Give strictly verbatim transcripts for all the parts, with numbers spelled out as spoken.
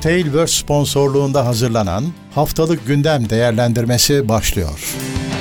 Tailverse sponsorluğunda hazırlanan Haftalık Gündem Değerlendirmesi başlıyor.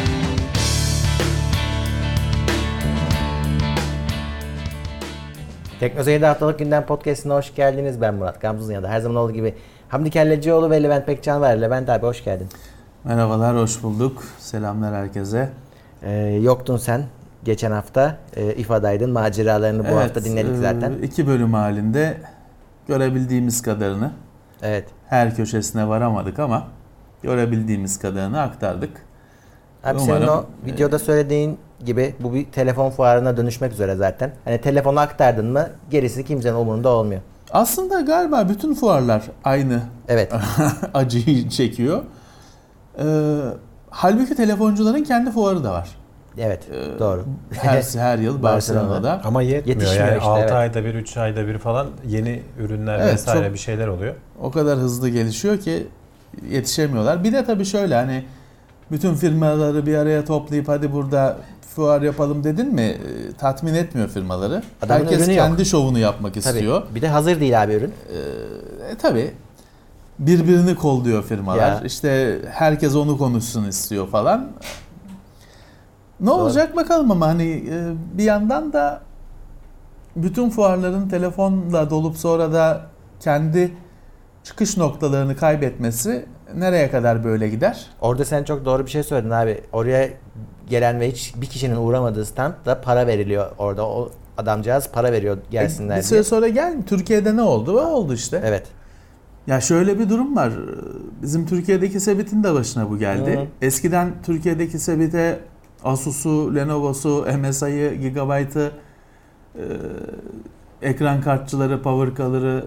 Teknoseyir'de Haftalık Gündem Podcast'ına hoş geldiniz. Ben Murat Gamsız'ın yanında her zaman olduğu gibi Hamdi Kellecioğlu ve Levent Pekcan var. Levent abi hoş geldin. Merhabalar, hoş bulduk. Selamlar herkese. Ee, yoktun sen geçen hafta. E, İ F A'daydın. Maceralarını bu evet, hafta dinledik zaten. E, iki bölüm halinde görebildiğimiz kadarını. Evet. Her köşesine varamadık ama görebildiğimiz kadarını aktardık. Abi umarım, senin o videoda söylediğin gibi bu bir telefon fuarına dönüşmek üzere zaten. Hani telefonu aktardın mı gerisi kimsenin umurunda olmuyor. Aslında galiba bütün fuarlar aynı evet. acıyı çekiyor. Ee, halbuki telefoncuların kendi fuarı da var. Evet, ee, doğru. Her her yıl Barcelona'da. Ama yetmiyor. Yetişmiyor yani işte, altı evet. ayda bir, üç ayda bir falan yeni ürünler evet, vesaire çok, bir şeyler oluyor. O kadar hızlı gelişiyor ki yetişemiyorlar. Bir de tabii şöyle hani bütün firmaları bir araya toplayıp hadi burada fuar yapalım dedin mi tatmin etmiyor firmaları. Adamın herkes kendi yok. Şovunu yapmak tabii. istiyor. Bir de hazır değil abi ürün. Ee, tabii. Birbirini kolluyor firmalar. Ya. İşte herkes onu konuşsun istiyor falan. Ne Doğru. olacak bakalım ama hani bir yandan da bütün fuarların telefonla dolup sonra da kendi çıkış noktalarını kaybetmesi nereye kadar böyle gider? Orada sen çok doğru bir şey söyledin abi. Oraya gelen ve hiç bir kişinin uğramadığı standda para veriliyor orada. O adamcağız para veriyor gelsinler e, bir diye. süre sonra gel. Türkiye'de ne oldu? O oldu işte. Evet. Ya şöyle bir durum var. Bizim Türkiye'deki Sebit'in de başına bu geldi. Hı. Eskiden Türkiye'deki Sebit'e Asus'u, Lenovo'su, M S I'yi, Gigabyte'ı, e, ekran kartçıları, Powercall'ları,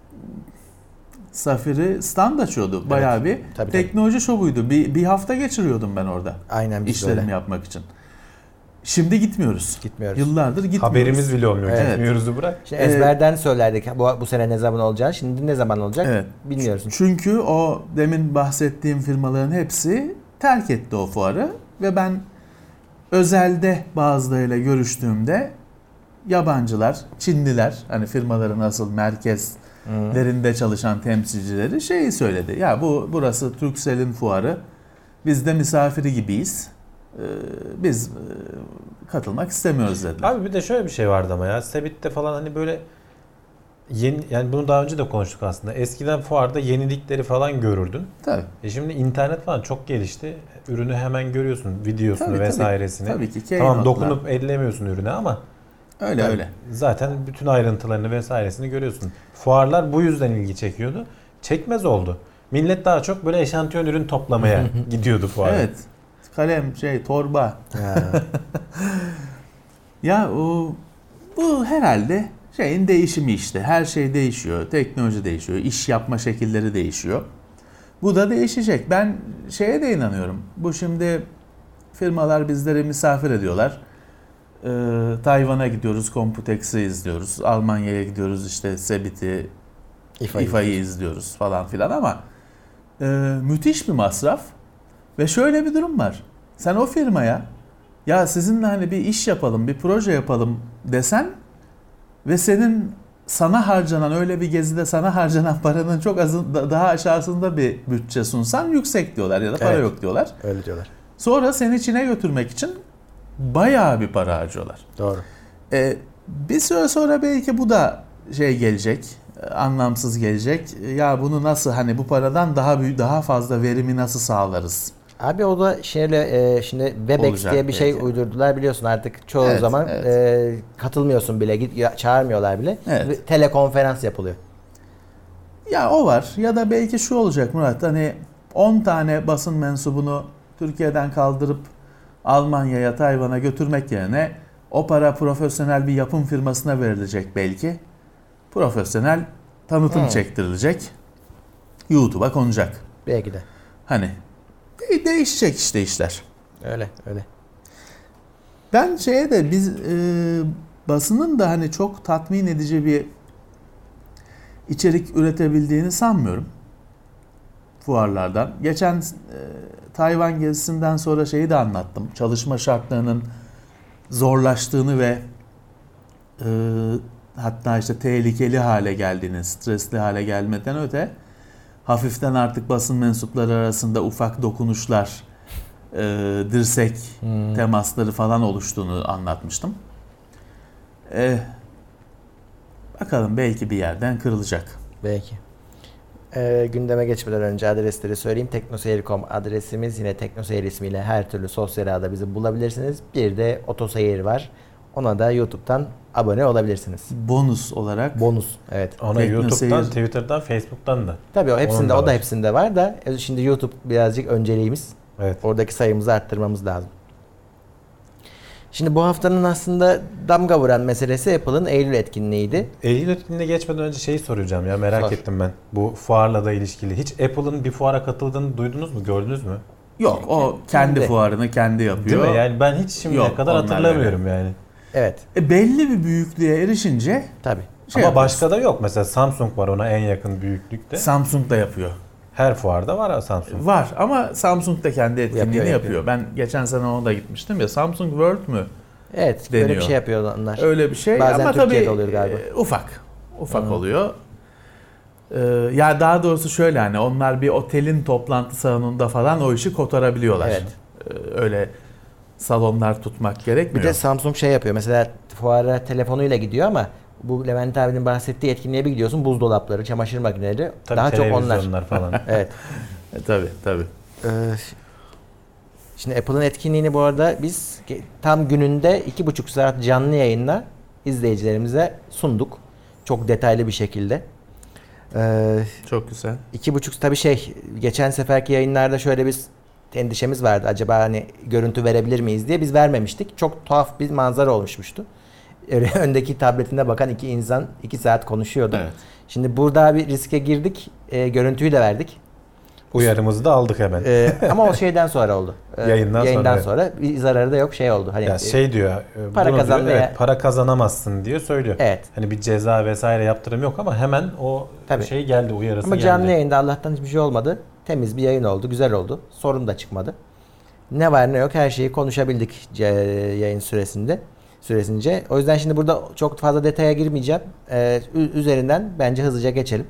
Safir'i stand açıyordu. Bayağı evet, bir tabii, teknoloji tabii. şovuydu. Bir, bir hafta geçiriyordum ben orada. Aynen işlerimi öyle. yapmak için. Şimdi gitmiyoruz. Gitmiyoruz. Yıllardır gitmiyoruz. Haberimiz bile olmuyor. Evet. Gitmiyoruzu bırak. Şimdi ezberden söylerdik bu, bu sene ne zaman olacağını. Şimdi ne zaman olacak evet. bilmiyoruz. Çünkü o demin bahsettiğim firmaların hepsi terk etti o fuarı. Ve ben özelde bazılarıyla görüştüğümde yabancılar, Çinliler, hani firmaların asıl merkezlerinde çalışan temsilcileri şeyi söyledi. Ya bu burası Turkcell'in fuarı. Biz de misafiri gibiyiz. Ee, biz e, katılmak istemiyoruz dediler. Abi bir de şöyle bir şey vardı ama ya Sebit'te falan hani böyle yeni, yani bunu daha önce de konuştuk aslında. Eskiden fuarda yenilikleri falan görürdün. Tabii. E şimdi internet falan çok gelişti. Ürünü hemen görüyorsun, videosunu tabii, vesairesini. Tabii ki. Tamam dokunup ellemiyorsun ürüne ama öyle yani öyle. Zaten bütün ayrıntılarını vesairesini görüyorsun. Fuarlar bu yüzden ilgi çekiyordu. Çekmez oldu. Millet daha çok böyle eşantiyon ürün toplamaya gidiyordu fuara. Evet. Kalem, şey, torba. Ya, ya o bu herhalde şeyin değişimi işte. Her şey değişiyor. Teknoloji değişiyor. İş yapma şekilleri değişiyor. Bu da değişecek. Ben şeye de inanıyorum. Bu şimdi firmalar bizleri misafir ediyorlar. Ee, Tayvan'a gidiyoruz, Computex'i izliyoruz. Almanya'ya gidiyoruz, işte Sebit'i, İ F A'yı izliyoruz falan filan ama e, müthiş bir masraf. Ve şöyle bir durum var. Sen o firmaya ya sizinle hani bir iş yapalım, bir proje yapalım desen ve senin sana harcanan öyle bir gezide sana harcanan paranın çok azın, daha aşağısında bir bütçe sunsan yüksek diyorlar ya da para evet, yok diyorlar. Öyle diyorlar. Sonra seni Çin'e götürmek için bayağı bir para harcıyorlar. Doğru. Ee, bir süre sonra belki bu da şey gelecek, anlamsız gelecek. Ya bunu nasıl hani bu paradan daha büyük, daha fazla verimi nasıl sağlarız? Abi o da şeyle e, şimdi Webex olacak diye bir şey belki. uydurdular biliyorsun artık çoğu evet, zaman evet. E, katılmıyorsun bile git çağırmıyorlar bile evet. telekonferans yapılıyor. Ya o var ya da belki şu olacak Murat hani on tane basın mensubunu Türkiye'den kaldırıp Almanya'ya Tayvan'a götürmek yerine o para profesyonel bir yapım firmasına verilecek belki. Profesyonel tanıtım hmm. çektirilecek. YouTube'a konacak. Belki de. Hani değişecek işte işler. Öyle öyle. Ben şeye de biz e, basının da hani çok tatmin edici bir içerik üretebildiğini sanmıyorum. Fuarlardan. Geçen e, Tayvan gezisinden sonra şeyi de anlattım. Çalışma şartlarının zorlaştığını ve e, hatta işte tehlikeli hale geldiğini, stresli hale gelmeden öte hafiften artık basın mensupları arasında ufak dokunuşlar, e, dirsek hmm. temasları falan oluştuğunu anlatmıştım. E, bakalım belki bir yerden kırılacak. Belki. E, gündeme geçmeden önce adresleri söyleyeyim. teknoseyir nokta com adresimiz, yine Teknoseyir ismiyle her türlü sosyal ağda bizi bulabilirsiniz. Bir de Otoseyir var. Ona da YouTube'dan abone olabilirsiniz. Bonus olarak. Bonus, evet. Ona YouTube'dan, Twitter'dan, Facebook'tan da. Tabii o hepsinde, o da hepsinde var da şimdi YouTube birazcık önceliğimiz. Evet. Oradaki sayımızı arttırmamız lazım. Şimdi bu haftanın aslında damga vuran meselesi Apple'ın Eylül etkinliğiydi. Eylül etkinliğine geçmeden önce şeyi soracağım ya, merak Sor. ettim ben. Bu fuarla da ilişkili. Hiç Apple'ın bir fuara katıldığını duydunuz mu? Gördünüz mü? Yok, o kendi, kendi fuarını kendi yapıyor. Değil mi? Yani ben hiç şimdiye Yok, kadar hatırlamıyorum öyle. yani. Evet. E belli bir büyüklüğe erişince tabii. Şey Ama yapıyorsun. Başka da yok. Mesela Samsung var ona en yakın büyüklükte. Samsung da yapıyor. Her fuarda var Samsung. Var ama Samsung da kendi etkinliğini yapıyor, yapıyor. Ben geçen sene ona da gitmiştim ya. Samsung World mü? Evet, deniyor. böyle bir şey yapıyor onlar. Öyle bir şey. Bazen ama Türkiye'de tabii oluyor galiba. E, ufak. Ufak Hı-hı. oluyor. Ee, ya daha doğrusu şöyle, hani onlar bir otelin toplantı salonunda falan o işi kotarabiliyorlar. Evet. Ee, öyle salonlar tutmak gerekmiyor. Bir de Samsung şey yapıyor. Mesela fuara telefonuyla gidiyor ama bu Levent abinin bahsettiği etkinliğe bir gidiyorsun, buzdolapları, çamaşır makineleri, tabii daha çok onlar falan. Evet. E, tabii tabii. Ee, şimdi Apple'ın etkinliğini bu arada biz tam gününde iki buçuk saat canlı yayınla izleyicilerimize sunduk. Çok detaylı bir şekilde. Ee, çok güzel. İki buçuk tabii şey, geçen seferki yayınlarda şöyle bir endişemiz vardı. Acaba hani görüntü verebilir miyiz diye, biz vermemiştik. Çok tuhaf bir manzara oluşmuştu. Öndeki tabletine bakan iki insan iki saat konuşuyordu. Evet. Şimdi burada bir riske girdik. E, görüntüyü de verdik. Uyarımızı da aldık hemen. E, ama o şeyden sonra oldu. E, yayından, yayından sonra. sonra. Bir zararı da yok, şey oldu. Hani ya şey diyor. Para kazanmaya. Evet, para kazanamazsın diyor, söylüyor. Evet. Hani bir ceza vesaire yaptırım yok ama hemen o Tabii. şey geldi, uyarısı ama geldi. Ama canlı yayında Allah'tan hiçbir şey olmadı. Temiz bir yayın oldu, güzel oldu. Sorun da çıkmadı. Ne var ne yok her şeyi konuşabildik yayın süresinde. süresince. O yüzden şimdi burada çok fazla detaya girmeyeceğim. Ee, üzerinden bence hızlıca geçelim.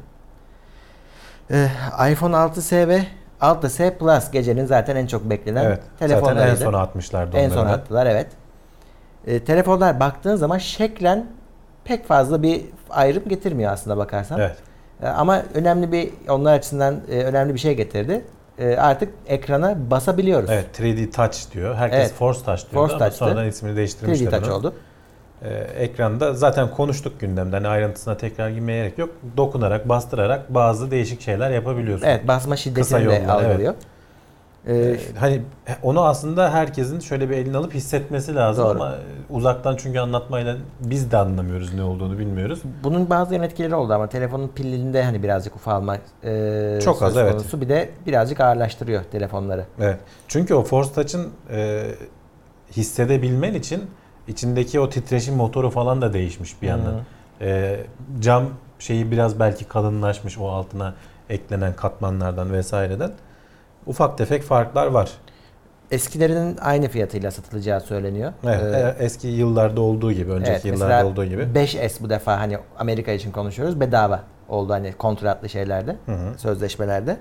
Ee, iPhone altı S ve altı S Plus gecenin zaten en çok beklenen evet, telefonlarıydı. Zaten en son atmışlardı En son attılar, evet. Ee, telefonlar baktığın zaman şeklen pek fazla bir ayrım getirmiyor aslında bakarsan. Evet. Ee, ama önemli bir, onlar açısından e, önemli bir şey getirdi. Artık ekrana basabiliyoruz. Evet, üç D Touch diyor. Herkes evet. Force Touch diyor. Force ama sonradan ismini değiştirmişler. üç D Touch oldu. Ee, ekranda zaten konuştuk gündemde. Hani ayrıntısına tekrar girmeye gerek yok. Dokunarak, bastırarak bazı değişik şeyler yapabiliyorsun. Evet, basma şiddetini de algılıyor. Evet. Ee, hani onu aslında herkesin şöyle bir elini alıp hissetmesi lazım. Doğru. Ama uzaktan, çünkü anlatmayla biz de anlamıyoruz, ne olduğunu bilmiyoruz. Bunun bazı yan etkileri oldu ama telefonun pilinde hani birazcık ufalma e, çok az, evet. Bir de birazcık ağırlaştırıyor telefonları. Evet. Çünkü o Force Touch'ın e, hissedebilmen için içindeki o titreşim motoru falan da değişmiş bir yandan. E, cam şeyi biraz belki kalınlaşmış, o altına eklenen katmanlardan vesaireden. Ufak tefek farklar var. Eskilerinin aynı fiyatıyla satılacağı söyleniyor. Evet, ee, eski yıllarda olduğu gibi, önceki evet, yıllarda olduğu gibi. beş S bu defa, hani Amerika için konuşuyoruz, bedava oldu hani kontratlı şeylerde, hı hı. sözleşmelerde.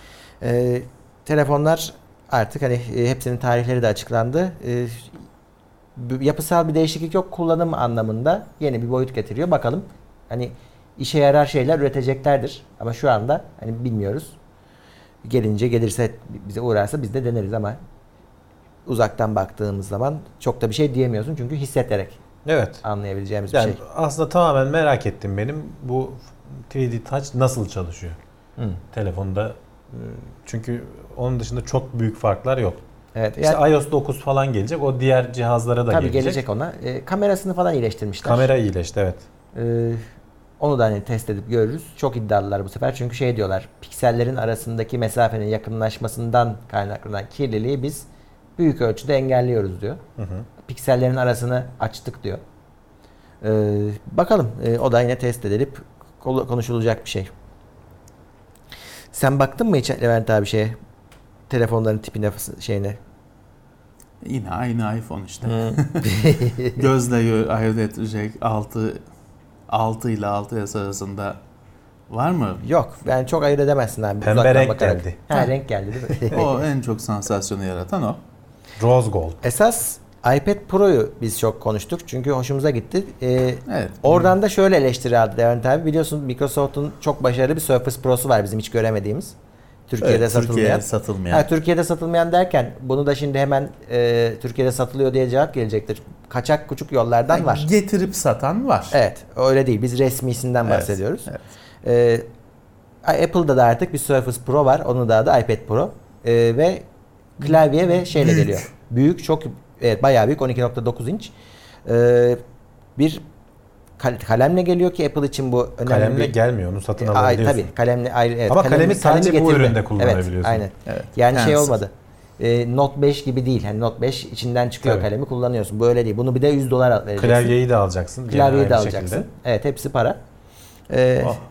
Ee, telefonlar artık hani hepsinin tarihleri de açıklandı. Ee, yapısal bir değişiklik yok, kullanım anlamında yeni bir boyut getiriyor. Bakalım hani işe yarar şeyler üreteceklerdir ama şu anda hani bilmiyoruz. Gelince, gelirse, bize uğrarsa biz de deneriz ama uzaktan baktığımız zaman çok da bir şey diyemiyorsun çünkü hissetterek evet. anlayabileceğimiz yani bir şey. Aslında tamamen merak ettim benim, bu üç D Touch nasıl çalışıyor hmm. telefonda, çünkü onun dışında çok büyük farklar yok. Evet. İşte yani, iOS dokuz falan gelecek, o diğer cihazlara da tabii gelecek. gelecek ona. E, kamerasını falan iyileştirmişler. Kamera iyileşti, evet. E, onu da hani test edip görürüz. Çok iddialılar bu sefer çünkü şey diyorlar, piksellerin arasındaki mesafenin yakınlaşmasından kaynaklanan kirliliği biz büyük ölçüde engelliyoruz diyor. Hı hı. Piksellerin arasını açtık diyor. Ee, bakalım ee, o da yine test edilip konuşulacak bir şey. Sen baktın mı hiç Levent abi şeye, telefonların tipine, şeyine? Yine aynı iPhone işte. Gözle ayırt edecek altı altı ile altı S arasında Var mı? Yok. Yani çok ayırt edemezsin abi. Pembe uzaktan renk bakarak. geldi. Ha, renk geldi değil mi? O en çok sansasyonu yaratan o. Rose gold. Esas iPad Pro'yu biz çok konuştuk. Çünkü hoşumuza gitti. Ee, Evet. Oradan da şöyle eleştiri aldı Levent abi. Biliyorsun Microsoft'un çok başarılı bir Surface Pro'su var bizim hiç göremediğimiz. Türkiye'de Evet, satılmayan. Türkiye'de satılmayan. Ha, Türkiye'de satılmayan derken bunu da şimdi hemen e, Türkiye'de satılıyor diye cevap gelecektir. Kaçak kuçuk yollardan var. Getirip satan var. Evet, öyle değil. Biz resmisinden Evet, bahsediyoruz. evet. Ee, Apple'da da artık bir Surface Pro var. Onun da adı iPad Pro. Ee, ve klavye ve şeyle Büyük. geliyor. Büyük, çok evet bayağı büyük, on iki nokta dokuz inç. Ee, bir kal- kalemle geliyor ki Apple için bu önemli Kalemle bir... gelmiyor. Onu satın Ay, alabiliyorsun. tabii kalemle ayrı. Evet, Ama kalem- kalemi sadece bu getirme. üründe kullanabiliyorsun. Evet, aynen. Evet. Yani şey Cancel. olmadı. Ee, Note beş gibi değil. Hani Note beş içinden çıkıyor Tabii. kalemi kullanıyorsun. Böyle değil. Bunu bir de yüz dolar vereceksin. Klavyeyi de alacaksın. Gene Klavyeyi aynı de şekilde. alacaksın. Evet, hepsi para. Ee, Oh.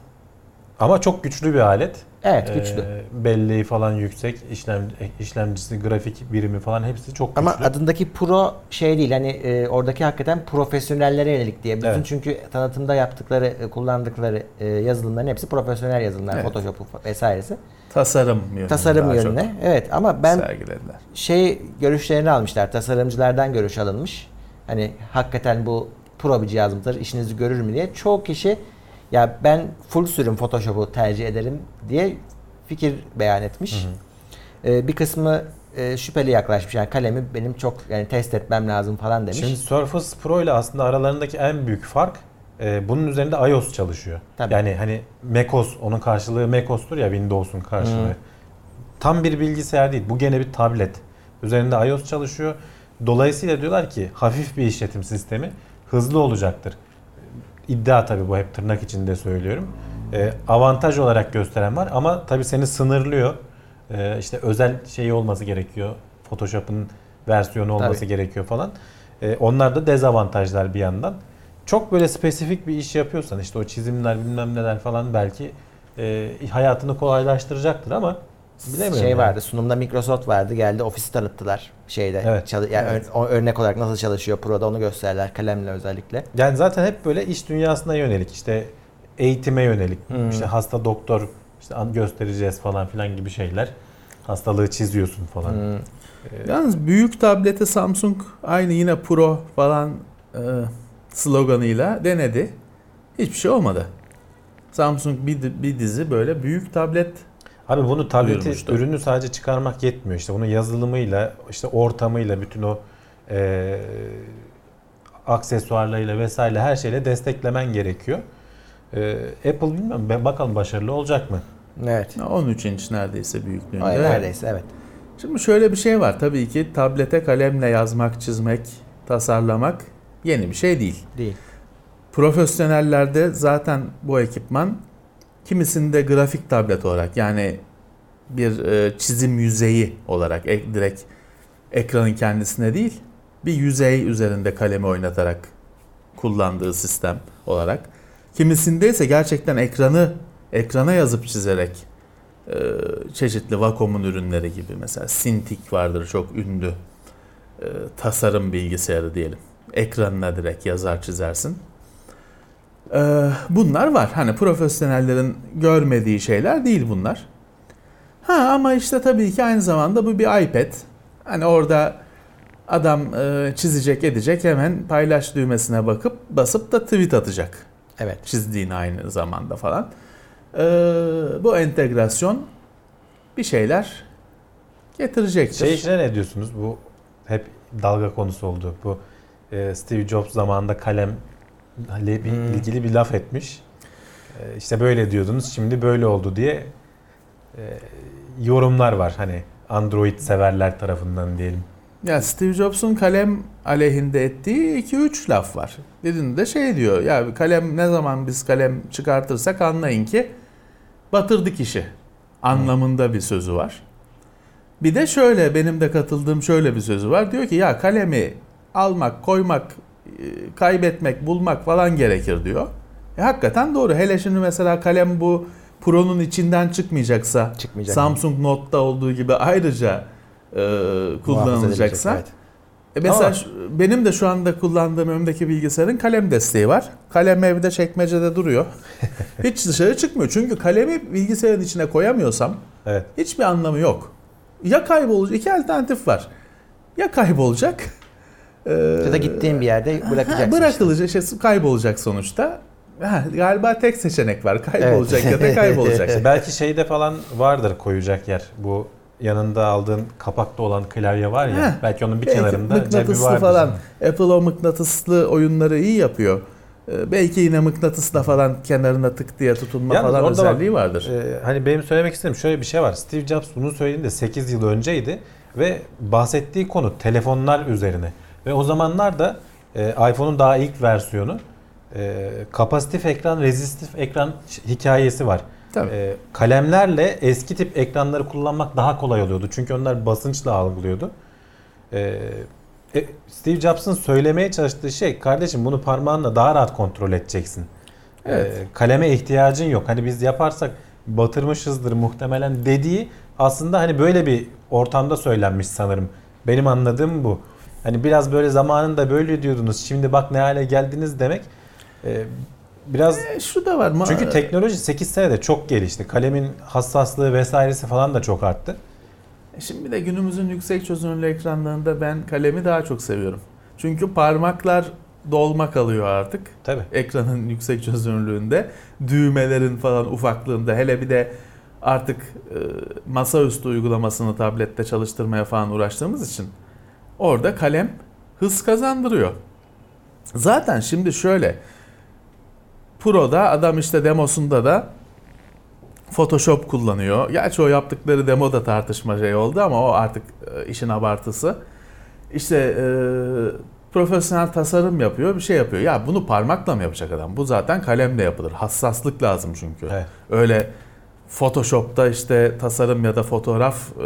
Ama çok güçlü bir alet. Evet, güçlü. Ee, belleği falan yüksek, işlem işlemcisi, grafik birimi falan hepsi çok güçlü. Ama adındaki pro şey değil, hani e, oradaki hakikaten profesyonellere yönelik diye. Bütün Evet. çünkü tanıtımda yaptıkları, e, kullandıkları e, yazılımların hepsi profesyonel yazılımlar, Evet. Photoshop'u vesairesi. Tasarım yönünde Tasarım daha yönüne. çok Evet, ama ben sergilediler. şey görüşlerini almışlar. Tasarımcılardan görüş alınmış. Hani hakikaten bu pro bir cihaz mıdır, işinizi görür mü diye. Çoğu kişi ya ben full sürüm Photoshop'u tercih ederim diye fikir beyan etmiş. Hı hı. Ee, bir kısmı e, şüpheli yaklaşmış. Yani kalemi benim çok yani test etmem lazım falan demiş. Şimdi Surface Pro ile aslında aralarındaki en büyük fark e, bunun üzerinde iOS çalışıyor. Tabii. Yani hani macOS, onun karşılığı macOS'tur ya, Windows'un karşılığı. Hı. Tam bir bilgisayar değil. Bu gene bir tablet. Üzerinde iOS çalışıyor. Dolayısıyla diyorlar ki hafif bir işletim sistemi hızlı olacaktır. İddia tabii bu, hep tırnak içinde söylüyorum. Ee, avantaj olarak gösteren var ama tabii seni sınırlıyor. Ee, işte özel şeyi olması gerekiyor. Photoshop'un versiyonu olması Tabii. gerekiyor falan. Ee, onlar da dezavantajlar bir yandan. Çok böyle spesifik bir iş yapıyorsan işte o çizimler bilmem neler falan belki e, hayatını kolaylaştıracaktır ama bilemiyorum. Şey yani. vardı, sunumda Microsoft vardı, geldi ofisi tanıttılar şeyde. Evet. Çalı- yani Evet. ör- o örnek olarak nasıl çalışıyor Pro'da onu gösterdiler kalemle özellikle. Yani zaten hep böyle iş dünyasına yönelik, işte eğitime yönelik, Hmm. işte hasta doktor işte an- göstereceğiz falan filan gibi şeyler. Hastalığı çiziyorsun falan. Hmm. Yalnız büyük tablete Samsung aynı yine Pro falan e, sloganıyla denedi. Hiçbir şey olmadı. Samsung bir, bir dizi böyle büyük tablet. Abi bunu tableti, Duyurmuştu. ürünü sadece çıkarmak yetmiyor. İşte bunun yazılımıyla, işte ortamıyla, bütün o e, aksesuarlarıyla vesaire her şeyle desteklemen gerekiyor. E, Apple bilmem, ben bakalım başarılı olacak mı? Evet. on üç inç neredeyse büyüklüğünde. Ay, neredeyse evet. Şimdi şöyle bir şey var. Tabii ki tablete kalemle yazmak, çizmek, tasarlamak yeni bir şey değil. Değil. Profesyonellerde zaten bu ekipman kimisinde grafik tablet olarak, yani bir e, çizim yüzeyi olarak ek, direkt ekranın kendisine değil, bir yüzey üzerinde kalemi oynatarak kullandığı sistem olarak. Kimisinde ise gerçekten ekranı ekrana yazıp çizerek e, çeşitli Wacom'un ürünleri gibi, mesela Cintiq vardır çok ünlü e, tasarım bilgisayarı diyelim. Ekranına direkt yazar çizersin. E, bunlar var. Hani profesyonellerin görmediği şeyler değil bunlar. Ha ama işte tabii ki aynı zamanda bu bir iPad. Hani orada adam e, çizecek edecek, hemen paylaş düğmesine bakıp basıp da tweet atacak. Evet. Çizdiğini aynı zamanda falan. Ee, bu entegrasyon bir şeyler getirecektir. Şey işine ne diyorsunuz? Bu hep dalga konusu oldu. Bu e, Steve Jobs zamanında kalemle bir, Hmm. ilgili bir laf etmiş. E, işte böyle diyordunuz, şimdi böyle oldu diye e, yorumlar var. Hani Android severler tarafından diyelim. Ya Steve Jobs'un kalem aleyhinde ettiği iki üç laf var. Birinde şey diyor, ya kalem, ne zaman biz kalem çıkartırsak anlayın ki batırdık işi anlamında bir sözü var. Bir de şöyle, benim de katıldığım şöyle bir sözü var. Diyor ki ya kalemi almak, koymak, kaybetmek, bulmak falan gerekir diyor. E, hakikaten doğru. Hele şimdi mesela kalem bu Pro'nun içinden çıkmayacaksa, Çıkmayacak. Samsung Note'da olduğu gibi ayrıca e, kullanılacaksa, Muhafaza edilecek, E mesela Ama- şu- benim de şu anda kullandığım önümdeki bilgisayarın kalem desteği var. Kalem evde çekmecede duruyor. Hiç dışarı çıkmıyor. Çünkü kalemi bilgisayarın içine koyamıyorsam Evet. hiçbir anlamı yok. Ya kaybolacak, iki alternatif var. Ya kaybolacak. e, Ya da gittiğin bir yerde bırakacaksın. Ha, bırakılacak, şey, kaybolacak sonuçta. Ha, galiba tek seçenek var. Kaybolacak ya da kaybolacak. İşte belki şeyde falan vardır koyacak yer. Bu yanında aldığın kapakta olan klavye var ya. Heh, belki onun bir belki kenarında cebi mıknatıslı vardır. falan. Apple o mıknatıslı oyunları iyi yapıyor. Ee, belki yine mıknatısla falan kenarına tık diye tutunma Yalnız falan orada bak, özelliği vardır. e, hani benim söylemek istediğim şöyle bir şey var. Steve Jobs bunu söylediğinde sekiz yıl önceydi ve bahsettiği konu telefonlar üzerine. Ve o zamanlar da e, iPhone'un daha ilk versiyonu e, kapasitif ekran, rezistif ekran hikayesi var. Tabii. E, kalemlerle eski tip ekranları kullanmak daha kolay oluyordu. Çünkü onlar basınçla algılıyordu. E, e, Steve Jobs'ın söylemeye çalıştığı şey, kardeşim bunu parmağınla daha rahat kontrol edeceksin. Evet. E, kaleme ihtiyacın yok. Hani biz yaparsak batırmışızdır muhtemelen dediği aslında hani böyle bir ortamda söylenmiş sanırım. Benim anladığım bu. Hani biraz böyle zamanında böyle diyordunuz. Şimdi bak ne hale geldiniz demek. E, biraz E, şu da var. Ma- çünkü teknoloji sekiz senede çok gelişti. Kalemin hassaslığı vesairesi falan da çok arttı. Şimdi bir de günümüzün yüksek çözünürlüğü ekranlarında ben kalemi daha çok seviyorum. Çünkü parmaklar dolma kalıyor artık. Tabii. Ekranın yüksek çözünürlüğünde. Düğmelerin falan ufaklığında. Hele bir de artık e, masaüstü uygulamasını tablette çalıştırmaya falan uğraştığımız için orada kalem hız kazandırıyor. Zaten şimdi şöyle, Pro'da adam işte demosunda da Photoshop kullanıyor. Gerçi o yaptıkları demoda tartışma şey oldu ama o artık e, işin abartısı. İşte e, profesyonel tasarım yapıyor, bir şey yapıyor. Ya bunu parmakla mı yapacak adam? Bu zaten kalemle yapılır. Hassaslık lazım çünkü. Evet. Öyle Photoshop'ta işte tasarım ya da fotoğraf e,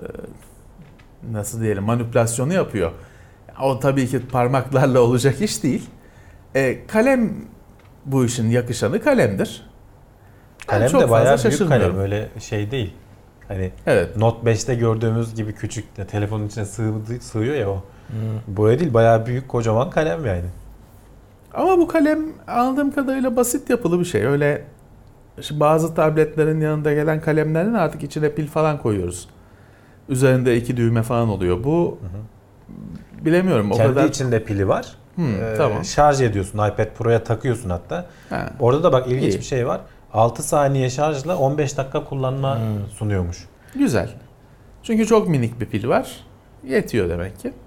nasıl diyelim manipülasyonu yapıyor. O tabii ki parmaklarla olacak iş değil. E, kalem bu işin yakışanı kalemdir. Ben Kalem çok de bayağı fazla büyük şaşırmıyorum. kalem, öyle şey değil. Hani Evet. Note beşte gördüğümüz gibi küçük de telefonun içine sığ- sığıyor ya o. Böyle değil, bayağı büyük kocaman kalem yani. Ama bu kalem anladığım kadarıyla basit yapılı bir şey. Öyle işte bazı tabletlerin yanında gelen kalemlerin artık içine pil falan koyuyoruz. Üzerinde iki düğme falan oluyor. Bu bilemiyorum o Kendi kadar. içinde pili var. Hmm, Ee, tamam. Şarj ediyorsun, iPad Pro'ya takıyorsun hatta. Ha. Orada da bak ilginç İyi. bir şey var. altı saniye şarjla on beş dakika kullanma sunuyormuş. Güzel. Çünkü çok minik bir pil var. Yetiyor demek ki.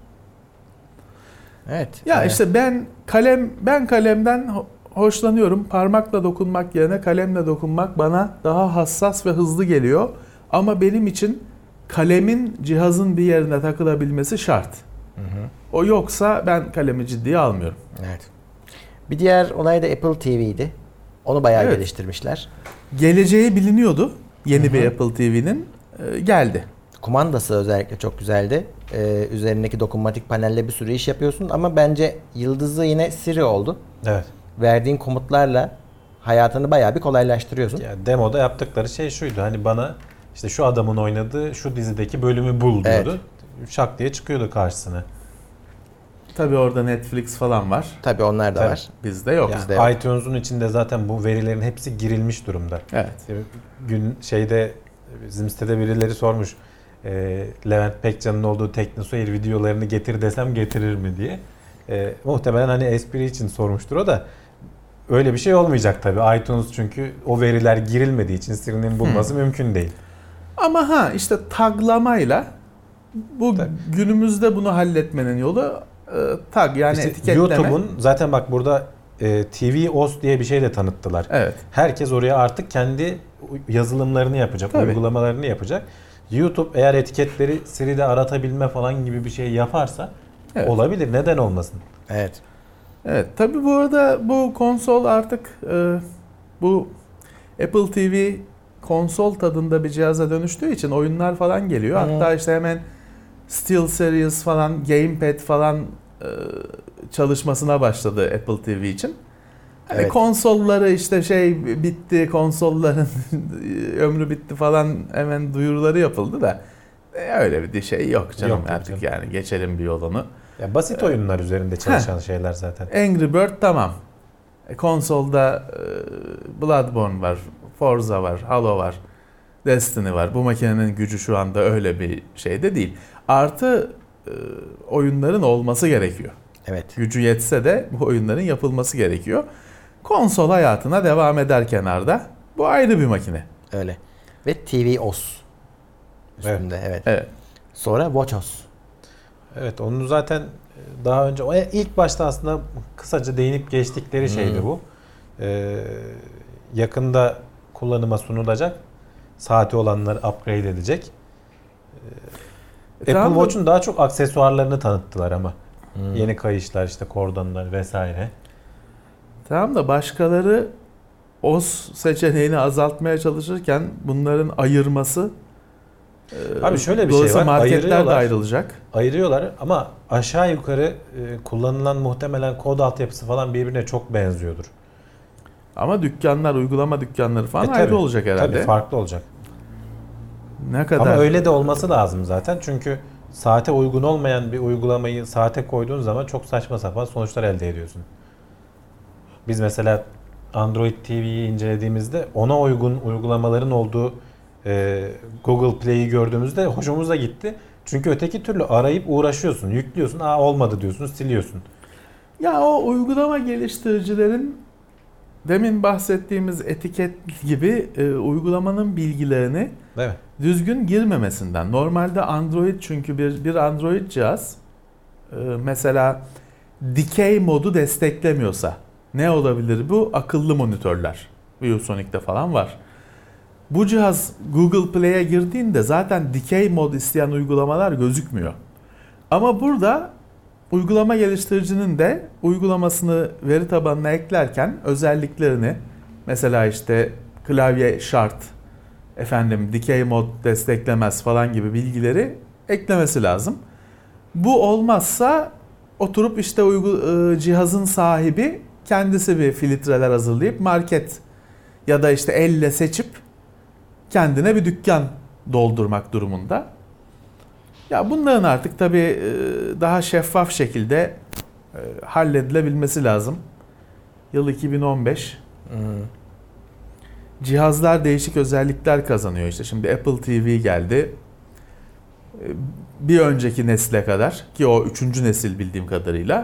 Evet. Ya Evet. işte ben kalem ben kalemden ho- hoşlanıyorum. Parmakla dokunmak yerine kalemle dokunmak bana daha hassas ve hızlı geliyor. Ama benim için kalemin cihazın bir yerine takılabilmesi şart. O yoksa ben kalemi ciddiye almıyorum. Evet. Bir diğer olay da Apple T V'ydi. Onu bayağı Evet. geliştirmişler. Geleceği biliniyordu. Yeni bir Apple T V'nin e, geldi. Kumandası özellikle çok güzeldi. Ee, üzerindeki dokunmatik panelle bir sürü iş yapıyorsun ama bence yıldızı yine Siri oldu. Evet. Verdiğin komutlarla hayatını bayağı bir kolaylaştırıyorsun. Ya demoda yaptıkları şey şuydu. Hani bana işte şu adamın oynadığı şu dizideki bölümü bul diyordu. Şak diye çıkıyordu karşısına. Tabii orada Netflix falan var. Tabii onlar da Tabii. var. Bizde yok. Ya, Bizde yok. iTunes'un içinde zaten bu verilerin hepsi girilmiş durumda. Evet. Gün şeyde bizim sitede birileri sormuş. E, Levent Pekcan'ın olduğu TeknoSeyir videolarını getir desem getirir mi diye. E, muhtemelen hani espri için sormuştur o da. Öyle bir şey olmayacak tabii. iTunes çünkü o veriler girilmediği için Siri'nin bulması hmm. mümkün değil. Ama ha işte taglamayla bu Tabii. günümüzde bunu halletmenin yolu e, tag yani İşte etiketleme. YouTube'un zaten bak burada e, T V O S diye bir şey de tanıttılar. Evet. Herkes oraya artık kendi yazılımlarını yapacak, Tabii. uygulamalarını yapacak. YouTube eğer etiketleri Siri'de aratabilme falan gibi bir şey yaparsa Evet. olabilir. Neden olmasın? Evet. Evet. Tabii bu arada bu konsol artık e, bu Apple T V konsol tadında bir cihaza dönüştüğü için oyunlar falan geliyor. Hı. Hatta işte hemen SteelSeries falan, Gamepad falan e, çalışmasına başladı Apple T V için. Hani Evet. konsolları işte şey bitti, konsolların ömrü bitti falan hemen duyuruları yapıldı da e, öyle bir şey yok canım Yok, yok artık canım. yani geçelim bir yolunu. Ya basit oyunlar üzerinde çalışan şeyler zaten. Angry Bird tamam. E, konsolda e, Bloodborne var, Forza var, Halo var, Destiny var. Bu makinenin gücü şu anda öyle bir şey de değil. Artı e, oyunların olması gerekiyor. Evet. Gücü yetse de bu oyunların yapılması gerekiyor. Konsol hayatına devam eder kenarda. Bu ayrı bir makine. Öyle. Ve T V O S üstünde. Evet. evet. Evet. Sonra WatchOS. Evet, onu zaten daha önce o ilk başta aslında kısaca değinip geçtikleri şeydi Hmm. bu. Ee, yakında kullanıma sunulacak. Saati olanlar upgrade edilecek. Ee, Apple Tamam. Watch'un daha çok aksesuarlarını tanıttılar ama. Hmm. Yeni kayışlar, işte kordonlar vesaire. Tamam da başkaları O S seçeneğini azaltmaya çalışırken bunların ayırması e, Abi şöyle bir şey dolayısıyla var, marketler de ayırıyorlar. ayrılacak. Ayırıyorlar ama aşağı yukarı e, kullanılan muhtemelen kod altyapısı falan birbirine çok benziyordur. Ama dükkanlar, uygulama dükkanları falan E, ayrı tabii, olacak herhalde. Tabii farklı olacak. Ne kadar? Ama öyle de olması lazım zaten. Çünkü saate uygun olmayan bir uygulamayı saate koyduğun zaman çok saçma sapan sonuçlar elde ediyorsun. Biz mesela Android T V'yi incelediğimizde ona uygun uygulamaların olduğu e, Google Play'i gördüğümüzde hoşumuza gitti. Çünkü öteki türlü arayıp uğraşıyorsun, yüklüyorsun, aa olmadı diyorsun, siliyorsun. Ya o uygulama geliştiricilerin demin bahsettiğimiz etiket gibi e, uygulamanın bilgilerini Değil mi? düzgün girmemesinden. Normalde Android çünkü bir bir Android cihaz e, mesela dikey modu desteklemiyorsa ne olabilir bu? Akıllı monitörler. ViewSonic'te falan var. Bu cihaz Google Play'e girdiğinde zaten dikey mod isteyen uygulamalar gözükmüyor. Ama burada uygulama geliştiricinin de uygulamasını veri tabanına eklerken özelliklerini mesela işte klavye şart, efendim dikey mod desteklemez falan gibi bilgileri eklemesi lazım. Bu olmazsa oturup işte uygu, cihazın sahibi kendisi bir filtreler hazırlayıp market ya da işte elle seçip kendine bir dükkan doldurmak durumunda. Ya bunların artık tabii daha şeffaf şekilde halledilebilmesi lazım. Yıl iki bin on beş. Hmm. Cihazlar değişik özellikler kazanıyor işte. Şimdi Apple T V geldi. Bir önceki nesile kadar ki o üçüncü nesil bildiğim kadarıyla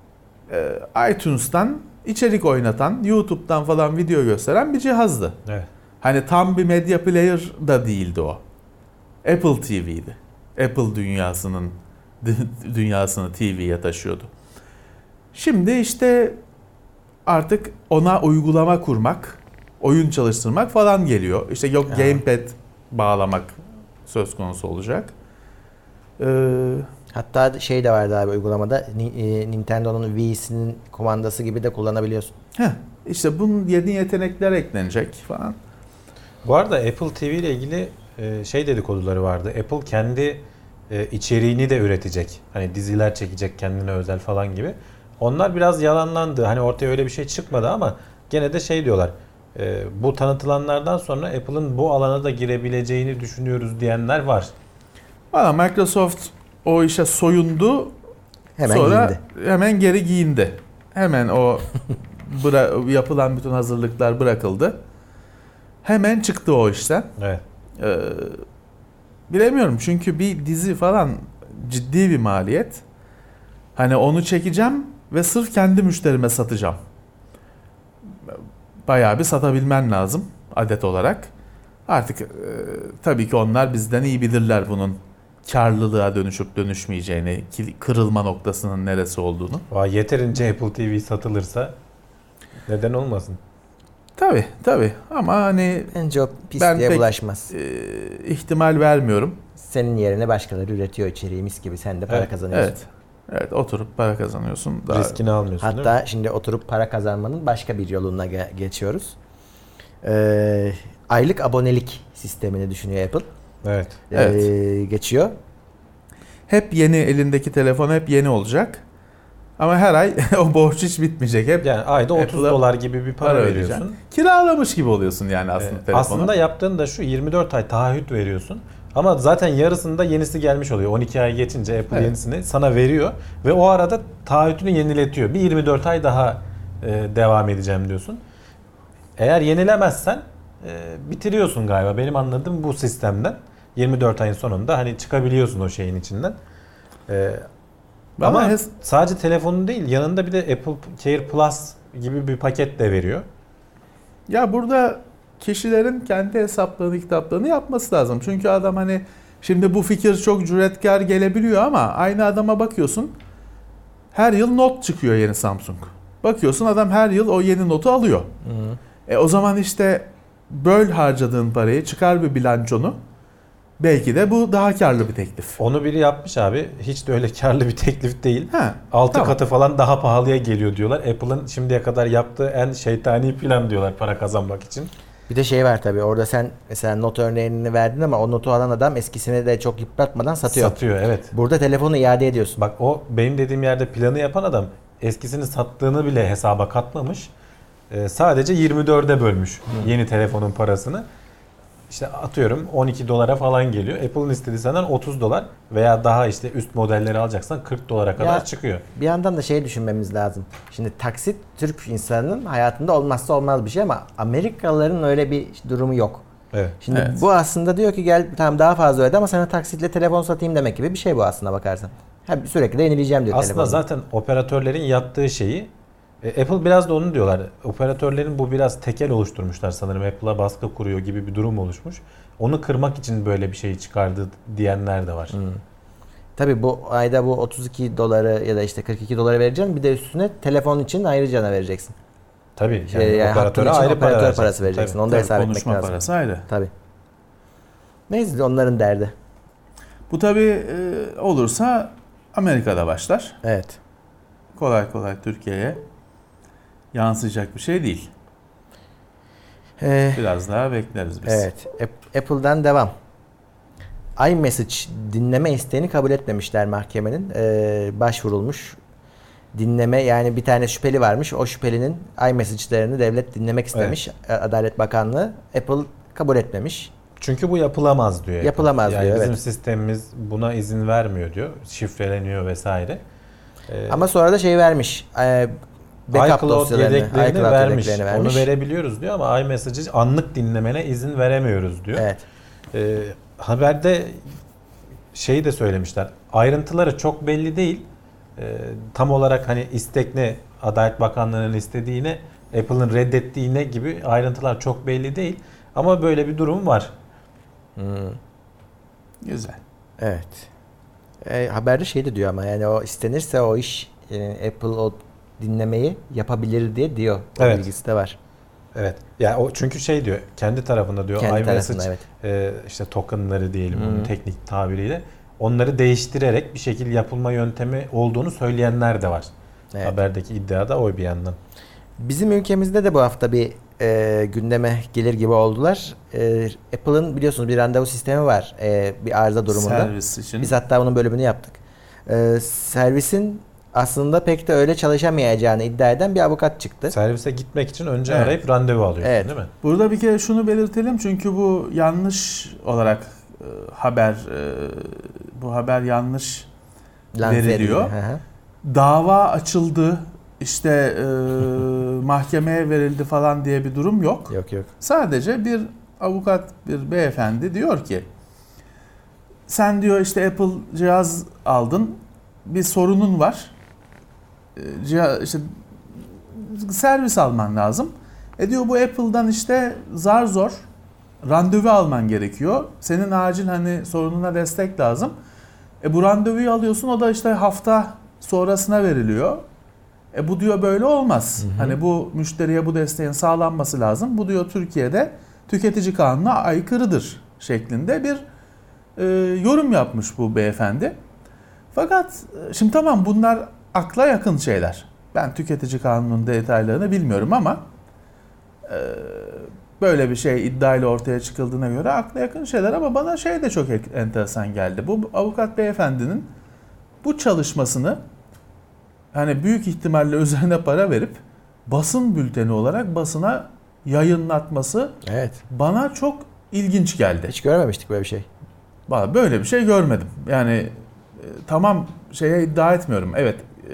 iTunes'tan içerik oynatan, YouTube'dan falan video gösteren bir cihazdı. Evet. Hani tam bir medya player da değildi o. Apple T V'ydi. Apple dünyasının dünyasını T V'ye taşıyordu. Şimdi işte artık ona uygulama kurmak, oyun çalıştırmak falan geliyor. İşte yok Ya. gamepad bağlamak söz konusu olacak. Ee, Hatta şey de vardı abi uygulamada Ni- e, Nintendo'nun Wii'sinin kumandası gibi de kullanabiliyorsun. heh, işte bunun yeni yetenekler eklenecek falan. Bu arada Apple T V ile ilgili e, şey dedikoduları vardı. Apple kendi e, içeriğini de üretecek. Hani diziler çekecek kendine özel falan gibi. Onlar biraz yalanlandı. Hani ortaya öyle bir şey çıkmadı ama gene de şey diyorlar. E, bu tanıtılanlardan sonra Apple'ın bu alana da girebileceğini düşünüyoruz diyenler var. Valla Microsoft o işe soyundu. Hemen sonra giyindi. hemen geri giyindi. Hemen o bıra- yapılan bütün hazırlıklar bırakıldı. Hemen çıktı o işten. Evet. Ee, bilemiyorum çünkü bir dizi falan ciddi bir maliyet. Hani onu çekeceğim ve sırf kendi müşterime satacağım. Bayağı bir satabilmen lazım adet olarak. Artık e, tabii ki onlar bizden iyi bilirler bunun karlılığa dönüşüp dönüşmeyeceğini, kırılma noktasının neresi olduğunu. Vay, yeterince Apple T V satılırsa neden olmasın? Tabii tabii ama hani Bence o Ben pisliğe pek- bulaşmaz. e, ihtimal vermiyorum. Senin yerine başkaları üretiyor içeriği mis gibi. Sen de para Evet, kazanıyorsun. Evet. Evet oturup para kazanıyorsun. Daha, Riskini almıyorsun değil mi? Hatta şimdi oturup para kazanmanın başka bir yoluna ge- geçiyoruz. Ee, aylık abonelik sistemini düşünüyor Apple. Evet. Evet. Ee, geçiyor. hep yeni elindeki telefon hep yeni olacak. Ama her ay o borç hiç bitmeyecek. Hep Yani ayda otuz Apple'a dolar gibi bir para, para veriyorsun. ödeyeceksin. Kiralamış gibi oluyorsun yani aslında Ee, telefonu. Aslında yaptığın da şu: yirmi dört ay taahhüt veriyorsun. Ama zaten yarısında yenisi gelmiş oluyor. on iki ay geçince Apple Evet. yenisini sana veriyor ve o arada taahhütünü yeniletiyor. Bir yirmi dört ay daha e, devam edeceğim diyorsun. Eğer yenilemezsen e, bitiriyorsun galiba. Benim anladığım bu sistemden. yirmi dört ayın sonunda hani çıkabiliyorsun o şeyin içinden. E, ama Ama hes- sadece telefonun değil, yanında bir de Apple Care Plus gibi bir paket de veriyor. Ya burada kişilerin kendi hesaplarını, kitaplarını yapması lazım. Çünkü adam hani şimdi bu fikir çok cüretkar gelebiliyor ama aynı adama bakıyorsun. Her yıl not çıkıyor yeni Samsung. Bakıyorsun adam her yıl o yeni notu alıyor. Hı. E o zaman işte böl harcadığın parayı, çıkar bir bilançonu. Belki de bu daha karlı bir teklif. Onu biri yapmış abi. Hiç de öyle karlı bir teklif değil. Ha, altı tamam. katı falan daha pahalıya geliyor diyorlar. Apple'ın şimdiye kadar yaptığı en şeytani plan diyorlar para kazanmak için. Bir de şey var tabii, orada sen mesela not örneğini verdin ama o notu alan adam eskisini de çok yıpratmadan satıyor. Satıyor, evet. Burada telefonu iade ediyorsun. Bak o benim dediğim yerde planı yapan adam eskisini sattığını bile hesaba katmamış. Ee, sadece yirmi dörde bölmüş Hı. yeni telefonun parasını. İşte atıyorum on iki dolara falan geliyor. Apple'ın istediği senden otuz dolar veya daha işte üst modelleri alacaksan kırk dolara kadar Ya, çıkıyor. Bir yandan da şey düşünmemiz lazım. Şimdi taksit Türk insanının hayatında olmazsa olmaz bir şey ama Amerikalıların öyle bir durumu yok. Evet. Şimdi Evet. bu aslında diyor ki gel tamam daha fazla öde ama sana taksitle telefon satayım demek gibi bir şey bu aslında bakarsan. Ha, sürekli de yenileyeceğim diyor Aslında telefonu. zaten operatörlerin yaptığı şeyi e, Apple biraz da onu diyorlar. Operatörlerin bu biraz tekel oluşturmuşlar sanırım. Apple'a baskı kuruyor gibi bir durum oluşmuş. Onu kırmak için böyle bir şey çıkardı diyenler de var. Hmm. Tabii bu ayda bu otuz iki doları ya da işte kırk iki doları vereceksin. Bir de üstüne telefon için ayrıca da vereceksin. Tabii yani, Şey, yani operatöre hattın için ayrı para operatör vereceksin. parası vereceksin. Tabii. Onu da Tabii, hesap etmek konuşma lazım. parası ayrı. Tabii. Neyse onların derdi. Bu tabii e, olursa Amerika'da başlar. Evet. Kolay kolay Türkiye'ye yansıyacak bir şey değil. Ee, Biraz daha bekleriz biz. evet. App- Apple'dan devam. iMessage dinleme isteğini kabul etmemişler mahkemenin. Ee, başvurulmuş. Dinleme yani bir tane şüpheli varmış. O şüphelinin iMessage'lerini devlet dinlemek istemiş. Adalet Bakanlığı. Apple kabul etmemiş. Çünkü bu yapılamaz diyor. Apple. Yapılamaz yani diyor, bizim evet. sistemimiz buna izin vermiyor diyor. Şifreleniyor vesaire. Ee, Ama sonra da şey vermiş. E, backup iCloud dosyalarını, yedeklerini iCloud vermiş. yedeklerini vermiş. Onu verebiliyoruz diyor ama iMessage'i anlık dinlemene izin veremiyoruz diyor. Evet. Ee, haberde şeyi de söylemişler. Ayrıntıları çok belli değil. Ee, tam olarak hani istek ne, Adalet Bakanlığı'nın istediğine, Apple'ın reddettiğine gibi ayrıntılar çok belli değil. Ama böyle bir durum var. Hmm. Güzel. Evet. E, haberde şey de diyor ama yani o istenirse o iş yani Apple o dinlemeyi yapabilir diye diyor. O Evet. bilgisi de var. Evet. Yani o çünkü şey diyor, kendi tarafında diyor Kendi iMessage tarafında, e, işte tokenları diyelim Hı. onun teknik tabiriyle onları değiştirerek bir şekilde yapılma yöntemi olduğunu söyleyenler de var. Evet. Haberdeki iddia da o bir yandan. Bizim ülkemizde de bu hafta bir e, gündeme gelir gibi oldular. E, Apple'ın biliyorsunuz bir randevu sistemi var e, bir arıza durumunda. Servis için. Biz hatta bunun bölümünü yaptık. E, servisin aslında pek de öyle çalışamayacağını iddia eden bir avukat çıktı. Servise gitmek için önce Evet. arayıp randevu alıyorsun Evet. değil mi? Burada bir kere şunu belirtelim çünkü bu yanlış olarak e, haber e, bu haber yanlış Lanse veriliyor. edildi. Hı hı. Dava açıldı işte e, mahkemeye verildi falan diye bir durum yok. Yok yok. Sadece bir avukat bir beyefendi diyor ki sen diyor işte Apple cihaz aldın bir sorunun var. E, Cihaz, işte servis alman lazım. E diyor bu Apple'dan işte zar zor randevu alman gerekiyor. Senin acil hani sorununa destek lazım. E bu randevuyu alıyorsun o da işte hafta sonrasına veriliyor. E bu diyor böyle olmaz. Hı hı. Hani bu müşteriye bu desteğin sağlanması lazım. Bu diyor Türkiye'de tüketici kanununa aykırıdır şeklinde bir e, yorum yapmış bu beyefendi. Fakat e, şimdi tamam bunlar akla yakın şeyler. Ben tüketici kanununun detaylarını bilmiyorum ama e, böyle bir şey iddiayla ortaya çıkıldığına göre akla yakın şeyler ama bana şey de çok enteresan geldi. Bu avukat beyefendinin bu çalışmasını hani büyük ihtimalle üzerine para verip basın bülteni olarak basına yayınlatması Evet. bana çok ilginç geldi. Hiç görmemiştik böyle bir şey. Vallahi böyle bir şey görmedim. Yani e, tamam şeye iddia etmiyorum. Evet e,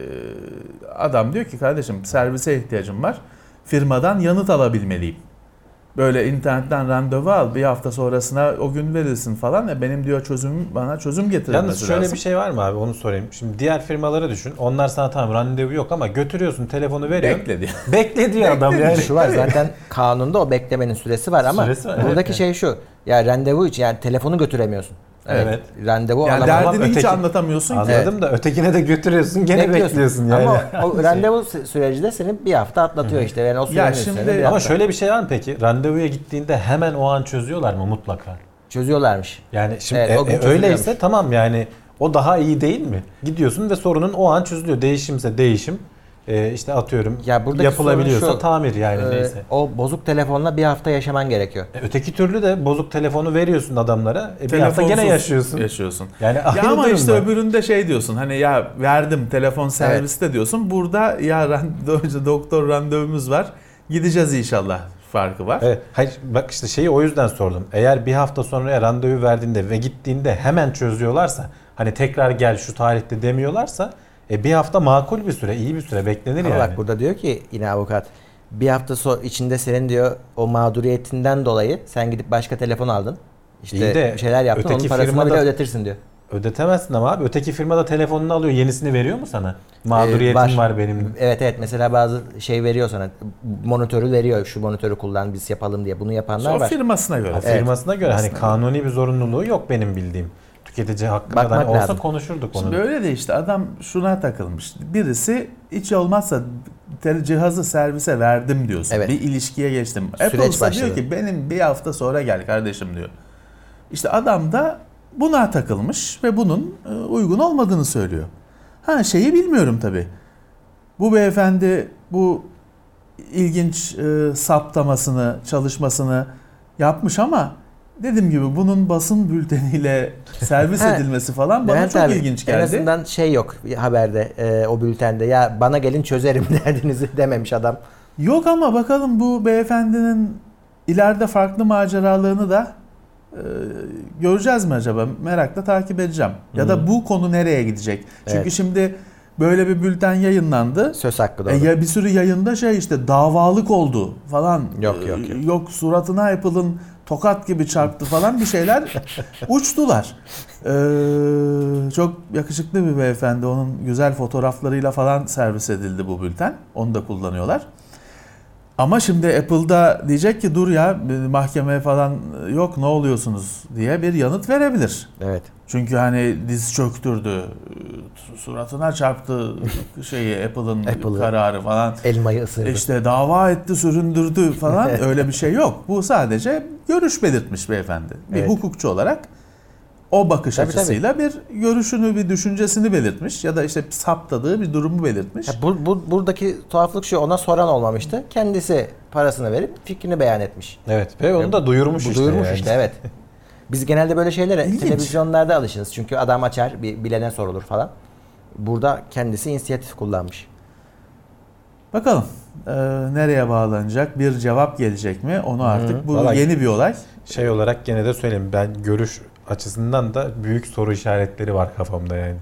adam diyor ki kardeşim servise ihtiyacım var. Firmadan yanıt alabilmeliyim. Böyle internetten randevu al, bir hafta sonrasına o gün verilsin falan. Ya benim diyor çözüm bana çözüm getirilmesi lazım. Yalnız şöyle bir şey var mı abi, onu sorayım. Şimdi diğer firmaları düşün. Onlar sana tamam randevu yok ama götürüyorsun, telefonu veriyorsun. Bekle diyor. Bekle diyor adam yani. Şu var zaten kanunda o beklemenin süresi var ama Süresi var, buradaki evet. şey şu. Ya randevu için yani telefonu götüremiyorsun. Evet. Randevu Yani alamam. derdini hiç öteki- anlatamıyorsun ki. Anladım da ötekine de götürüyorsun, gene Bekliyorsun. bekliyorsun yani. Ama o randevu sü- süreci de seni bir hafta atlatıyor işte. Yani o sürenin şimdi- üstüne bir Ama hafta. şöyle bir şey var mı peki? Randevuya gittiğinde hemen o an çözüyorlar mı mutlaka? Çözüyorlarmış. Yani şimdi Evet, e- o gün e, öyleyse çözülüyormuş. tamam yani o daha iyi değil mi? Gidiyorsun ve sorunun o an çözülüyor. Değişimse değişim. E, işte atıyorum Ya buradaki yapılabiliyorsa sorun şu, tamir yani Ee, neyse. o bozuk telefonla bir hafta yaşaman gerekiyor. E, öteki türlü de bozuk telefonu veriyorsun adamlara. E, bir hafta gene Telefonsuz yaşıyorsun. yaşıyorsun. Yani Ya aynı ama işte durumda. öbüründe şey diyorsun hani ya verdim telefon serviste diyorsun. Burada ya randevu, doktor randevumuz var. Gideceğiz inşallah farkı var. Evet. Hayır bak işte şeyi o yüzden sordum. Eğer bir hafta sonraya randevu verdiğinde ve gittiğinde hemen çözüyorlarsa, hani tekrar gel şu tarihte demiyorlarsa, e bir hafta makul bir süre, iyi bir süre beklenir Ama yani. bak burada diyor ki yine avukat bir hafta so içinde senin diyor o mağduriyetinden dolayı sen gidip başka telefon aldın. İşte İyi de bir şeyler yaptın, onun öteki parasını firmada- bile ödetirsin diyor. Ödetemezsin ama abi. Öteki firmada telefonunu alıyor, yenisini veriyor mu sana? Mağduriyetim Ee, var. var benim. Evet evet, mesela bazı şey veriyor sana, monitörü veriyor, şu monitörü kullan biz yapalım diye, bunu yapanlar O var. firmasına göre. O firmasına göre hani kanuni bir zorunluluğu yok benim bildiğim. Tüketici hakkı Bakmak kadar olsa lazım. konuşurduk onu. Şimdi öyle de işte adam şuna takılmış. Birisi hiç olmazsa tele- cihazı servise verdim diyorsun. Evet. Bir ilişkiye geçtim. Süreç Apple ise başladı. diyor ki benim bir hafta sonra gel kardeşim diyor. İşte adam da buna takılmış ve bunun e, uygun olmadığını söylüyor. Ha şeyi bilmiyorum tabii. Bu beyefendi bu ilginç e, saptamasını, çalışmasını yapmış ama dediğim gibi bunun basın bülteniyle servis Ha, edilmesi falan bana Levent çok abi, ilginç En geldi. azından şey yok haberde, e, o bültende ya bana gelin çözerim derdinizi dememiş adam. Yok ama bakalım bu beyefendinin ileride farklı maceralarını da e, göreceğiz mi acaba? Merakla takip edeceğim. Ya da bu konu nereye gidecek? Çünkü Evet. şimdi böyle bir bülten yayınlandı. Söz hakkı doğru. E ya bir sürü yayında şey işte davalık oldu falan. Yok, E, yok, yok. Yok suratına Apple'ın tokat gibi çarptı falan bir şeyler uçtular. Ee, çok yakışıklı bir beyefendi. Onun güzel fotoğraflarıyla falan servis edildi bu bülten. Onu da kullanıyorlar. Ama şimdi Apple'da diyecek ki dur ya mahkemeye falan yok ne oluyorsunuz diye bir yanıt verebilir. Evet. Çünkü hani diz çöktürdü, suratına çarptı şeyi Apple'ın Apple'ı. kararı falan. Elmayı ısırdı. İşte dava etti, süründürdü falan öyle bir şey yok. Bu sadece görüş belirtmiş beyefendi. Bir Evet. hukukçu olarak o bakış Tabii, açısıyla bir görüşünü, bir düşüncesini belirtmiş ya da işte saptadığı bir durumu belirtmiş. Ya bu, bu, buradaki tuhaflık şu, ona soran olmamıştı. Kendisi parasını verip fikrini beyan etmiş. Evet ve onu da duyurmuş Bu işte. duyurmuş yani. işte, evet. Biz genelde böyle şeylere İlginç. televizyonlarda alışırız. Çünkü adam açar, bir bilene sorulur falan. Burada kendisi inisiyatif kullanmış. Bakalım e, nereye bağlanacak, bir cevap gelecek mi onu artık bu Vallahi- yeni bir olay. Şey olarak gene de söyleyeyim, ben görüş açısından da büyük soru işaretleri var kafamda yani.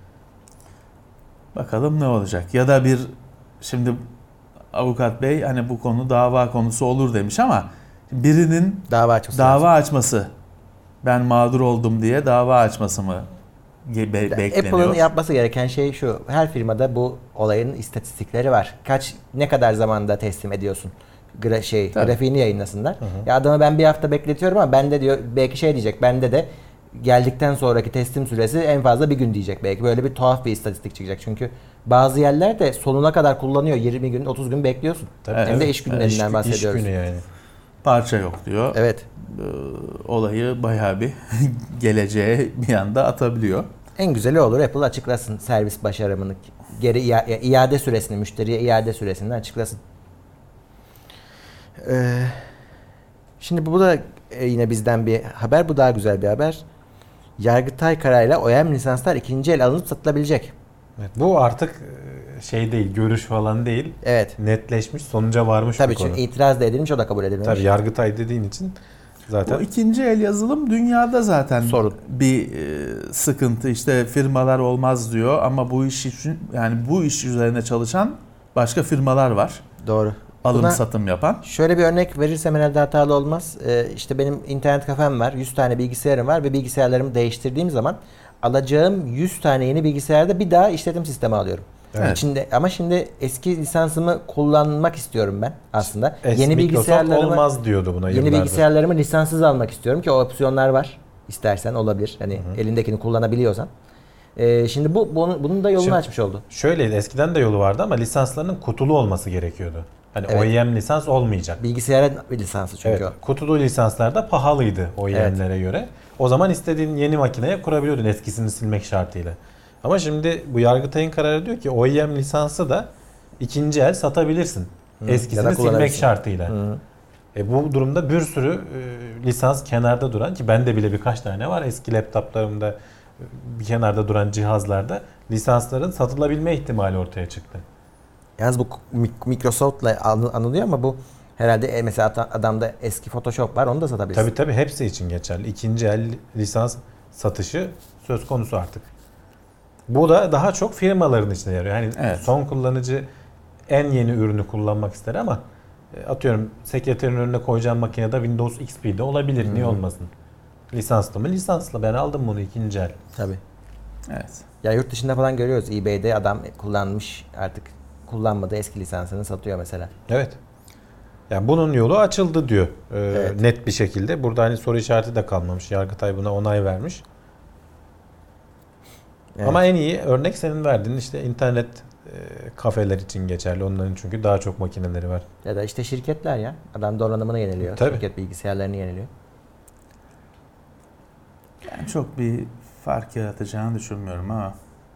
Bakalım ne olacak ya da bir şimdi avukat bey hani bu konu dava konusu olur demiş ama birinin Dava açması lazım. dava açması ben mağdur oldum diye dava açması mı ge- be- bekleniyor? Apple'ın yapması gereken şey şu. Her firmada bu olayın istatistikleri var. Kaç, ne kadar zamanda teslim ediyorsun? Gra şey, Tabii. grafiğini yayınlasınlar. Ya adamı ben bir hafta bekletiyorum ama bende diyor, belki şey diyecek. Bende de geldikten sonraki teslim süresi en fazla bir gün diyecek belki. Böyle bir tuhaf bir istatistik çıkacak. Çünkü bazı yerler de sonuna kadar kullanıyor. yirmi gün, otuz gün bekliyorsun. Tabii, Hem evet. de iş günlerinden İş, iş bahsediyoruz. günü yani. Parça yok diyor. Evet. Ee, olayı bayağı bir geleceğe bir anda atabiliyor. En güzeli olur Apple açıklasın servis başarımını. Geri ia- iade süresini, müşteriye iade süresini açıklasın. Ee, şimdi bu da e, yine bizden bir haber. Bu daha güzel bir haber. Yargıtay kararıyla O E M lisanslar ikinci el alınıp satılabilecek. Evet, bu artık e, şey değil, görüş falan değil. Evet. Netleşmiş, sonuca varmış Tabii bir konu. çünkü itiraz da edilmiş, o da kabul edilmemiş. Tabii Yargıtay dediğin için zaten. Bu ikinci el yazılım dünyada zaten sorun. Bir e, sıkıntı. İşte firmalar olmaz diyor ama bu iş için, yani bu iş üzerine çalışan başka firmalar var. Doğru. Alım Buna satım yapan. şöyle bir örnek verirsem herhalde hatalı olmaz. Ee, işte benim internet kafem var. yüz tane bilgisayarım var ve bilgisayarlarımı değiştirdiğim zaman alacağım yüz tane yeni bilgisayarda bir daha işletim sistemi alıyorum. Evet. Şimdi, ama şimdi eski lisansımı kullanmak istiyorum ben aslında. Es, yeni Microsoft bilgisayarlarımı olmaz diyordu buna Yeni yıllardır. bilgisayarlarımı lisanssız almak istiyorum ki o opsiyonlar var. İstersen olabilir. Hani Hı hı. elindekini kullanabiliyorsan. Ee, şimdi bu bunun, bunun da yolunu Şimdi- açmış oldu. Şöyleydi, eskiden de yolu vardı ama lisanslarının kutulu olması gerekiyordu. Hani Evet. O E M lisans olmayacak. Bilgisayara bir lisansı çünkü Evet, o. kutulu lisanslar da pahalıydı O E M'lere göre. O zaman istediğin yeni makineye kurabiliyordun eskisini silmek şartıyla. Ama şimdi bu Yargıtay'ın kararı diyor ki O E M lisansı da ikinci el satabilirsin. Hı, ya da Eskisini silmek kullanabilirsin. şartıyla. Hı. E bu durumda bir sürü e, lisans kenarda duran, ki bende bile birkaç tane var eski laptoplarımda, e, bir kenarda duran cihazlarda lisansların satılabilme ihtimali ortaya çıktı. Yalnız bu Microsoft'la anılıyor ama bu herhalde e, mesela adamda eski Photoshop var, onu da satabilirsin. Tabii tabii, hepsi için geçerli. İkinci el lisans satışı söz konusu artık. Bu da daha çok firmaların içine yarıyor. Yani Evet. son kullanıcı en yeni ürünü kullanmak ister ama e, atıyorum sekreterin önüne koyacağım makinede Windows X P'de olabilir. Hmm. Niye olmasın? Lisanslı mı? Lisanslı. Ben aldım bunu ikinci el. Tabii. Evet. Ya yurt dışında falan görüyoruz. eBay'de adam kullanmış, artık kullanmadığı eski lisansını satıyor mesela. Evet. Yani bunun yolu açıldı diyor. Ee, Evet. Net bir şekilde. Burada hani soru işareti de kalmamış. Yargıtay buna onay vermiş. Evet. Ama en iyi örnek senin verdiğin işte internet e, kafeler için geçerli. Onların çünkü daha çok makineleri var. Ya da işte şirketler ya. Adam donanımını yeniliyor. Tabii. Şirket bilgisayarlarını yeniliyor. Yani çok bir fark yaratacağını düşünmüyorum ama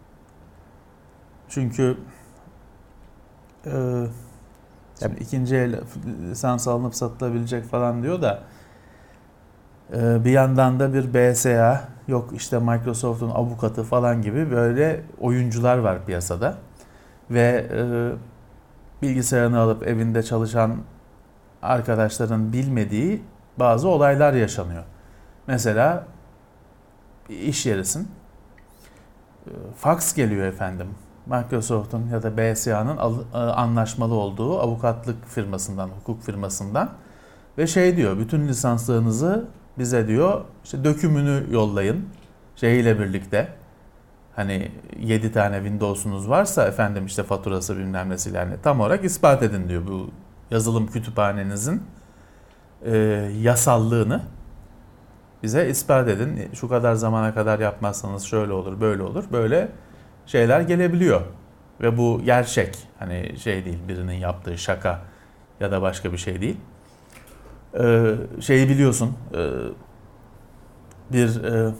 çünkü e, şimdi ikinci el lisans alınıp satılabilecek falan diyor da e, bir yandan da bir B S A, yok işte Microsoft'un avukatı falan gibi böyle oyuncular var piyasada ve e, bilgisayarını alıp evinde çalışan arkadaşların bilmediği bazı olaylar yaşanıyor. Mesela bir iş yerisin. Fax geliyor efendim. Microsoft'un ya da B S A'nın anlaşmalı olduğu avukatlık firmasından, hukuk firmasından ve şey diyor, bütün lisanslarınızı bize diyor, işte dökümünü yollayın şeyiyle birlikte. Hani yedi tane Windows'unuz varsa efendim işte faturası bilmem nesiyle, yani tam olarak ispat edin diyor bu yazılım kütüphanenizin e, yasallığını. Bize ispat edin. Şu kadar zamana kadar yapmazsanız şöyle olur, böyle olur. Böyle şeyler gelebiliyor. Ve bu gerçek. Hani şey değil, birinin yaptığı şaka ya da başka bir şey değil. Ee, şeyi biliyorsun, e, bir e,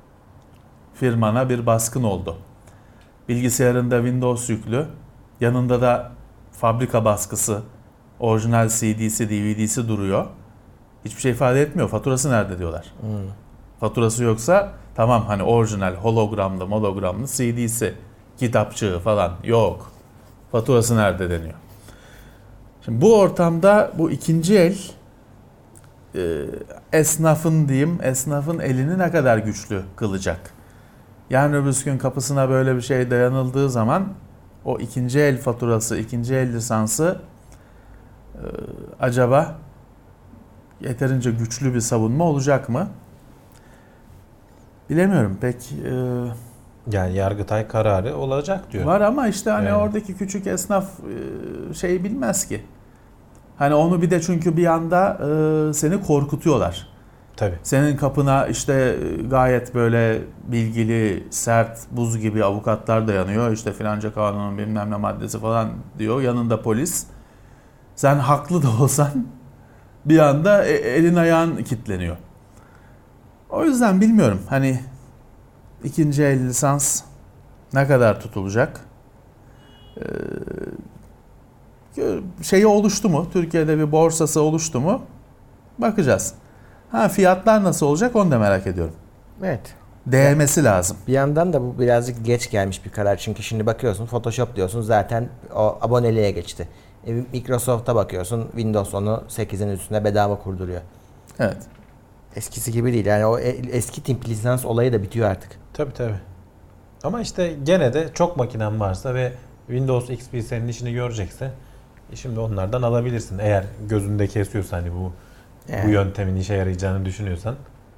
firmana bir baskın oldu. Bilgisayarında Windows yüklü, yanında da fabrika baskısı, orijinal C D'si, D V D'si duruyor. Hiçbir şey ifade etmiyor. Faturası nerede diyorlar. Hmm. Faturası yoksa tamam, hani orijinal hologramlı hologramlı C D'si, kitapçığı falan yok. Faturası nerede deniyor. Şimdi bu ortamda bu ikinci el e, esnafın diyeyim, esnafın elini ne kadar güçlü kılacak? Yarın öbür gün kapısına böyle bir şey dayanıldığı zaman o ikinci el faturası, ikinci el lisansı e, acaba yeterince güçlü bir savunma olacak mı? Bilemiyorum pek. E, Yani Yargıtay kararı olacak diyor. var ama işte hani Yani. oradaki küçük esnaf e, şey bilmez ki. Hani onu bir de çünkü bir anda e, seni korkutuyorlar. Tabii. Senin kapına işte e, gayet böyle bilgili, sert, buz gibi avukatlar dayanıyor. İşte filanca kanunun bilmem ne maddesi falan diyor. Yanında polis. Sen haklı da olsan bir anda e, elin ayağın kilitleniyor. O yüzden bilmiyorum. Hani ikinci el lisans ne kadar tutulacak? Ee, şeyi oluştu mu? Türkiye'de bir borsası oluştu mu? Bakacağız. Ha, fiyatlar nasıl olacak onu da merak ediyorum. Evet. Değmesi lazım. Bir yandan da bu birazcık geç gelmiş bir karar. Çünkü şimdi bakıyorsun Photoshop diyorsun zaten o aboneliğe geçti. E, Microsoft'a bakıyorsun Windows onu sekizin üstüne bedava kurduruyor. Evet. Eskisi gibi değil. Yani o eski tip lisans olayı da bitiyor artık. Tabii tabii. Ama işte gene de çok makinen varsa ve Windows X P senin işini görecekse şimdi onlardan alabilirsin. Eğer gözünde kesiyorsa hani bu yani. bu yöntemin işe yarayacağını düşünüyorsan.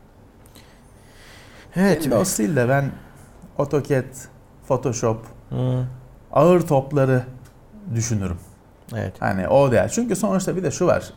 Evet. Windows değil de ben AutoCAD, Photoshop, hmm. ağır topları düşünürüm. Evet. Hani o değer. Çünkü sonuçta bir de şu var.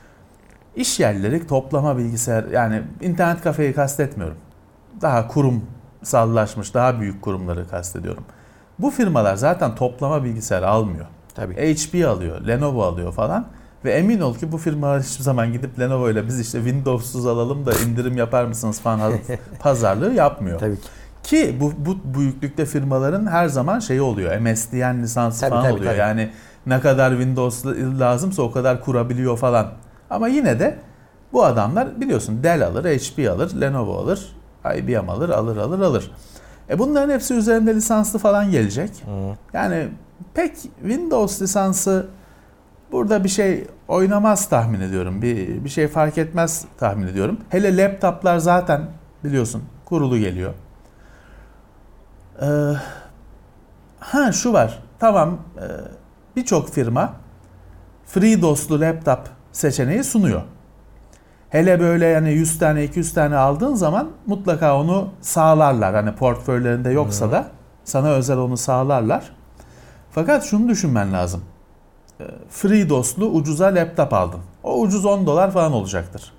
İş yerleri toplama bilgisayar, yani internet kafeyi kastetmiyorum. Daha kurumsallaşmış, daha büyük kurumları kastediyorum. Bu firmalar zaten toplama bilgisayar almıyor. Tabii. H P alıyor, Lenovo alıyor falan. Ve emin ol ki bu firmalar hiçbir zaman gidip Lenovo ile biz işte Windows'suz alalım da indirim yapar mısınız falan pazarlığı yapmıyor. Tabii ki. Ki bu, bu büyüklükte firmaların her zaman şeyi oluyor. M S D N lisansı tabii, falan tabii, oluyor. tabii. Yani ne kadar Windows lazımsa o kadar kurabiliyor falan. Ama yine de bu adamlar biliyorsun Dell alır, H P alır, Lenovo alır, I B M alır, alır, alır, alır. E bunların hepsi üzerinde lisanslı falan gelecek. Hmm. Yani pek Windows lisansı burada bir şey oynamaz tahmin ediyorum. Bir, bir şey fark etmez tahmin ediyorum. Hele laptoplar zaten biliyorsun kurulu geliyor. Ee, ha şu var. Tamam e, birçok firma FreeDOS'lu laptop seçeneği sunuyor. Hele böyle yani yüz tane iki yüz tane aldığın zaman mutlaka onu sağlarlar. Hani portföylerinde yoksa hmm. da sana özel onu sağlarlar. Fakat şunu düşünmen lazım. FreeDOS'lu ucuza laptop aldın. O ucuz on dolar falan olacaktır.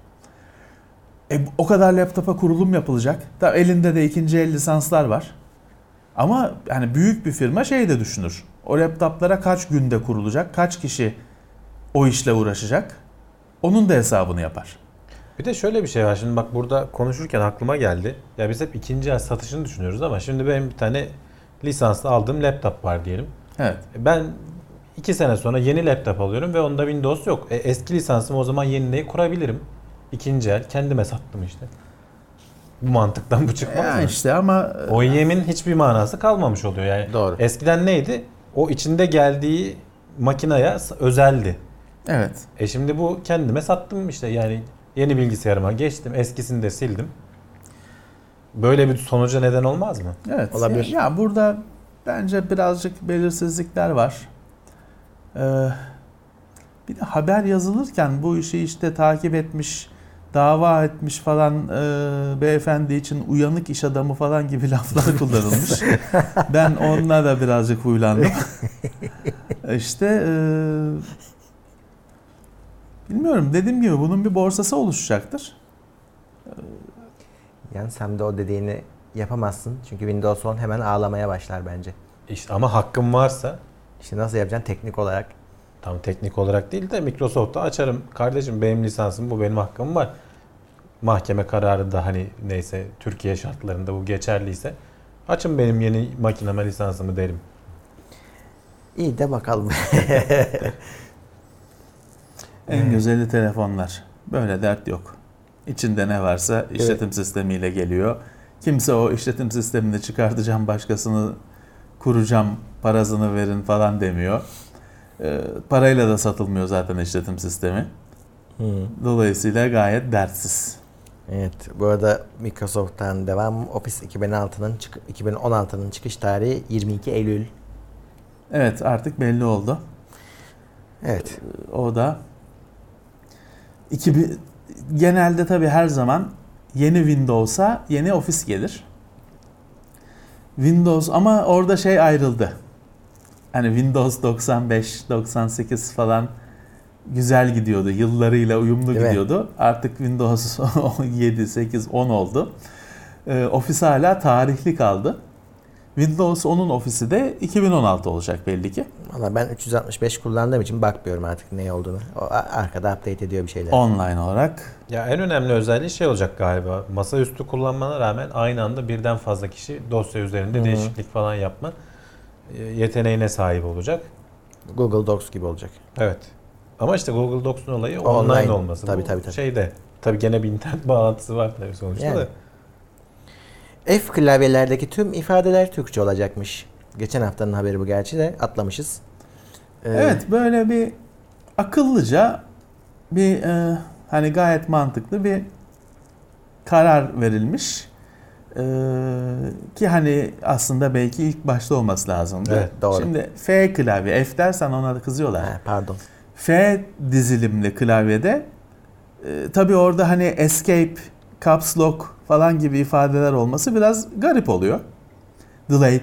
E, o kadar laptopa kurulum yapılacak. Tabii elinde de ikinci el lisanslar var. Ama yani büyük bir firma şey de düşünür. O laptoplara kaç günde kurulacak, kaç kişi o işle uğraşacak. Onun da hesabını yapar. Bir de şöyle bir şey var. Şimdi bak burada konuşurken aklıma geldi. Ya biz hep ikinci el satışını düşünüyoruz ama şimdi benim bir tane lisanslı aldığım laptop var diyelim. Evet. Ben iki sene sonra yeni laptop alıyorum ve onda Windows yok. E, eski lisansımı o zaman yenileyip kurabilirim. İkinci el. Kendime sattım işte. Bu mantıktan bu çıkmaz ya mı? işte ama O E M'in hiçbir manası kalmamış oluyor yani. Doğru. Eskiden neydi? O içinde geldiği makineye özeldi. Evet. E şimdi bu kendime sattım işte yani yeni bilgisayarıma geçtim. Eskisini de sildim. Böyle bir sonuca neden olmaz mı? Evet. Olabilir. Ya, ya burada bence birazcık belirsizlikler var. Ee, bir de haber yazılırken bu işi işte takip etmiş, dava etmiş falan e, beyefendi için uyanık iş adamı falan gibi laflar kullanılmış. Ben onunla da birazcık huylandım. İşte e, bilmiyorum, dediğim gibi bunun bir borsası oluşacaktır. Yani sen de o dediğini yapamazsın. Çünkü Windows on hemen ağlamaya başlar bence. İşte ama hakkım varsa İşte nasıl yapacaksın teknik olarak? tam teknik olarak değil de Microsoft'ta açarım. Kardeşim benim lisansım bu, benim hakkım var. Mahkeme kararı da hani neyse Türkiye şartlarında bu geçerliyse açın benim yeni makineme lisansımı derim. İyi de bakalım. En güzeli telefonlar. Böyle dert yok. İçinde ne varsa işletim evet. sistemiyle geliyor. Kimse o işletim sistemini çıkartacağım, başkasını kuracağım, parasını verin falan demiyor. E, parayla da satılmıyor zaten işletim sistemi. Hmm. Dolayısıyla gayet dertsiz. Evet, bu arada Microsoft'tan devam. Office iki bin altının iki bin on altının çıkış tarihi yirmi iki Eylül. Evet, artık belli oldu. Evet. O da iki bin, genelde tabii her zaman yeni Windows'a yeni Office gelir. Windows ama orada şey ayrıldı. Hani Windows doksan beş, doksan sekiz falan güzel gidiyordu. Yıllarıyla uyumlu Değil gidiyordu. Mi? Artık Windows yedi, sekiz, on oldu. Ee, Office hala tarihli kaldı. Windows onun ofisi de iki bin on altı olacak belli ki. Valla ben üç yüz altmış beş kullandığım için bakmıyorum artık ne olduğunu. O arkada update ediyor bir şeyler. Online olarak. Ya en önemli özelliği şey olacak galiba. Masaüstü kullanmana rağmen aynı anda birden fazla kişi dosya üzerinde Hı-hı. değişiklik falan yapma yeteneğine sahip olacak. Google Docs gibi olacak. Evet. Ama işte Google Docs'un olayı online, online olması. Tabii, tabii, tabii. Şeyde tabii gene bir internet bağlantısı var tabii sonuçta yani. da. F klavyelerdeki tüm ifadeler Türkçe olacakmış. Geçen haftanın haberi bu gerçi de atlamışız. Ee, evet böyle bir akıllıca bir e, hani gayet mantıklı bir karar verilmiş. Ee, ki hani aslında belki ilk başta olması lazımdı. Evet, doğru. Şimdi F klavye, F dersen ona da kızıyorlar. Ha, pardon. F dizilimli klavyede e, tabii orada hani escape, caps lock falan gibi ifadeler olması biraz garip oluyor. Delete.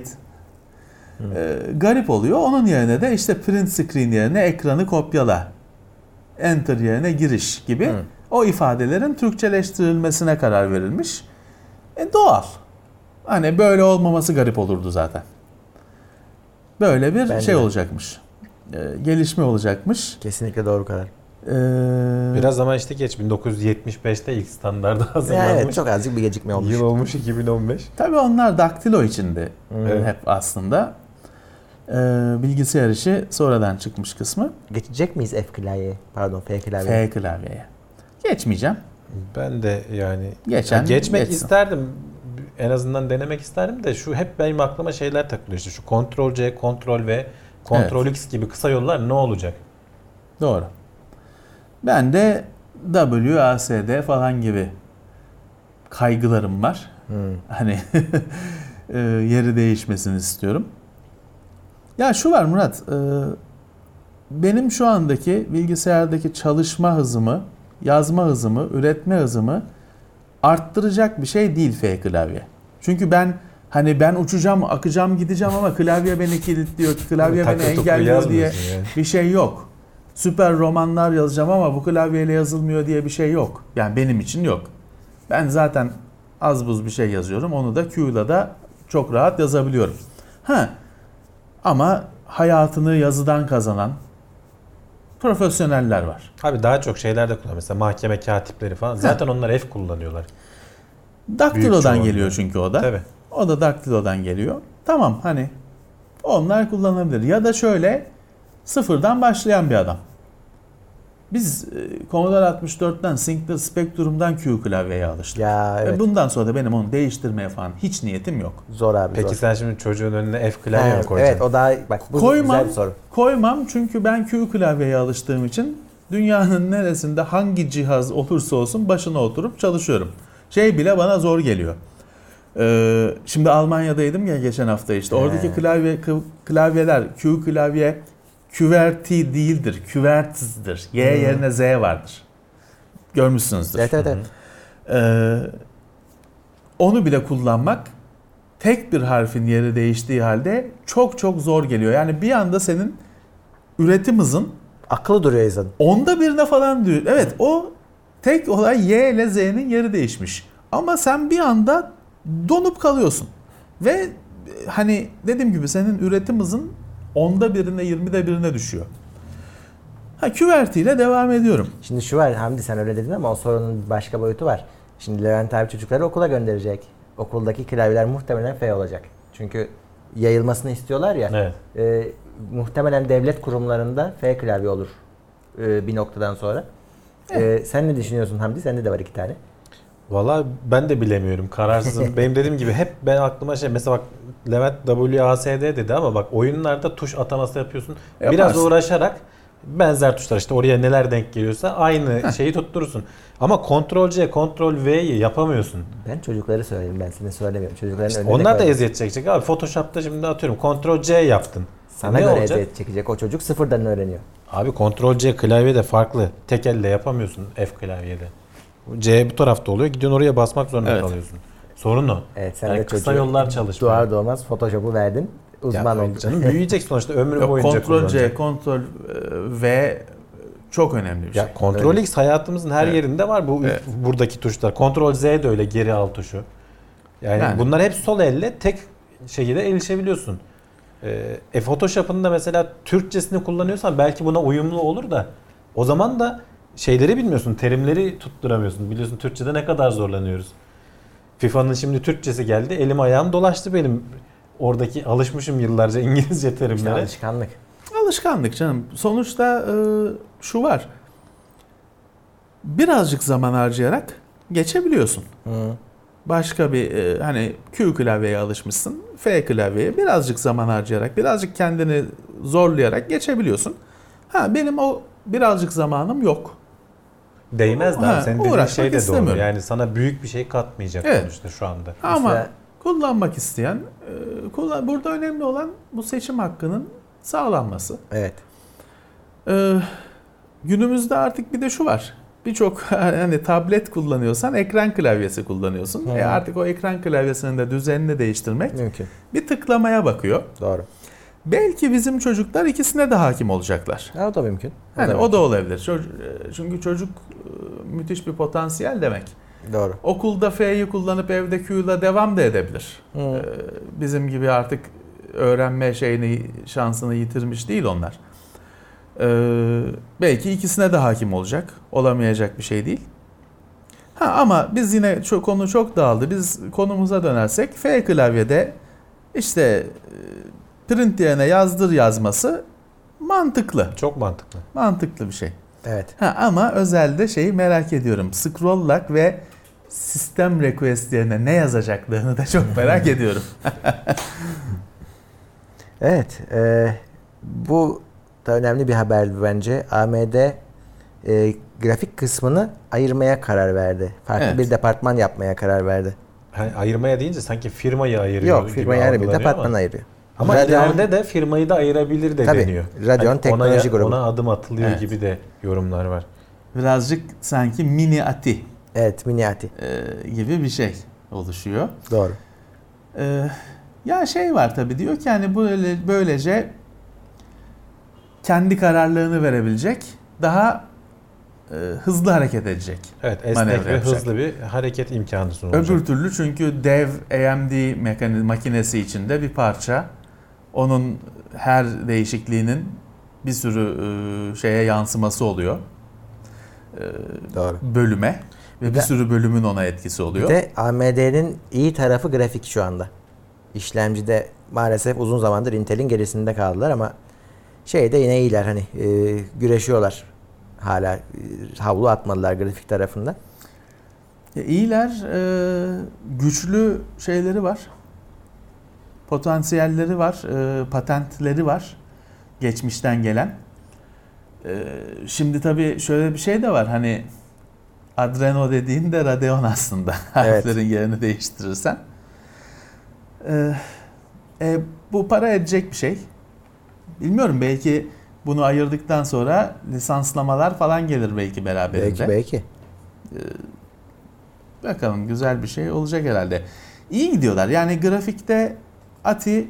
E, garip oluyor. Onun yerine de işte print screen yerine ekranı kopyala. Enter yerine giriş gibi Hı. o ifadelerin Türkçeleştirilmesine karar verilmiş. E, doğal. Hani böyle olmaması garip olurdu zaten. Böyle bir Bence şey de. olacakmış. E, gelişme olacakmış. Kesinlikle doğru karar. Ee, Biraz zaman işte geç. bin dokuz yüz yetmiş beşte ilk standarda Ya hazırlanmış. evet, çok azıcık bir gecikme olmuş. Yıl olmuş iki bin on beş. tabii onlar daktilo içindi Evet. hep aslında. Ee, bilgisayar işi sonradan çıkmış kısmı. Geçecek miyiz F klavyeye? Pardon, F klavyeye. F klavyeye. Geçmeyeceğim. Ben de yani Geçen, ya geçmek geçsin. isterdim. En azından denemek isterdim de şu hep benim aklıma şeyler takılıyor işte şu Ctrl C, Ctrl V, Ctrl X gibi kısa yollar ne olacak? Doğru. Ben de W A S D falan gibi kaygılarım var. Hmm. Hani e, yeri değişmesini istiyorum. Ya şu var Murat, e, benim şu andaki bilgisayardaki çalışma hızımı, yazma hızımı, üretme hızımı arttıracak bir şey değil F klavye. Çünkü ben hani ben uçacağım, akacağım, gideceğim ama klavye beni kilitliyor, klavye beni Takır tukur engelliyor diye yazmıyorsun yani. bir şey yok. Süper romanlar yazacağım ama bu klavyeyle yazılmıyor diye bir şey yok. Yani benim için yok. Ben zaten az buz bir şey yazıyorum. Onu da Q'la da çok rahat yazabiliyorum. Ha. Ama hayatını yazıdan kazanan profesyoneller var. Abi daha çok şeyler de kullanıyor. Mesela mahkeme katipleri falan. Zaten onlar F kullanıyorlar. Büyük Daktilo'dan çoğunluğu. geliyor çünkü o da. Tabii. O da Daktilo'dan geliyor. Tamam hani onlar kullanılabilir. Ya da şöyle sıfırdan başlayan bir adam. Biz e, Commodore altmış dörtten Sinclair Spectrum'dan Q klavyeye alıştık. Ya evet. Ve bundan sonra da benim onu değiştirmeye falan hiç niyetim yok. Zor abi, Peki zor. sen şimdi çocuğun önüne F klavye Ha, mi koyacaksın? evet, o daha bak bu Koymam. güzel bir soru. Koymam çünkü ben Q klavyeye alıştığım için dünyanın neresinde hangi cihaz olursa olsun başına oturup çalışıyorum. Şey bile bana zor geliyor. Ee, şimdi Almanya'daydım ya geçen hafta işte. Oradaki He. klavye kı- klavyeler Q klavye QWERTY değildir. QWERTY'dir. Y Hmm. yerine Z vardır. Görmüşsünüzdür. Evet evet evet. Ee, onu bile kullanmak tek bir harfin yeri değiştiği halde çok çok zor geliyor. Yani bir anda senin üretim hızın Akıllı duruyor insanın. onda birine falan diyor. Evet, o tek olay Y ile Z'nin yeri değişmiş. Ama sen bir anda donup kalıyorsun. Ve e, hani dediğim gibi senin üretim hızın onda birine yirmide birine düşüyor. Ha QWERTY ile devam ediyorum. Şimdi şu var Hamdi, sen öyle dedin ama o sorunun bir başka boyutu var. Şimdi Levent abi çocukları okula gönderecek. Okuldaki klavyeler muhtemelen F olacak. Çünkü yayılmasını istiyorlar ya. Evet. E, muhtemelen devlet kurumlarında F klavye olur e, bir noktadan sonra. E, sen ne düşünüyorsun Hamdi? Sende de var iki tane. Valla ben de bilemiyorum. Kararsızım. Benim dediğim gibi hep ben aklıma şey mesela bak Levent W A S D dedi ama bak oyunlarda tuş ataması yapıyorsun. Yaparsın. Biraz uğraşarak benzer tuşlar işte oraya neler denk geliyorsa aynı şeyi tutturursun. Ama Ctrl C, Ctrl V'yi yapamıyorsun. Ben çocukları söyleyeyim, ben seni söylemiyorum. Çocukların İşte önüne onlar da koyalım. eziyet çekecek abi. Photoshop'ta şimdi atıyorum Ctrl C yaptın. Sana Ne göre olacak? eziyet çekecek. O çocuk sıfırdan öğreniyor. Abi Ctrl C klavye de farklı. Tek elle yapamıyorsun F klavyede. C bu tarafta oluyor. Gidiyorsun oraya basmak zorunda Evet. kalıyorsun. Sorun o. Evet, sen Yani de kısa çocuğu yollar çalışmıyor. doğar doğmaz Photoshop'u verdin. Uzman Ya, oldun. canım büyüyecek sonuçta ömrü Yok, boyunca Ctrl kullanacak. C, Ctrl V çok önemli bir şey. Ya Ctrl X hayatımızın her Evet. yerinde var bu Evet. buradaki tuşlar. Ctrl Z de öyle geri al tuşu. Yani, Yani. bunlar hep sol elle tek şekilde erişebiliyorsun. Ee, e, Photoshop'ın da mesela Türkçesini kullanıyorsan belki buna uyumlu olur da o zaman da şeyleri bilmiyorsun, terimleri tutturamıyorsun. Biliyorsun Türkçede ne kadar zorlanıyoruz. FIFA'nın şimdi Türkçesi geldi, elim ayağım dolaştı benim. Oradaki alışmışım yıllarca İngilizce İşte terimlere. alışkanlık. Alışkanlık canım. Sonuçta e, şu var. Birazcık zaman harcayarak geçebiliyorsun. Hı. Başka bir e, hani Q klavyeye alışmışsın. F klavyeye birazcık zaman harcayarak, birazcık kendini zorlayarak geçebiliyorsun. Ha benim o birazcık zamanım yok. değmez de Ha, abi. Senin dediğin uğraşmak şey de doğru. istemiyorum. Yani sana büyük bir şey katmayacak Evet. sonuçta şu anda. Ama Mesela- kullanmak isteyen, e, kullan, burada önemli olan bu seçim hakkının sağlanması. Evet. Ee, günümüzde artık bir de şu var. Birçok hani tablet kullanıyorsan ekran klavyesi kullanıyorsun. Hı. E artık o ekran klavyesinin de düzenini değiştirmek Mümkün. bir tıklamaya bakıyor. Doğru. Belki bizim çocuklar ikisine de hakim olacaklar. Ha, o da mümkün. O Hani da o mümkün. da olabilir. Çocuk- Çünkü çocuk e, müthiş bir potansiyel demek. Doğru. Okulda F'yi kullanıp evde Q'yla devam da edebilir. Hı. Ee, Bizim gibi artık öğrenme şeyini, şansını yitirmiş değil onlar. Ee, belki ikisine de hakim olacak. Olamayacak bir şey değil. Ha, ama biz yine çok, konu çok dağıldı. Biz konumuza dönersek F klavyede işte e, print yerine yazdır yazması mantıklı. Çok mantıklı. Mantıklı bir şey. Evet. Ha, ama özelde şeyi merak ediyorum. Scroll lock ve sistem request yerine ne yazacaklarını da çok merak ediyorum. Evet. E, bu da önemli bir haber bence. A M D e, grafik kısmını ayırmaya karar verdi. Farklı Evet. bir departman yapmaya karar verdi. Hani ayırmaya deyince sanki firmayı ayırıyor Yok, gibi firmayı ayrı bir algılanıyor departman ama. ayırıyor. Ama Radeon- ileride de firmayı da ayırabilir de Tabii, deniyor. Radeon Hani Teknoloji ona, Grubu. Ona adım atılıyor Evet. gibi de yorumlar var. Birazcık sanki mini ati Evet, Miniati. e, gibi bir şey oluşuyor. Doğru. E, ya şey var tabii, diyor ki hani böyle böylece kendi kararlarını verebilecek, daha e, hızlı hareket edecek. Evet, Manevra esnek ve yapacak. hızlı bir hareket imkanı sunulacak. Öbür türlü çünkü dev A M D mekaniz makinesi içinde bir parça. Onun her değişikliğinin bir sürü e, şeye yansıması oluyor. E, Doğru. bölüme ve Bir bir de- sürü bölümün ona etkisi oluyor. Bir de A M D'nin iyi tarafı grafik şu anda. İşlemcide maalesef uzun zamandır Intel'in gerisinde kaldılar ama şeyde yine iyiler, hani e, güreşiyorlar. Hala e, havlu atmadılar grafik tarafında. Ya iyiler, e, güçlü şeyleri var. Potansiyelleri var, e, patentleri var. Geçmişten gelen. E, şimdi tabii şöyle bir şey de var. Hani Adreno dediğin de Radeon aslında. Evet. Harflerin yerini değiştirirsen. E, e, bu para edecek bir şey. Bilmiyorum, belki bunu ayırdıktan sonra lisanslamalar falan gelir belki beraberinde. Belki belki. Bakalım, güzel bir şey olacak herhalde. İyi gidiyorlar. Yani grafikte Ati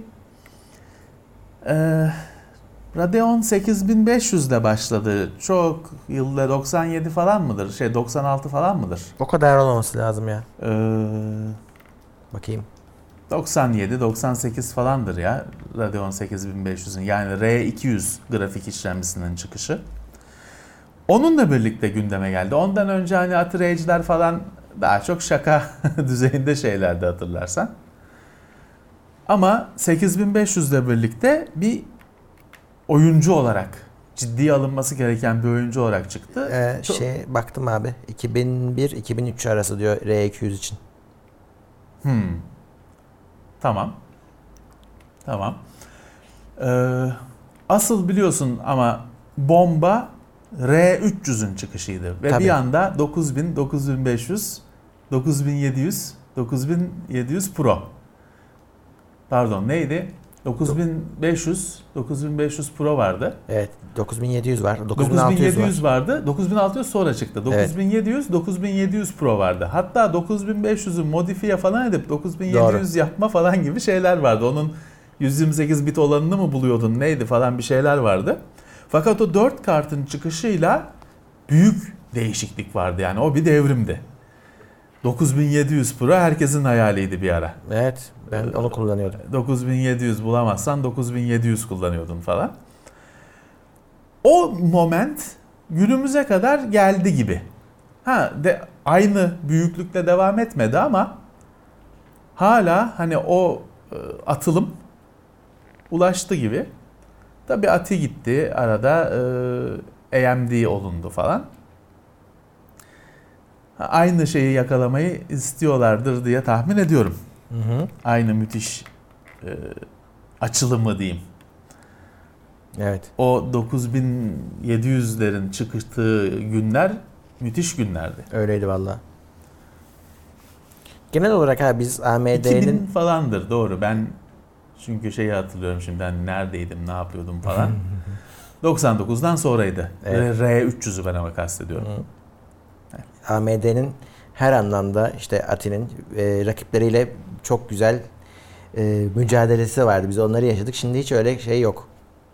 e, Radeon sekiz bin beş yüzle başladı. Çok yılda doksan yedi falan mıdır? Şey doksan altı falan mıdır? O kadar olmaması lazım ya. E, Bakayım. doksan yedi doksan sekiz falandır ya Radeon sekiz bin beş yüzün. Yani R iki yüz grafik işlemcisinin çıkışı. Onunla birlikte gündeme geldi. Ondan önce hani Ati Rage'ler falan daha çok şaka düzeyinde şeylerdi, hatırlarsan. Ama sekiz bin beş yüzle birlikte bir oyuncu olarak, ciddiye alınması gereken bir oyuncu olarak çıktı. Ee, Çok- şey baktım abi. iki bin bir iki bin üç arası diyor R iki yüz için. Hmm. Tamam. Tamam. Ee, asıl biliyorsun ama bomba R üç yüzün çıkışıydı. Ve Tabii. bir anda dokuz bin, dokuz bin beş yüz, dokuz bin yedi yüz, dokuz bin yedi yüz Pro. Pardon, neydi? dokuz bin beş yüz, dokuz bin beş yüz Pro vardı. Evet, dokuz bin yedi yüz var. dokuz bin dokuz bin altı yüz yedi var. yüz vardı. dokuz bin altı yüz sonra çıktı. dokuz bin yedi yüz, dokuz bin yedi yüz Pro vardı. Hatta dokuz bin beş yüzü modifiye falan edip dokuz bin yedi yüz Doğru. yapma falan gibi şeyler vardı. Onun yüz yirmi sekiz bit olanını mı buluyordun, neydi falan bir şeyler vardı. Fakat o dört kartın çıkışıyla büyük değişiklik vardı, yani o bir devrimdi. dokuz bin yedi yüz Pro herkesin hayaliydi bir ara. Evet, ben onu kullanıyordum. dokuz bin yedi yüz bulamazsan dokuz bin yedi yüz kullanıyordun falan. O moment günümüze kadar geldi gibi. Ha de aynı büyüklükte devam etmedi ama hala hani o e, atılım ulaştı gibi. Tabii Ati gitti arada, e, A M D olundu falan. Ha, aynı şeyi yakalamayı istiyorlardır diye tahmin ediyorum. Hı hı. Aynı müthiş e, açılımı diyeyim. Evet. O dokuz bin yedi yüzlerin çıktığı günler Müthiş günlerdi. Öyleydi valla. Genel olarak abi biz A M D'nin... iki bin falandır doğru. Ben çünkü şeyi hatırlıyorum şimdi ben neredeydim, ne yapıyordum falan. doksan dokuzdan sonraydı. Evet. R üç yüzü ben ama kastediyorum. A M D'nin her anlamda işte Ati'nin e, rakipleriyle çok güzel e, mücadelesi vardı. Biz onları yaşadık. Şimdi hiç öyle şey yok.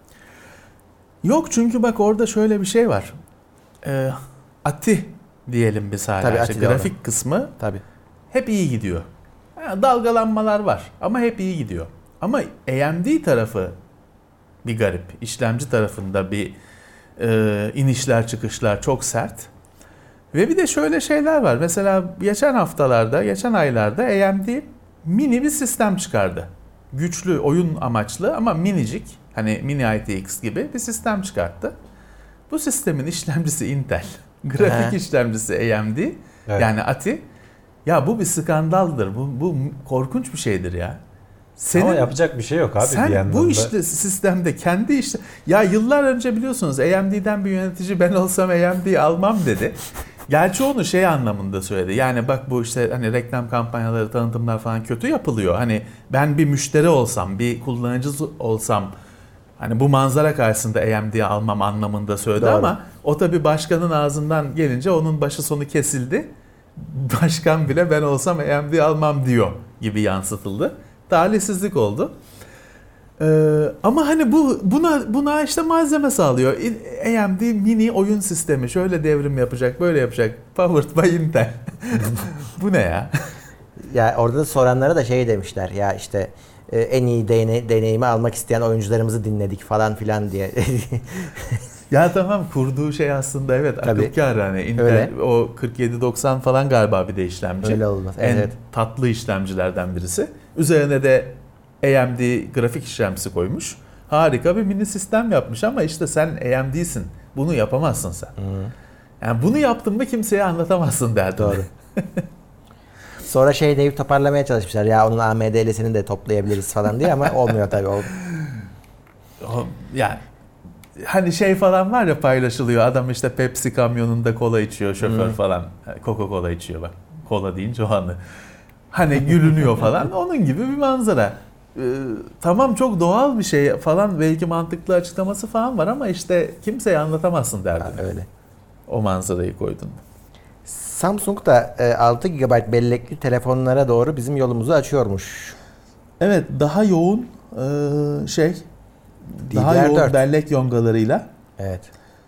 Yok çünkü bak orada şöyle bir şey var. Ee, Ati diyelim biz hala. Tabii, İşte Ati grafik doğru. kısmı Tabii. hep iyi gidiyor. Ha, dalgalanmalar var ama hep iyi gidiyor. Ama A M D tarafı bir garip. İşlemci tarafında bir e, inişler çıkışlar çok sert. Ve bir de şöyle şeyler var. Mesela geçen haftalarda, geçen aylarda A M D mini bir sistem çıkardı. Güçlü, oyun amaçlı ama minicik. Hani mini I T X gibi bir sistem çıkarttı. Bu sistemin işlemcisi Intel. Grafik He. işlemcisi A M D. Evet. Yani Ati. Ya bu bir skandaldır. Bu, bu korkunç bir şeydir ya. Senin, Ama yapacak bir şey yok abi bir sen yandan bu da. işte sistemde kendi işte ya yıllar önce biliyorsunuz A M D'den bir yönetici ben olsam A M D'yi almam dedi. Gerçi onu şey anlamında söyledi. Yani bak bu işte hani reklam kampanyaları, tanıtımlar falan kötü yapılıyor. Hani ben bir müşteri olsam, bir kullanıcı olsam hani bu manzara karşısında A M D'yi almam anlamında söyledi. Doğru. Ama o tabii başkanın ağzından gelince onun başı sonu kesildi. Başkan bile ben olsam A M D almam diyor gibi yansıtıldı. Talihsizlik oldu. Ee, ama hani bu buna buna işte malzeme sağlıyor. A M D mini oyun sistemi şöyle devrim yapacak, böyle yapacak. Powered by Intel. Bu ne ya? Ya orada da soranlara da şey demişler. Ya işte e, en iyi deney, deneyimi almak isteyen oyuncularımızı dinledik falan filan diye. Ya tamam kurduğu şey aslında evet Tabii. akıl kârı hani Intel Öyle. o kırk yedi doksan falan galiba bir de işlemci. Öyle olmaz. En Evet. tatlı işlemcilerden birisi. Üzerine de A M D grafik işlemcisi koymuş. Harika bir mini sistem yapmış ama işte sen A M D'sin. Bunu yapamazsın sen. Yani bunu yaptın mı kimseye anlatamazsın derdin. Doğru. Sonra şey deyip toparlamaya çalışmışlar. Ya onun A M D'lisini de toplayabiliriz falan diye ama olmuyor tabii. O... O- Yani hani şey falan var ya paylaşılıyor. Adam işte Pepsi kamyonunda kola içiyor şoför Hmm. falan. Coca-Cola içiyor bak. Kola deyince o anı. Hani gülünüyor falan. Onun gibi bir manzara. Ee, tamam çok doğal bir şey falan belki mantıklı açıklaması falan var ama işte kimseye anlatamazsın derdin. Ha, öyle. O manzarayı koydun. Samsung da e, altı gigabayt bellekli telefonlara doğru bizim yolumuzu açıyormuş. Evet daha yoğun e, şey daha D D R yoğun dört. bellek yongalarıyla Evet.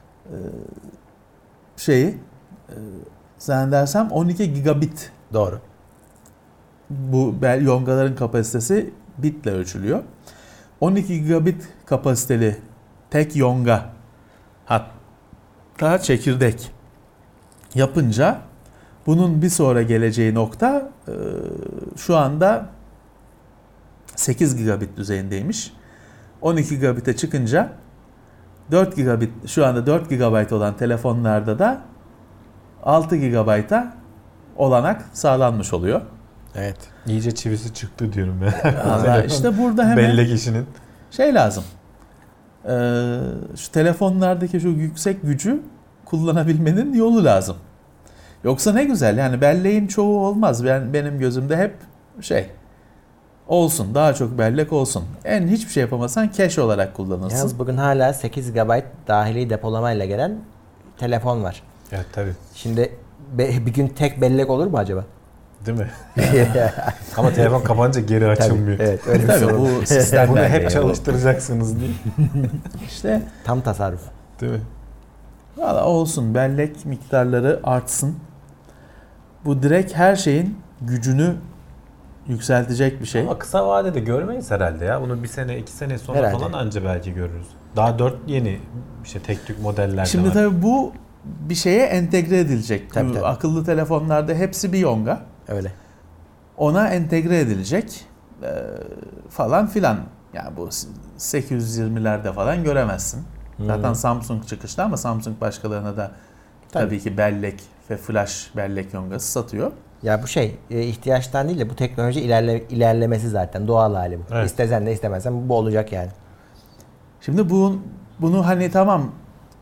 şeyi e, zannedersem on iki gigabit Doğru. bu bel yongaların kapasitesi bitle ölçülüyor. on iki gigabit kapasiteli tek yonga hatta çekirdek yapınca bunun bir sonra geleceği nokta e, şu anda sekiz gigabit düzeyindeymiş. on iki gigabit'e çıkınca dört gigabit şu anda dört gigabayt olan telefonlarda da altı gigabayta olanak sağlanmış oluyor. Evet. İyice çivisi çıktı diyorum ben. Vallahi işte burada hemen Bellek işinin. şey lazım. Ee, şu telefonlardaki şu yüksek gücü kullanabilmenin yolu lazım. Yoksa ne güzel yani belleğin çoğu olmaz. Ben benim gözümde hep şey olsun daha çok bellek olsun. En hiçbir şey yapamazsan cache olarak kullanırsın. Yalnız bugün hala sekiz gigabayt dahili depolamayla gelen telefon var. Evet tabii. Şimdi be- bir gün tek bellek olur mu acaba? Değil mi? Ama telefon kapanınca geri açılmıyor. Tabii, evet, öyle bir Tabii sorun. bu sistemler Bunu de hep yani. çalıştıracaksınız diye. İşte Tam tasarruf. Değil mi? valla olsun bellek miktarları artsın. Bu direkt her şeyin gücünü yükseltecek bir şey. Ama kısa vadede görmeyiz herhalde ya. Bunu bir sene, iki sene sonra Herhalde. falan anca belki görürüz. Daha dört yeni işte tek tük modeller Şimdi de var. tabii bu bir şeye entegre edilecek. Tabii, Bu tabii. akıllı telefonlarda hepsi bir yonga. Öyle. Ona entegre edilecek e, falan filan. Yani bu sekiz yüz yirmilerde falan göremezsin. Zaten Hmm. Samsung çıkışta ama Samsung başkalarına da tabii, Tabii. ki bellek ve flash bellek yongası satıyor. Ya bu şey e, ihtiyaçtan değil de bu teknoloji ilerle, ilerlemesi zaten doğal hali bu. Evet. İstesen de istemezsen bu olacak yani. Şimdi bu bunu hani tamam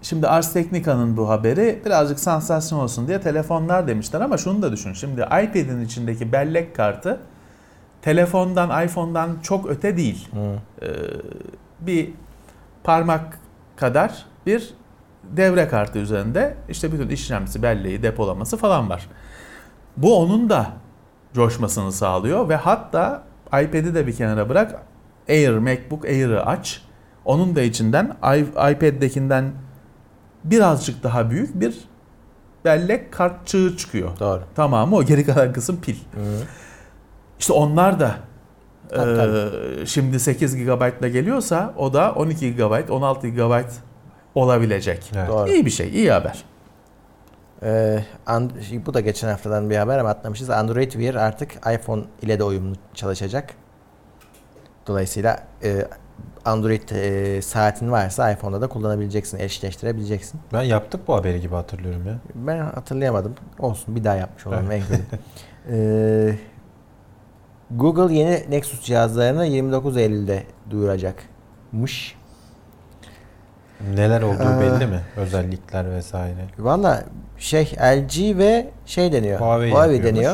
şimdi Ars Technica'nın bu haberi birazcık sansasyon olsun diye telefonlar demişler ama şunu da düşün. Şimdi iPad'in içindeki bellek kartı telefondan, iPhone'dan çok öte değil. Ee, bir parmak kadar bir devre kartı üzerinde işte bütün işlemcisi, belleği, depolaması falan var. Bu onun da coşmasını sağlıyor ve hatta iPad'i de bir kenara bırak, Air, MacBook Air'ı aç. Onun da içinden iPad'dekinden birazcık daha büyük bir bellek kartçığı çıkıyor. Doğru. Tamamı o, geri kalan kısım pil. Hı. İşte onlar da Tabii, e, tabii. şimdi sekiz gigabaytla geliyorsa o da on iki gigabayt, on altı gigabayt olabilecek. Evet. Doğru. İyi bir şey, iyi haber. Ee, and- bu da geçen haftadan bir haber ama atlamışız. Android Wear artık iPhone ile de uyumlu çalışacak. Dolayısıyla e, Android e, saatin varsa iPhone'da da kullanabileceksin, eşleştirebileceksin. Ben yaptık bu haberi gibi hatırlıyorum ya. Ben hatırlayamadım. Olsun, bir daha yapmış olalım en kötü. Ee, Google yeni Nexus cihazlarını yirmi dokuz Eylül'de duyuracakmış. Neler olduğu Ee, belli mi? Özellikler vesaire. Valla şey L G ve şey deniyor. Huawei Huawei yapıyormuş. deniyor.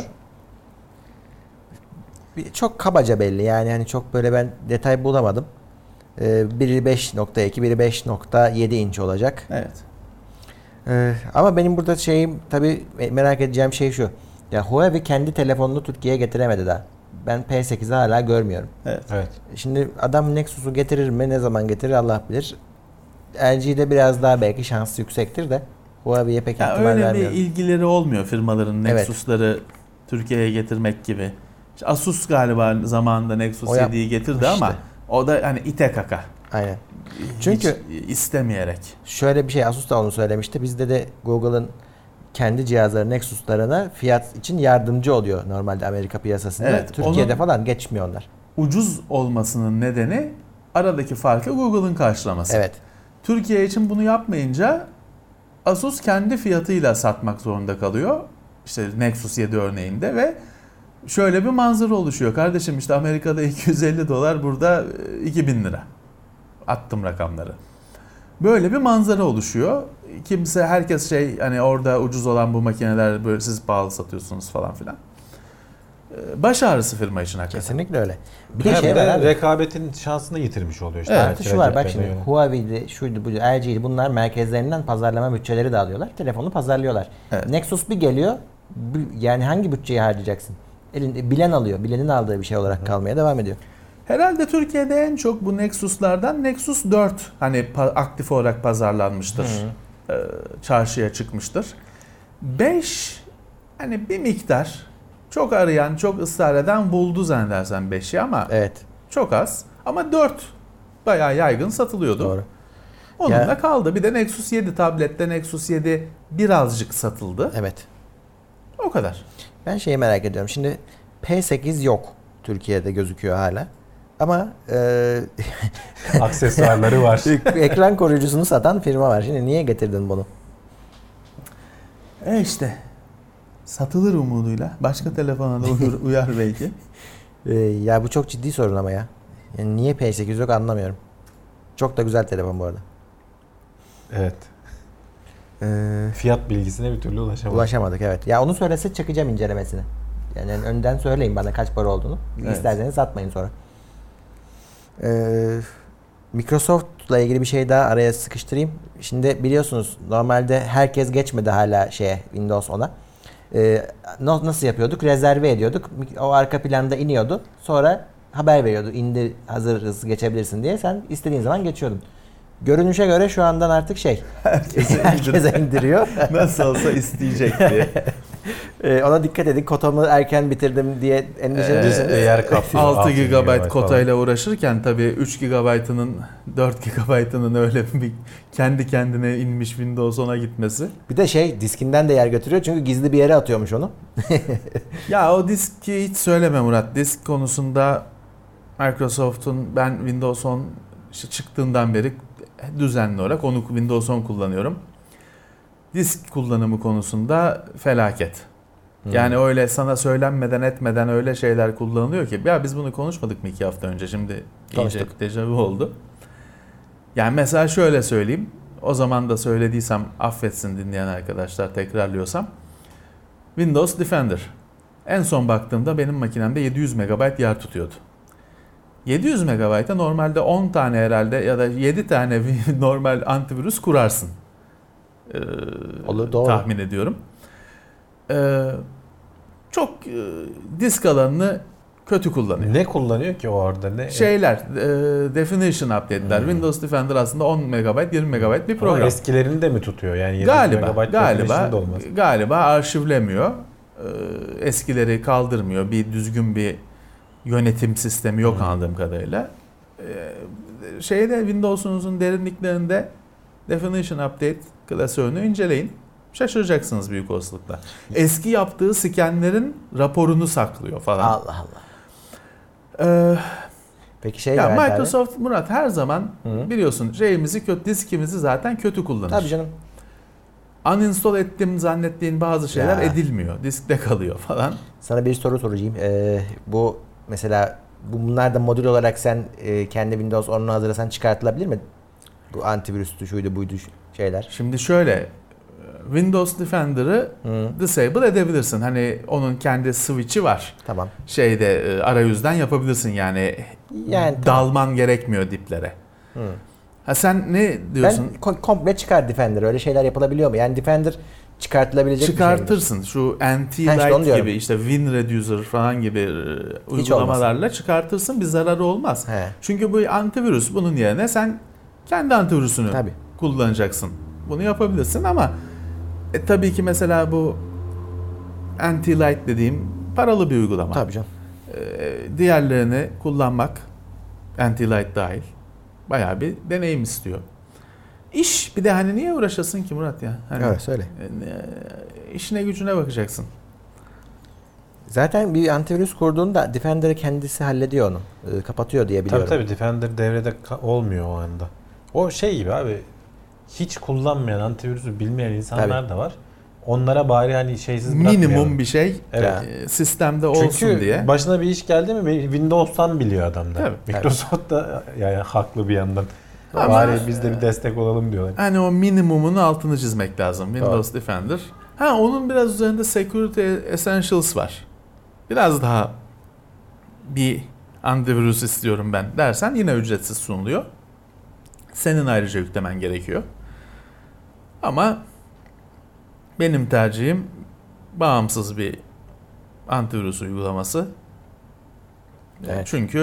Bir- Çok kabaca belli yani hani çok böyle ben detay bulamadım. Ee, biri beş nokta iki, biri beş nokta yedi inç olacak. Evet. Ee, ama benim burada şeyim tabii merak edeceğim şey şu. Ya Huawei kendi telefonunu Türkiye'ye getiremedi daha. Ben P sekizi hala görmüyorum. Evet. Evet. Şimdi adam Nexus'u getirir mi? Ne zaman getirir Allah bilir. L G'de biraz daha belki şansı yüksektir de Huawei'ye pek Ya ihtimal öyle vermiyorum. bir ilgileri olmuyor firmaların Evet. Nexus'ları Türkiye'ye getirmek gibi. İşte Asus galiba zamanında Nexus O yediyi getirdi ama yapmıştı. o da hani ite kaka. Aynen. Çünkü Hiç istemeyerek. şöyle bir şey, Asus da onu söylemişti. Bizde de Google'ın kendi cihazları Nexus'larına fiyat için yardımcı oluyor normalde Amerika piyasasında. Evet, Türkiye'de onun- falan geçmiyor onlar. Ucuz olmasının nedeni aradaki farkı Google'ın karşılaması. Evet. Türkiye için bunu yapmayınca Asus kendi fiyatıyla satmak zorunda kalıyor. İşte Nexus yedi örneğinde ve şöyle bir manzara oluşuyor. Kardeşim işte Amerika'da iki yüz elli dolar, burada iki bin lira. Attım rakamları. Böyle bir manzara oluşuyor. Kimse, herkes şey hani orada ucuz olan bu makineler böyle siz pahalı satıyorsunuz falan filan. Baş ağrısı firma için hakikaten. Kesinlikle öyle. Bir de Hem şey de var abi. rekabetin şansını yitirmiş oluyor işte. Evet, Artı şu var bak Rakiplerine şimdi göre. Huawei'de şuydu bu L G'ydi bunlar merkezlerinden pazarlama bütçeleri de alıyorlar. Telefonu pazarlıyorlar. Evet. Nexus bir geliyor. bu- Yani hangi bütçeyi harcayacaksın? Elin, bilen alıyor. Bilenin aldığı bir şey olarak kalmaya devam ediyor. Herhalde Türkiye'de en çok bu Nexus'lardan Nexus dört hani pa- aktif olarak pazarlanmıştır. Ee, çarşıya çıkmıştır. beş hani bir miktar çok arayan, çok ısrar eden buldu zannedersem beşi ama Evet. çok az. Ama dört bayağı yaygın satılıyordu. Doğru. Onunla Ya- kaldı. Bir de Nexus yedi tablette Nexus yedi birazcık satıldı. Evet. O kadar. Ben şeyi merak ediyorum. Şimdi P sekiz yok. Türkiye'de gözüküyor hala. Ama e, Aksesuarları var. ekran koruyucusunu satan firma var. Şimdi niye getirdin bunu? E işte satılır umuduyla. Başka telefona da uyar, uyar belki. E, ya bu çok ciddi sorun ama ya. Yani niye P sekiz yok anlamıyorum. Çok da güzel telefon bu arada. Evet. Ee, Fiyat bilgisine bir türlü ulaşamadık. Ulaşamadık evet. Ya onu söylese çakacağım incelemesini. Yani önden söyleyin bana kaç para olduğunu. Evet. İsterseniz satmayın sonra. Ee, Microsoft'la ilgili bir şey daha araya sıkıştırayım. Şimdi biliyorsunuz normalde herkes geçmedi hala şeye Windows ona. Ee, no- nasıl yapıyorduk? Rezerve ediyorduk. O arka planda iniyordu. Sonra haber veriyordu. İndi hazırız geçebilirsin diye. Sen istediğin zaman geçiyordun. Görünüşe göre şu andan artık şey Herkese herkese indiriyor. Nasıl olsa isteyecek diye. Ee, ona dikkat edin. Kotamı erken bitirdim diye endişelisiniz. Ee, Yer kaplıyor. altı gigabayt falan. kotayla uğraşırken tabii üç gigabaytının dört gigabaytının öyle bir kendi kendine inmiş Windows ona gitmesi. Bir de şey diskinden de yer götürüyor çünkü gizli bir yere atıyormuş onu. Ya o diski hiç söyleme Murat. Disk konusunda Microsoft'un ben Windows on işte çıktığından beri düzenli olarak onu Windows on kullanıyorum. Disk kullanımı konusunda felaket. Yani öyle sana söylenmeden etmeden öyle şeyler kullanılıyor ki. Ya biz bunu konuşmadık mı iki hafta önce? Şimdi iyice Konuştuk. dejavu oldu. Yani mesela şöyle söyleyeyim. O zaman da söylediysem affetsin dinleyen arkadaşlar, tekrarlıyorsam. Windows Defender. En son baktığımda benim makinemde yedi yüz megabayt yer tutuyordu. yedi yüz megabayta normalde on tane herhalde ya da yedi tane normal antivirüs kurarsın. Ee, Olur, doğru. Tahmin ediyorum. Ee, çok e, disk alanını kötü kullanıyor. Ne kullanıyor ki o orada? Ne? Şeyler, e, definition update'ler. Hmm. Windows Defender aslında on megabayt, yirmi megabayt bir Ama program. eskilerini de mi tutuyor? Yani yedi yüz Galiba, megabayt galiba, definition de olmaz. galiba arşivlemiyor. Ee, eskileri kaldırmıyor. Bir düzgün bir yönetim sistemi yok Hmm. anladığım kadarıyla. Ee, şeyde Windows'unuzun derinliklerinde definition update klasörünü inceleyin. Şaşıracaksınız büyük olasılıkla. Eski yaptığı scanlerin raporunu saklıyor falan. Allah Allah. Ee, Peki şey ya Levent Microsoft Murat her zaman Hı. biliyorsun şeyimizi kötü, diskimizi zaten kötü kullanır. abi. Tabii canım. Uninstall ettiğim zannettiğin bazı şeyler Ya. edilmiyor. Diskte kalıyor falan. Sana bir soru soracağım. Ee, bu mesela bu- bunlar da modül olarak sen e, kendi Windows onunu hazırlasan çıkartılabilir mi? Bu antivirüstü, şuydu buydu şeyler. Şimdi şöyle Windows Defender'ı Hı. disable edebilirsin. Hani onun kendi switch'i var. Tamam. Şeyde e, arayüzden yapabilirsin yani. Yani Dalman gerekmiyor diplere. Hı. Ha sen ne diyorsun? Ben ko- komple çıkar Defender. Öyle şeyler yapılabiliyor mu? Yani Defender çıkartılabilecek bir şey midir? Çıkartırsın. Şu Ha, işte onu anti-light diyorum. gibi işte WinReducer falan gibi e, uygulamalarla çıkartırsın, bir zararı olmaz. He. Çünkü bu antivirüs, bunun yerine sen kendi antivirüsünü Tabii. kullanacaksın. Bunu yapabilirsin ama e, tabii ki mesela bu anti-light dediğim paralı bir uygulama. Tabii canım. E, diğerlerini kullanmak, anti-light dahil, bayağı bir deneyim istiyor. İş bir de hani niye uğraşasın ki Murat ya? Hani, Evet, söyle. e, işine gücüne bakacaksın. Zaten bir antivirüs kurduğunda Defender'ı kendisi hallediyor onu. Ee, kapatıyor diye biliyorum. Tabii tabii Defender devrede ka- olmuyor o anda. O şey gibi abi, hiç kullanmayan, antivirüsü bilmeyen insanlar Tabii. da var. Onlara bari hani şeysiz Minimum bırakmayalım. bir şey Evet. e, sistemde olsun Çünkü diye. başına bir iş geldi mi Windows'tan biliyor adam da. Tabii, Microsoft da yani haklı bir yandan. Ama- Bari biz de bir destek olalım diyorlar. Hani o minimumun altını çizmek lazım. Windows Defender. Ha onun biraz üzerinde Security Essentials var. Biraz daha bir antivirüs istiyorum ben dersen yine ücretsiz sunuluyor. Senin ayrıca yüklemen gerekiyor. Ama benim tercihim bağımsız bir antivirüs uygulaması. Evet. Çünkü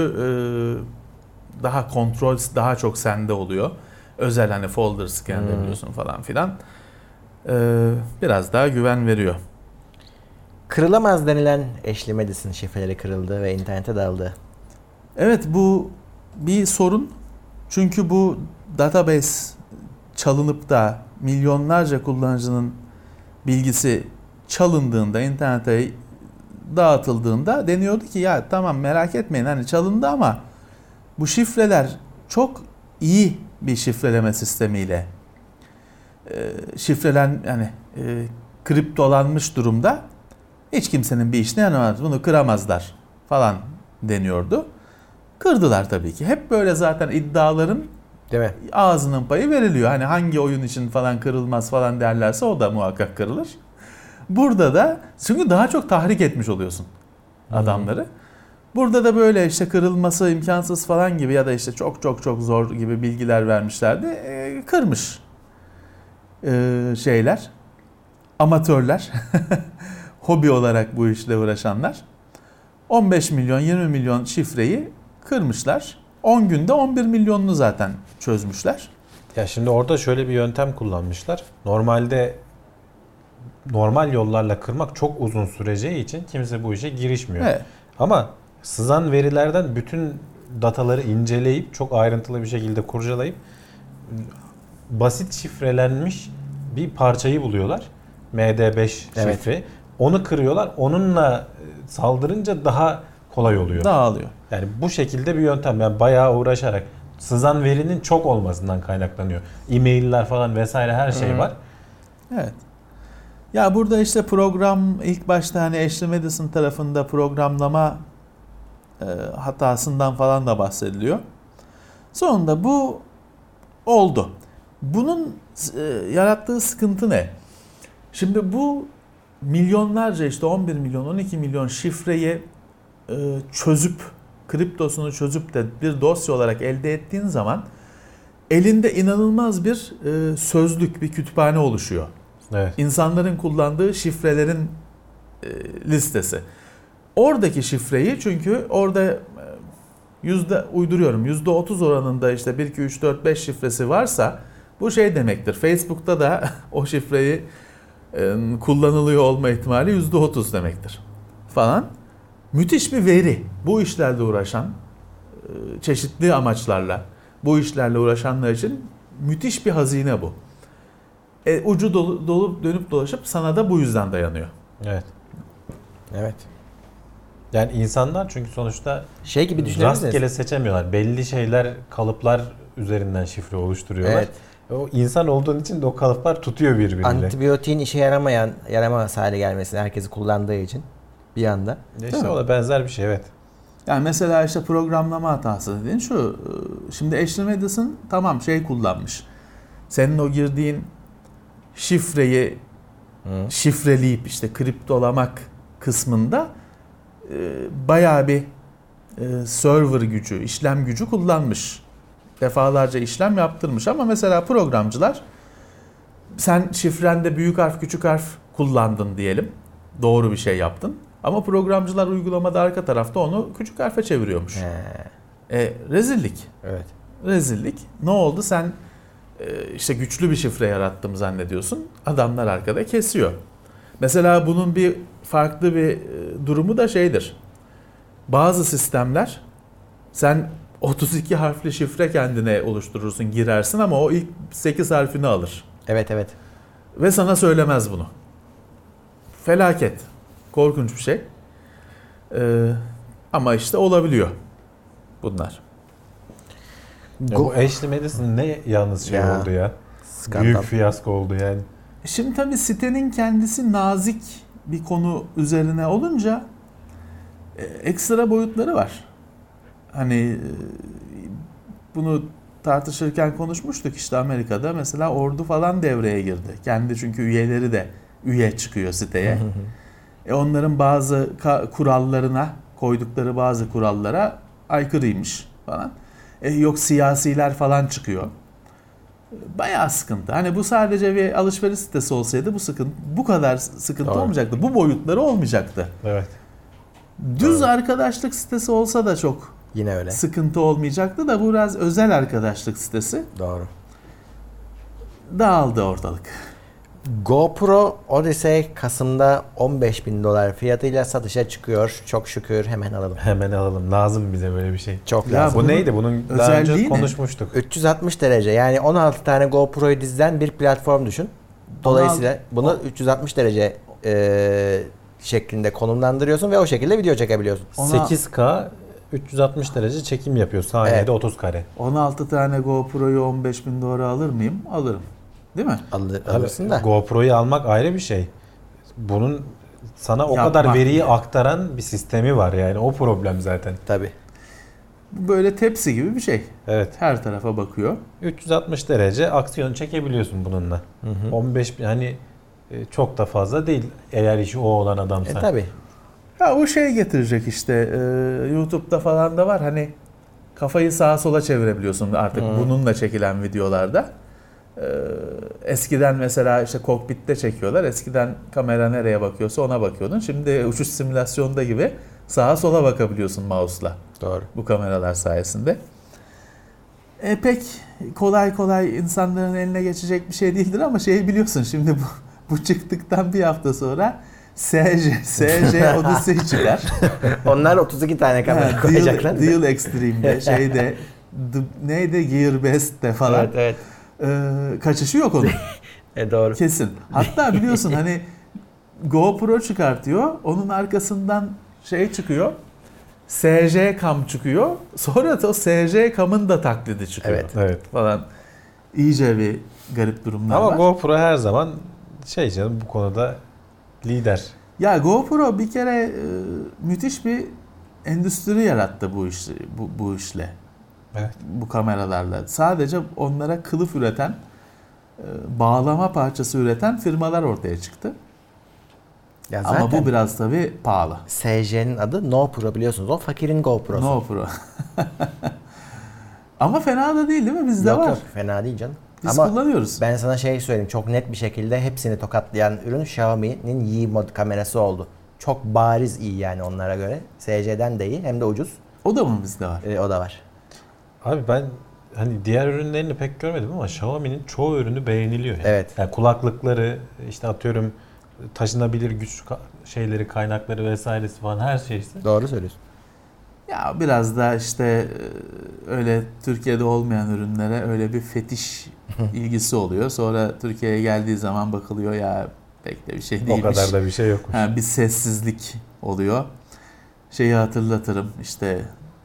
e, daha kontrol daha çok sende oluyor. Özel hani folder scanleyebiliyorsun Hmm. falan filan. E, biraz daha güven veriyor. Kırılamaz denilen Ashley Madison şifreleri kırıldı ve internete dağıldı. Evet, bu bir sorun. Çünkü bu database çalınıp da milyonlarca kullanıcının bilgisi çalındığında, internete dağıtıldığında deniyordu ki ya tamam merak etmeyin hani çalındı ama bu şifreler çok iyi bir şifreleme sistemiyle e, şifrelen yani e, kriptolanmış durumda, hiç kimsenin bir işine yaramaz, bunu kıramazlar falan deniyordu. Kırdılar tabii ki. Hep böyle zaten iddiaların Değil mi? ağzının payı veriliyor. Hani hangi oyun için falan kırılmaz falan derlerse o da muhakkak kırılır. Burada da çünkü daha çok tahrik etmiş oluyorsun adamları. Burada da böyle işte kırılması imkansız falan gibi ya da işte çok çok çok zor gibi bilgiler vermişlerdi. E, kırmış e, şeyler, amatörler, hobi olarak bu işle uğraşanlar. on beş milyon yirmi milyon şifreyi kırmışlar. on günde on bir milyonunu zaten çözmüşler. Ya şimdi orada şöyle bir yöntem kullanmışlar. Normalde normal yollarla kırmak çok uzun süreceği için kimse bu işe girişmiyor. Evet. Ama sızan verilerden bütün dataları inceleyip çok ayrıntılı bir şekilde kurcalayıp basit şifrelenmiş bir parçayı buluyorlar. M D beş Evet. şifre. Onu kırıyorlar. Onunla saldırınca daha kolay oluyor. Dağılıyor. Yani bu şekilde bir yöntem. Yani bayağı uğraşarak sızan verinin çok olmasından kaynaklanıyor. E-mailler falan vesaire her şey Hı. var. Evet. Ya burada işte program ilk başta hani Ashley Madison tarafında programlama e, hatasından falan da bahsediliyor. Sonunda bu oldu. Bunun e, yarattığı sıkıntı ne? Şimdi bu milyonlarca işte on bir milyon on iki milyon şifreyi e, çözüp kriptosunu çözüp de bir dosya olarak elde ettiğin zaman elinde inanılmaz bir e, sözlük, bir kütüphane oluşuyor. Evet. İnsanların kullandığı şifrelerin e, listesi. Oradaki şifreyi çünkü orada e, yüzde uyduruyorum yüzde otuz oranında işte bir iki üç dört beş şifresi varsa bu şey demektir. Facebook'ta da o şifreyi e, kullanılıyor olma ihtimali yüzde otuz demektir falan. Müthiş bir veri. Bu işlerle uğraşan e, çeşitli amaçlarla bu işlerle uğraşanlar için müthiş bir hazine bu. E, ucu dolu, dolup dönüp dolaşıp sana da bu yüzden dayanıyor. Evet. Evet. Yani insanlar çünkü sonuçta Şey gibi düşünebilirsiniz. rastgele seçemiyorlar. Belli şeyler, kalıplar üzerinden şifre oluşturuyorlar. Evet. O insan olduğun için de o kalıplar tutuyor birbiriyle. Antibiyotiğin işe yaramayan, yaramaz hale gelmesini herkesi kullandığı için bir anda. İşte o da benzer bir şey, evet. Yani mesela işte programlama hatası dediğin şu. Şimdi Ashley Madison tamam şey kullanmış. Senin o girdiğin şifreyi Hı. şifreleyip işte kriptolamak kısmında e, bayağı bir e, server gücü, işlem gücü kullanmış. Defalarca işlem yaptırmış ama mesela programcılar sen şifrende büyük harf küçük harf kullandın diyelim. Doğru bir şey yaptın. Ama programcılar uygulamada arka tarafta onu küçük harfe çeviriyormuş. He. E, rezillik. Evet. Rezillik. Ne oldu? Sen e, işte güçlü bir şifre yarattım zannediyorsun. Adamlar arkada kesiyor. Mesela bunun bir farklı bir e, durumu da şeydir. Bazı sistemler sen otuz iki harfli şifre kendine oluşturursun, girersin ama o ilk sekiz harfini alır. Evet evet. Ve sana söylemez bunu. Felaket. Korkunç bir şey. Ee, ama işte olabiliyor bunlar. Ya bu Ashley Madison ne yalnız şey Ya, oldu ya. skandal. Büyük fiyasko oldu yani. Şimdi tabii sitenin kendisi nazik bir konu üzerine olunca e, ekstra boyutları var. Hani e, bunu tartışırken konuşmuştuk işte Amerika'da mesela ordu falan devreye girdi. Kendi çünkü üyeleri de üye çıkıyor siteye. E onların bazı ka- kurallarına koydukları bazı kurallara aykırıymış falan. E yok siyasiler falan çıkıyor. Bayağı sıkıntı. Hani bu sadece bir alışveriş sitesi olsaydı bu sıkıntı bu kadar sıkıntı Doğru. olmayacaktı. Bu boyutları olmayacaktı. Evet. Düz arkadaşlık sitesi olsa da çok Yine öyle. sıkıntı olmayacaktı da bu biraz özel arkadaşlık sitesi. Doğru. Dağıldı ortalık. GoPro Odyssey Kasım'da on beş bin dolar fiyatıyla satışa çıkıyor. Çok şükür hemen alalım. Hemen alalım. Lazım bize böyle bir şey. Çok Ya lazım. Bu bunun neydi? Bunun daha önce özelliği ne? konuşmuştuk. üç yüz altmış derece yani on altı tane GoPro'yu dizilen bir platform düşün. Dolayısıyla bunu üç yüz altmış derece e, şeklinde konumlandırıyorsun ve o şekilde video çekebiliyorsun. Ona- sekiz K üç yüz altmış derece çekim yapıyor. Saniyede Evet. otuz kare. on altı tane GoPro'yu on beş bin dolara alır mıyım? Alırım. Değil mi? Alır, Abi, alırsın da. GoPro'yu almak ayrı bir şey. Bunun sana o Yapmak kadar veriyi bile. aktaran bir sistemi var yani. O problem zaten. Tabii. Bu böyle tepsi gibi bir şey. Evet. Her tarafa bakıyor. üç yüz altmış derece aksiyon çekebiliyorsun bununla. Hı hı. on beş bin hani e, çok da fazla değil eğer işi o olan adamsa. E tabii. Ya o şey getirecek işte e, YouTube'da falan da var hani kafayı sağa sola çevirebiliyorsun artık Hı. bununla çekilen videolarda. E, eskiden mesela işte kokpitte çekiyorlar. Eskiden kamera nereye bakıyorsa ona bakıyordun. Şimdi uçuş simülasyonda gibi sağa sola bakabiliyorsun mouse'la Doğru. bu kameralar sayesinde. E pek kolay kolay insanların eline geçecek bir şey değildir ama şeyi biliyorsun şimdi bu, bu çıktıktan bir hafta sonra S J, S J Odyssey çıkar. Onlar otuz iki tane kamera koyacaklar. Deal, Deal Extreme'de şeyde the, neydi Gearbest'te falan Evet evet. e, kaçışı yok onun. E doğru. Kesin. Hatta biliyorsun hani GoPro çıkartıyor. Onun arkasından şey çıkıyor. S J Cam çıkıyor. Sonra da o S J Cam'ın da taklidi çıkıyor. Evet. Evet. Falan. İyice bir garip durumlar Ama var. GoPro her zaman şey canım bu konuda lider. Ya GoPro bir kere e, müthiş bir endüstri yarattı bu iş bu, bu işle. Evet. Bu kameralarla. Sadece onlara kılıf üreten bağlama parçası üreten firmalar ortaya çıktı. Ya Ama bu biraz tabii pahalı. S J'nin adı No Pro biliyorsunuz. O fakirin GoPro'su. No Pro. Ama fena da değil değil mi? Bizde yok, var. Yok fena değil canım. Biz Ama kullanıyoruz. ben sana şey söyleyeyim. Çok net bir şekilde hepsini tokatlayan ürün Xiaomi'nin Yi mod kamerası oldu. Çok bariz iyi yani onlara göre. S C'den de iyi hem de ucuz. O da mı bizde var? Ee, o da var. Abi ben hani diğer ürünlerini pek görmedim ama Xiaomi'nin çoğu ürünü beğeniliyor. Yani. Evet. Yani kulaklıkları, işte atıyorum taşınabilir güç ka- şeyleri, kaynakları vesairesi falan her şeysi. Doğru söylüyorsun. Ya biraz da işte öyle Türkiye'de olmayan ürünlere öyle bir fetiş ilgisi oluyor. Sonra Türkiye'ye geldiği zaman bakılıyor ya pek de bir şey değilmiş. O kadar da bir şey yokmuş. Ha, bir sessizlik oluyor. Şeyi hatırlatırım işte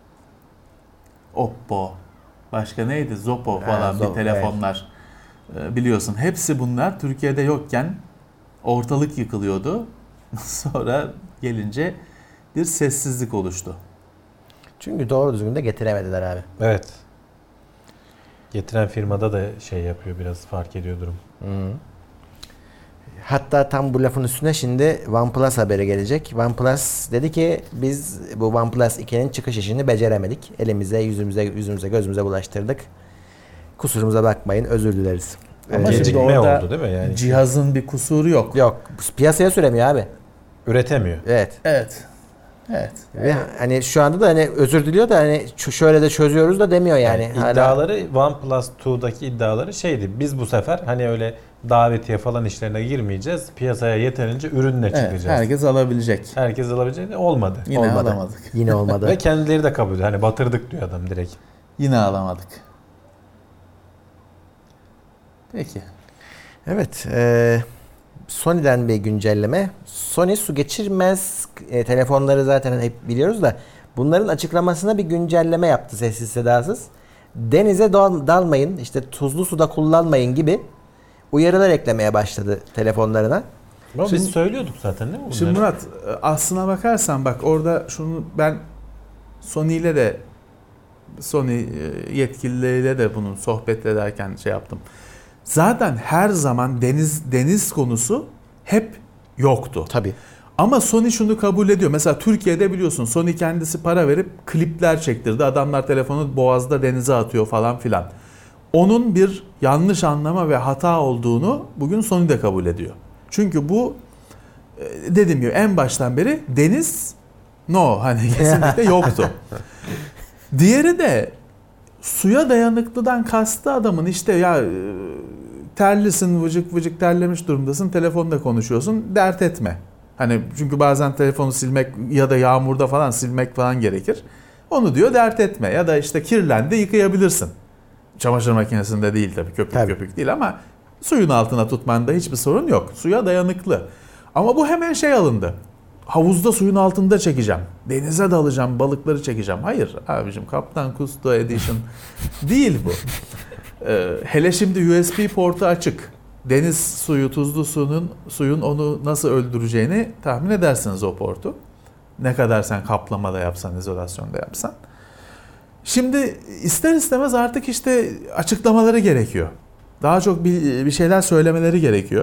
Oppo, başka neydi? Zoppo falan Ha, bir Zoppo, telefonlar. Ee, biliyorsun hepsi bunlar Türkiye'de yokken ortalık yıkılıyordu. Sonra gelince bir sessizlik oluştu. Çünkü doğru düzgün de getiremediler abi. Evet. Getiren firmada da şey yapıyor, biraz fark ediyor durum. Hı. Hatta tam bu lafın üstüne şimdi OnePlus haberi gelecek. OnePlus dedi ki biz bu OnePlus iki'nin çıkış işini beceremedik. Elimize, yüzümüze, yüzümüze, gözümüze bulaştırdık. Kusurumuza bakmayın, özür dileriz. Ama Ee, şimdi Gecikme orada oldu değil mi yani? cihazın bir kusuru yok. Yok, piyasaya süremiyor abi. Üretemiyor. Evet. Evet. Evet. Ve hani şu anda da hani özür diliyor da hani şu şöyle de çözüyoruz da demiyor yani. Yani Hala- iddiaları OnePlus iki'daki iddiaları şeydi. Biz bu sefer hani öyle davetiye falan işlerine girmeyeceğiz. Piyasaya yeterince ürünle Evet, çıkacağız. herkes alabilecek. Herkes alabileceğini olmadı. Yine olmadı. alamadık. Yine olmadı. Ve kendileri de kabul ediyor. Hani batırdık diyor adam direkt. Yine alamadık. Peki. Evet. E, Sony'den bir güncelleme. Sony su geçirmez e, telefonları zaten hep biliyoruz da bunların açıklamasına bir güncelleme yaptı sessiz sedasız. Denize dal, dalmayın, işte tuzlu suda kullanmayın gibi uyarılar eklemeye başladı telefonlarına. Ama Şimdi- biz söylüyorduk zaten değil mi bunları? Şimdi Murat aslına bakarsan bak orada şunu ben Sony ile de Sony yetkilileriyle de bunun sohbet ederken şey yaptım. Zaten her zaman deniz deniz konusu hep yoktu. Tabii. Ama Sony şunu kabul ediyor. Mesela Türkiye'de biliyorsun Sony kendisi para verip klipler çektirdi. Adamlar telefonu boğazda denize atıyor falan filan. Onun bir yanlış anlama ve hata olduğunu bugün Sony de kabul ediyor. Çünkü bu dediğim gibi en baştan beri deniz no hani kesinlikle yoktu. Diğeri de suya dayanıklıdan kastı adamın işte ya terlisin vıcık vıcık terlemiş durumdasın telefonda konuşuyorsun dert etme. Hani çünkü bazen telefonu silmek ya da yağmurda falan silmek falan gerekir. Onu diyor dert etme ya da işte kirlendi yıkayabilirsin. Çamaşır makinesinde değil tabii köpük Tabii. köpük değil ama suyun altına tutmanda hiçbir sorun yok. Suya dayanıklı. Ama bu hemen şey alındı. Havuzda suyun altında çekeceğim. Denize dalacağım, balıkları çekeceğim. Hayır abicim Kaptan Kusto Edition değil bu. Ee, hele şimdi U S B portu açık. Deniz suyu, tuzlu suyun, suyun onu nasıl öldüreceğini tahmin edersiniz o portu. Ne kadar sen kaplamada yapsan, izolasyonda yapsan. Şimdi ister istemez artık işte açıklamaları gerekiyor. Daha çok bir, bir şeyler söylemeleri gerekiyor.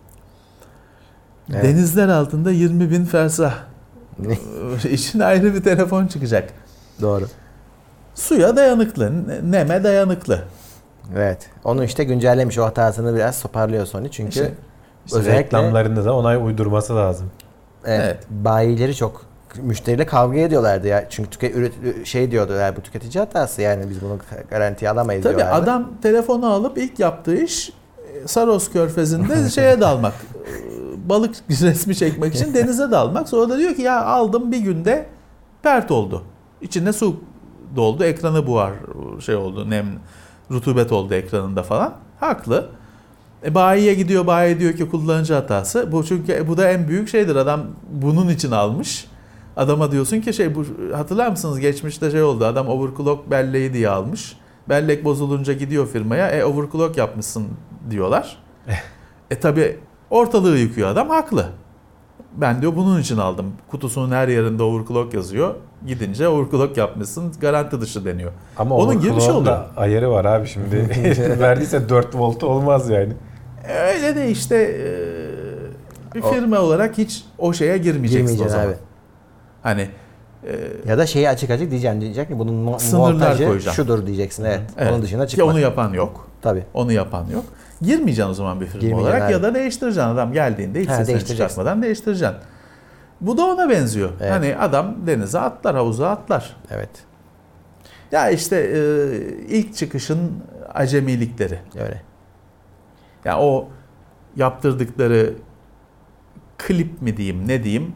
Evet. Denizler altında yirmi bin fersah. İçin ayrı bir telefon çıkacak. Doğru. Suya dayanıklı, neme dayanıklı. Evet. Onu işte güncellemiş, o hatasını biraz toparlıyor Sony çünkü İşte- İşte özellikle reklamlarında da onay uydurması lazım. evet, Evet. bayileri çok müşteriyle kavga ediyorlardı ya. Çünkü tüke, üret- şey diyordu ya bu tüketici hatası yani biz bunu garantiye alamayız Tabii diyorlardı. adam telefonu alıp ilk yaptığı iş Saros Körfezi'nde şeye dalmak. Balık resmi çekmek için denize dalmak. Sonra da diyor ki ya aldım bir günde pert oldu. İçine su doldu. Ekranı buhar şey oldu. Nem, rutubet oldu ekranında falan. Haklı. E, bayiye gidiyor. Bayi diyor ki kullanıcı hatası. Bu çünkü bu da en büyük şeydir. Adam bunun için almış. Adama diyorsun ki şey bu hatırlar mısınız geçmişte şey oldu. Adam overclock belleği diye almış. Bellek bozulunca gidiyor firmaya. E overclock yapmışsın diyorlar. e tabi ortalığı yıkıyor adam haklı. Ben diyor bunun için aldım. Kutusunun her yerinde overclock yazıyor. Gidince overclock yapmışsın, garanti dışı deniyor. Ama onun gibi bir şey oluyor. da ayarı var abi şimdi. Verdiyse dört volt olmaz yani. Öyle de işte e, bir firma o, olarak hiç o şeye girmeyeceksin o zaman. Abi. Hani e, ya da şeyi açık açık diyeceksin. Diyecek ki bunun mo- montajı koyacağım. Şudur diyeceksin. Evet. evet. Onun dışına çıkma. Ki onu yapan yok. Tabii. Onu yapan yok. Girmeyeceksin o zaman bir firma olarak abi. Ya da değiştireceksin. Adam geldiğinde hiç ha, sesini çıkartmadan değiştireceksin. Bu da ona benziyor. Evet. Hani adam denize atlar, havuza atlar. Evet. Ya işte e, ilk çıkışın acemilikleri. Öyle. Ya o yaptırdıkları klip mi diyeyim, ne diyeyim?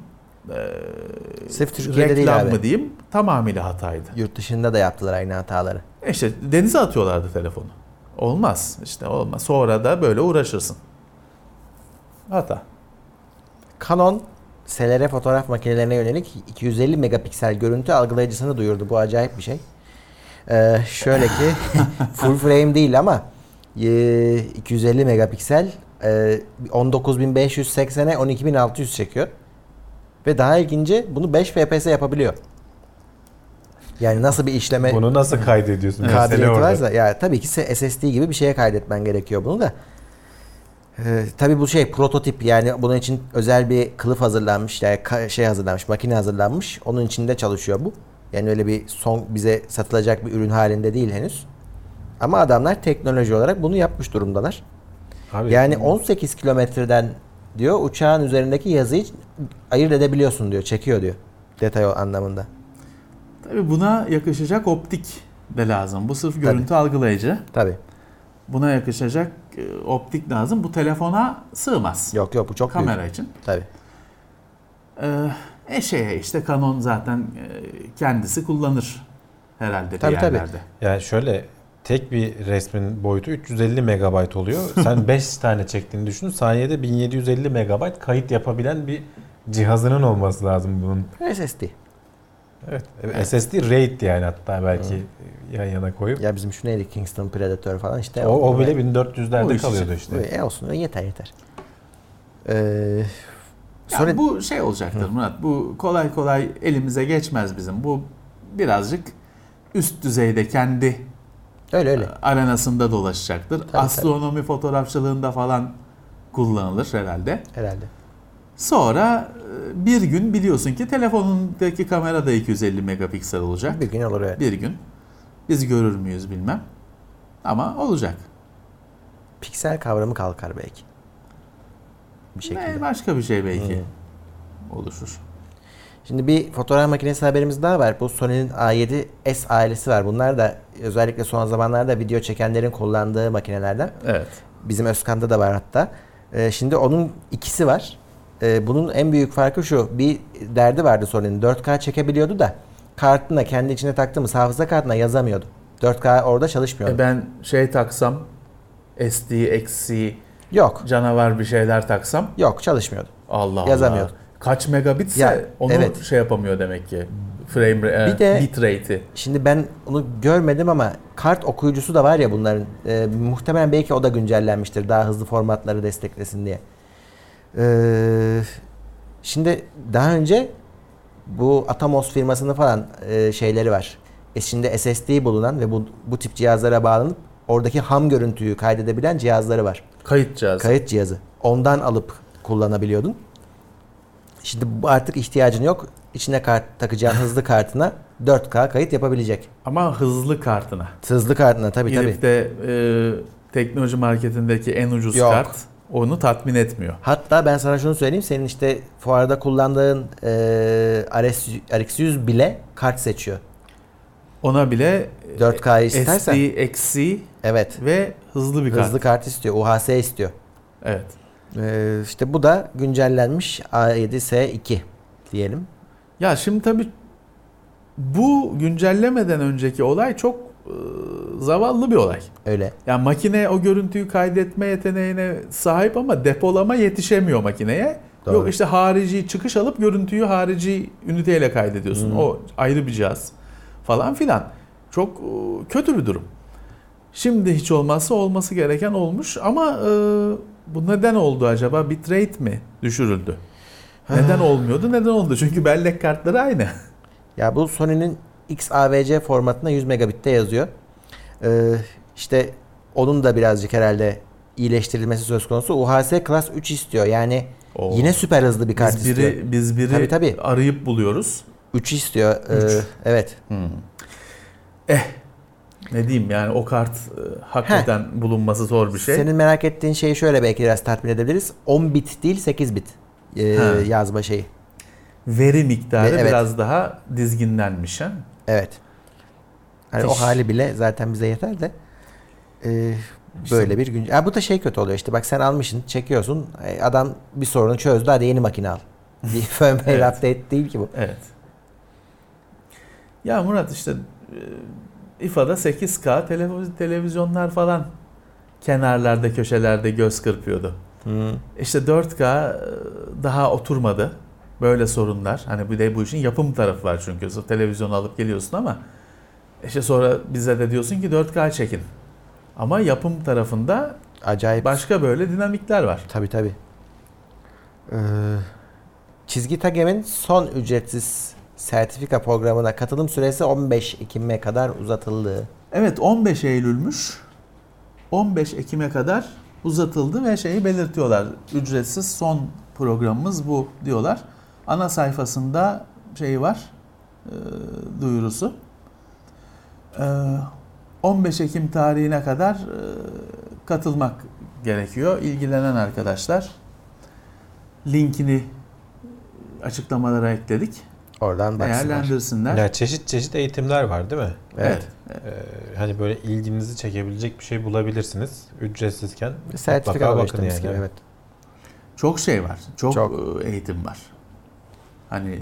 E, Sırf Türkiye'de reklam değil abi. mı diyeyim? Tamamıyla hataydı. Yurt dışında da yaptılar aynı hataları. İşte denize atıyorlardı telefonu. Olmaz. İşte olmaz. Sonra da böyle uğraşırsın. Hata. Canon S L R fotoğraf makinelerine yönelik iki yüz elli megapiksel görüntü algılayıcısını duyurdu. Bu acayip bir şey. Ee, şöyle ki full frame değil ama e, iki yüz elli megapiksel e, on dokuz bin beş yüz seksene on iki bin altı yüz çekiyor. Ve daha ilginci bunu beş F P S yapabiliyor. Yani nasıl bir işleme... Bunu nasıl kaydediyorsun? Kabiliyeti varsa ya tabii ki S S D gibi bir şeye kaydetmen gerekiyor bunu da. Ee, tabii bu şey prototip, yani bunun için özel bir kılıf hazırlanmış, yani ka- şey hazırlanmış, makine hazırlanmış. Onun içinde çalışıyor bu. Yani öyle bir son bize satılacak bir ürün halinde değil henüz. Ama adamlar teknoloji olarak bunu yapmış durumdalar. Abi, yani on sekiz kilometreden diyor uçağın üzerindeki yazıyı ayırt edebiliyorsun diyor, çekiyor diyor. Detay anlamında. Tabii buna yakışacak optik de lazım. Bu sırf görüntü Tabii. algılayıcı. Tabii. Buna yakışacak e, optik lazım. Bu telefona sığmaz. Yok yok bu çok kamera büyük. için. Tabii. Ee, e şeye işte Canon zaten e, kendisi kullanır herhalde tabii, bir yerlerde. Tabii. Yani şöyle tek bir resmin boyutu üç yüz elli megabayt oluyor. Sen beş tane çektiğini düşün. Saniyede bin yedi yüz elli megabayt kayıt yapabilen bir cihazının olması lazım bunun. S S D. Evet. evet. S S D RAID yani hatta belki hmm. yan yana koyup. Ya bizim şu neydi? Kingston Predator falan işte. O, o bile bin dört yüzlerde kalıyordu işte. E olsun yeter yeter. Ee, sonra... Ya bu şey olacaktır Hı. Murat. Bu kolay kolay elimize geçmez bizim. Bu birazcık üst düzeyde kendi öyle öyle arenasında dolaşacaktır. Tabii, astronomi tabii. fotoğrafçılığında falan kullanılır herhalde. Herhalde. Sonra bir gün biliyorsun ki telefonundaki kamera da iki yüz elli megapiksel olacak. Bir gün olur evet. Bir gün. Biz görür müyüz bilmem. Ama olacak. Piksel kavramı kalkar belki. Bir şekilde. Ne, başka bir şey belki hmm. oluşur. Şimdi bir fotoğraf makinesi haberimiz daha var. Bu Sony'nin A yedi S ailesi var. Bunlar da özellikle son zamanlarda video çekenlerin kullandığı makinelerden. Evet. Bizim Özkan'da da var hatta. Ee, şimdi onun ikisi var. Ee, bunun en büyük farkı şu. Bir derdi vardı Sony'nin. dört K çekebiliyordu da kartına, kendi içine taktığımız hafıza kartına yazamıyordu. dört K orada çalışmıyordu. E ben şey taksam, S D, X C, yok. Canavar bir şeyler taksam. Yok, çalışmıyordu. Allah Allah. Yazamıyordu. Kaç megabitse ya, onu evet. şey yapamıyor demek ki. Frame e, bir de, bit rate'i. Şimdi ben onu görmedim ama kart okuyucusu da var ya bunların. E, muhtemelen belki o da güncellenmiştir. Daha hızlı formatları desteklesin diye. E, şimdi daha önce bu Atomos firmasının falan e, şeyleri var. İçinde S S D bulunan ve bu bu tip cihazlara bağlanıp oradaki ham görüntüyü kaydedebilen cihazları var. Kayıt cihazı. Kayıt cihazı. Ondan alıp kullanabiliyordun. Şimdi bu artık ihtiyacın yok. İçine kart takacağın hızlı kartına dört K kayıt yapabilecek. Ama hızlı kartına. Hızlı kartına tabii tabii. Gidip de e, teknoloji marketindeki en ucuz yok. Kart onu tatmin etmiyor. Hatta ben sana şunu söyleyeyim. Senin işte fuarda kullandığın e, R X yüz bile kart seçiyor. Ona bile dört K'yı istersen. S D, X C evet. ve hızlı bir kart. Hızlı kart istiyor. U H S istiyor. Evet. Ee, işte bu da güncellenmiş A yedi S iki diyelim. Ya şimdi tabii bu güncellemeden önceki olay çok e, zavallı bir olay. Öyle. Yani makine o görüntüyü kaydetme yeteneğine sahip ama depolama yetişemiyor makineye. Doğru. Yok işte harici çıkış alıp görüntüyü harici üniteyle kaydediyorsun. Hmm. O ayrı bir cihaz falan filan. Çok e, kötü bir durum. Şimdi hiç olmazsa olması gereken olmuş ama e, bu neden oldu acaba? Bitrate mi düşürüldü? Neden olmuyordu? Neden oldu? Çünkü bellek kartları aynı. Ya bu Sony'nin X A V C formatında yüz megabitte yazıyor. Ee, işte onun da birazcık herhalde iyileştirilmesi söz konusu. U H S Class üç istiyor. Yani Oo. yine süper hızlı bir kart Biz istiyor. biri, biz biri Tabii, tabii. arayıp buluyoruz. üç istiyor. Üç. Ee, evet. Hmm. Eh ne diyeyim yani o kart e, hakikaten Heh. bulunması zor bir şey. Senin merak ettiğin şeyi şöyle belki biraz tatmin edebiliriz. on bit değil sekiz bit e, yazma şeyi. Veri miktarı Ve, evet. biraz daha dizginlenmiş. He? Evet. Yani o hali bile zaten bize yeter de e, böyle işte. bir gün. Ya bu da şey kötü oluyor işte. Bak sen almışsın, çekiyorsun. Adam bir sorunu çözdü. Hadi yeni makine al. Firmware evet. update değil ki bu. Evet. Ya Murat işte İ F A'da sekiz K televiz- televizyonlar falan kenarlarda köşelerde göz kırpıyordu. Hmm. İşte dört K daha oturmadı. Böyle sorunlar. Hani bir de bu işin yapım tarafı var çünkü. Televizyonu alıp geliyorsun ama işte sonra bize de diyorsun ki dört K çekin. Ama yapım tarafında acayip başka böyle dinamikler var. Tabii tabii. Ee, Çizgi Tagem'in son ücretsiz sertifika programına katılım süresi on beş Ekim'e kadar uzatıldı. Evet on beş Eylül'müş. on beş Ekim'e kadar uzatıldı ve şeyi belirtiyorlar. Ücretsiz son programımız bu diyorlar. Ana sayfasında şey var. E, duyurusu. E, on beş Ekim tarihine kadar e, katılmak gerekiyor. İlgilenen arkadaşlar linkini açıklamalara ekledik. Oradan değerlendirsinler. Ya çeşit çeşit eğitimler var değil mi? Evet. evet. Ee, hani böyle ilginizi çekebilecek bir şey bulabilirsiniz ücretsizken. Sertifika bakın yani. Gibi, evet. Çok şey var. Çok, Çok eğitim var. Hani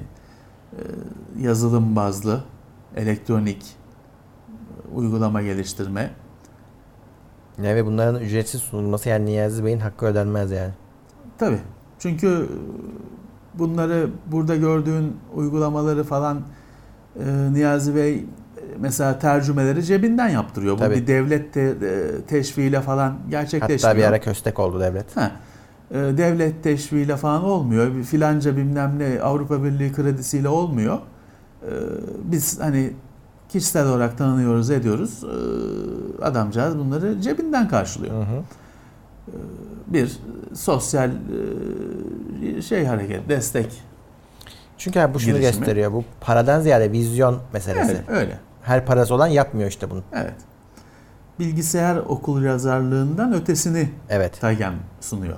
yazılım bazlı, elektronik, uygulama geliştirme. Ya ve bunların ücretsiz sunulması yani Niyazi Bey'in hakkı ödenmez yani. Tabii. Çünkü bunları burada gördüğün uygulamaları falan e, Niyazi Bey mesela tercümeleri cebinden yaptırıyor. Tabii. Bu bir devlet te, teşviğiyle falan gerçekleşmiyor. Hatta bir ara köstek oldu devlet. Ha. E, devlet teşviğiyle falan olmuyor. Bir filanca bilmem ne Avrupa Birliği kredisiyle olmuyor. E, biz hani kişisel olarak tanınıyoruz, ediyoruz. E, adamcağız bunları cebinden karşılıyor. Hı hı. E, bir sosyal e, şey hareket, destek. Çünkü abi bu şunu girişimi gösteriyor. Bu paradan ziyade vizyon meselesi. Evet, öyle. Her parası olan yapmıyor işte bunu. Evet. Bilgisayar okuryazarlığından ötesini evet. Tagem sunuyor.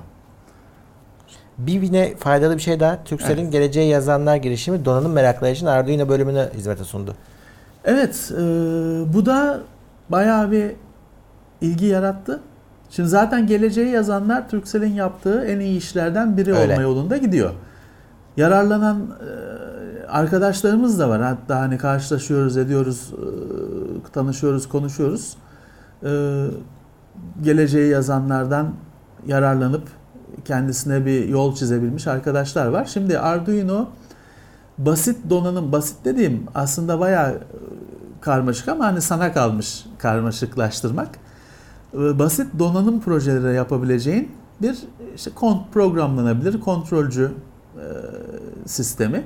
Bir yine faydalı bir şey daha. Turkcell'in evet. Geleceğe Yazanlar girişimi donanım merakları için Arduino bölümünü hizmete sundu. Evet. E, bu da bayağı bir ilgi yarattı. Şimdi zaten Geleceğe Yazanlar Turkcell'in yaptığı en iyi işlerden biri öyle olma yolunda gidiyor. Yararlanan e, arkadaşlarımız da var. Hatta hani karşılaşıyoruz, ediyoruz, e, tanışıyoruz, konuşuyoruz. E, Geleceği Yazanlardan yararlanıp kendisine bir yol çizebilmiş arkadaşlar var. Şimdi Arduino basit donanım, basit dediğim aslında bayağı karmaşık ama hani sana kalmış karmaşıklaştırmak. Basit donanım projeleri yapabileceğin bir işte kont programlanabilir kontrolcü e, sistemi.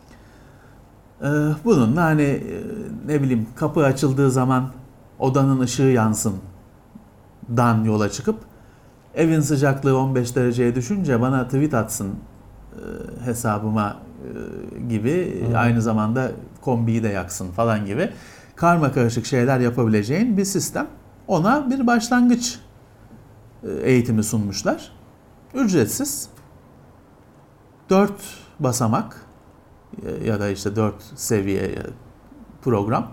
E, bununla hani e, ne bileyim kapı açıldığı zaman odanın ışığı yansın dan yola çıkıp evin sıcaklığı on beş dereceye düşünce bana tweet atsın e, hesabıma e, gibi hmm. aynı zamanda kombiyi de yaksın falan gibi karma karışık şeyler yapabileceğin bir sistem. Ona bir başlangıç eğitimi sunmuşlar. Ücretsiz. Dört basamak ya da işte dört seviye program.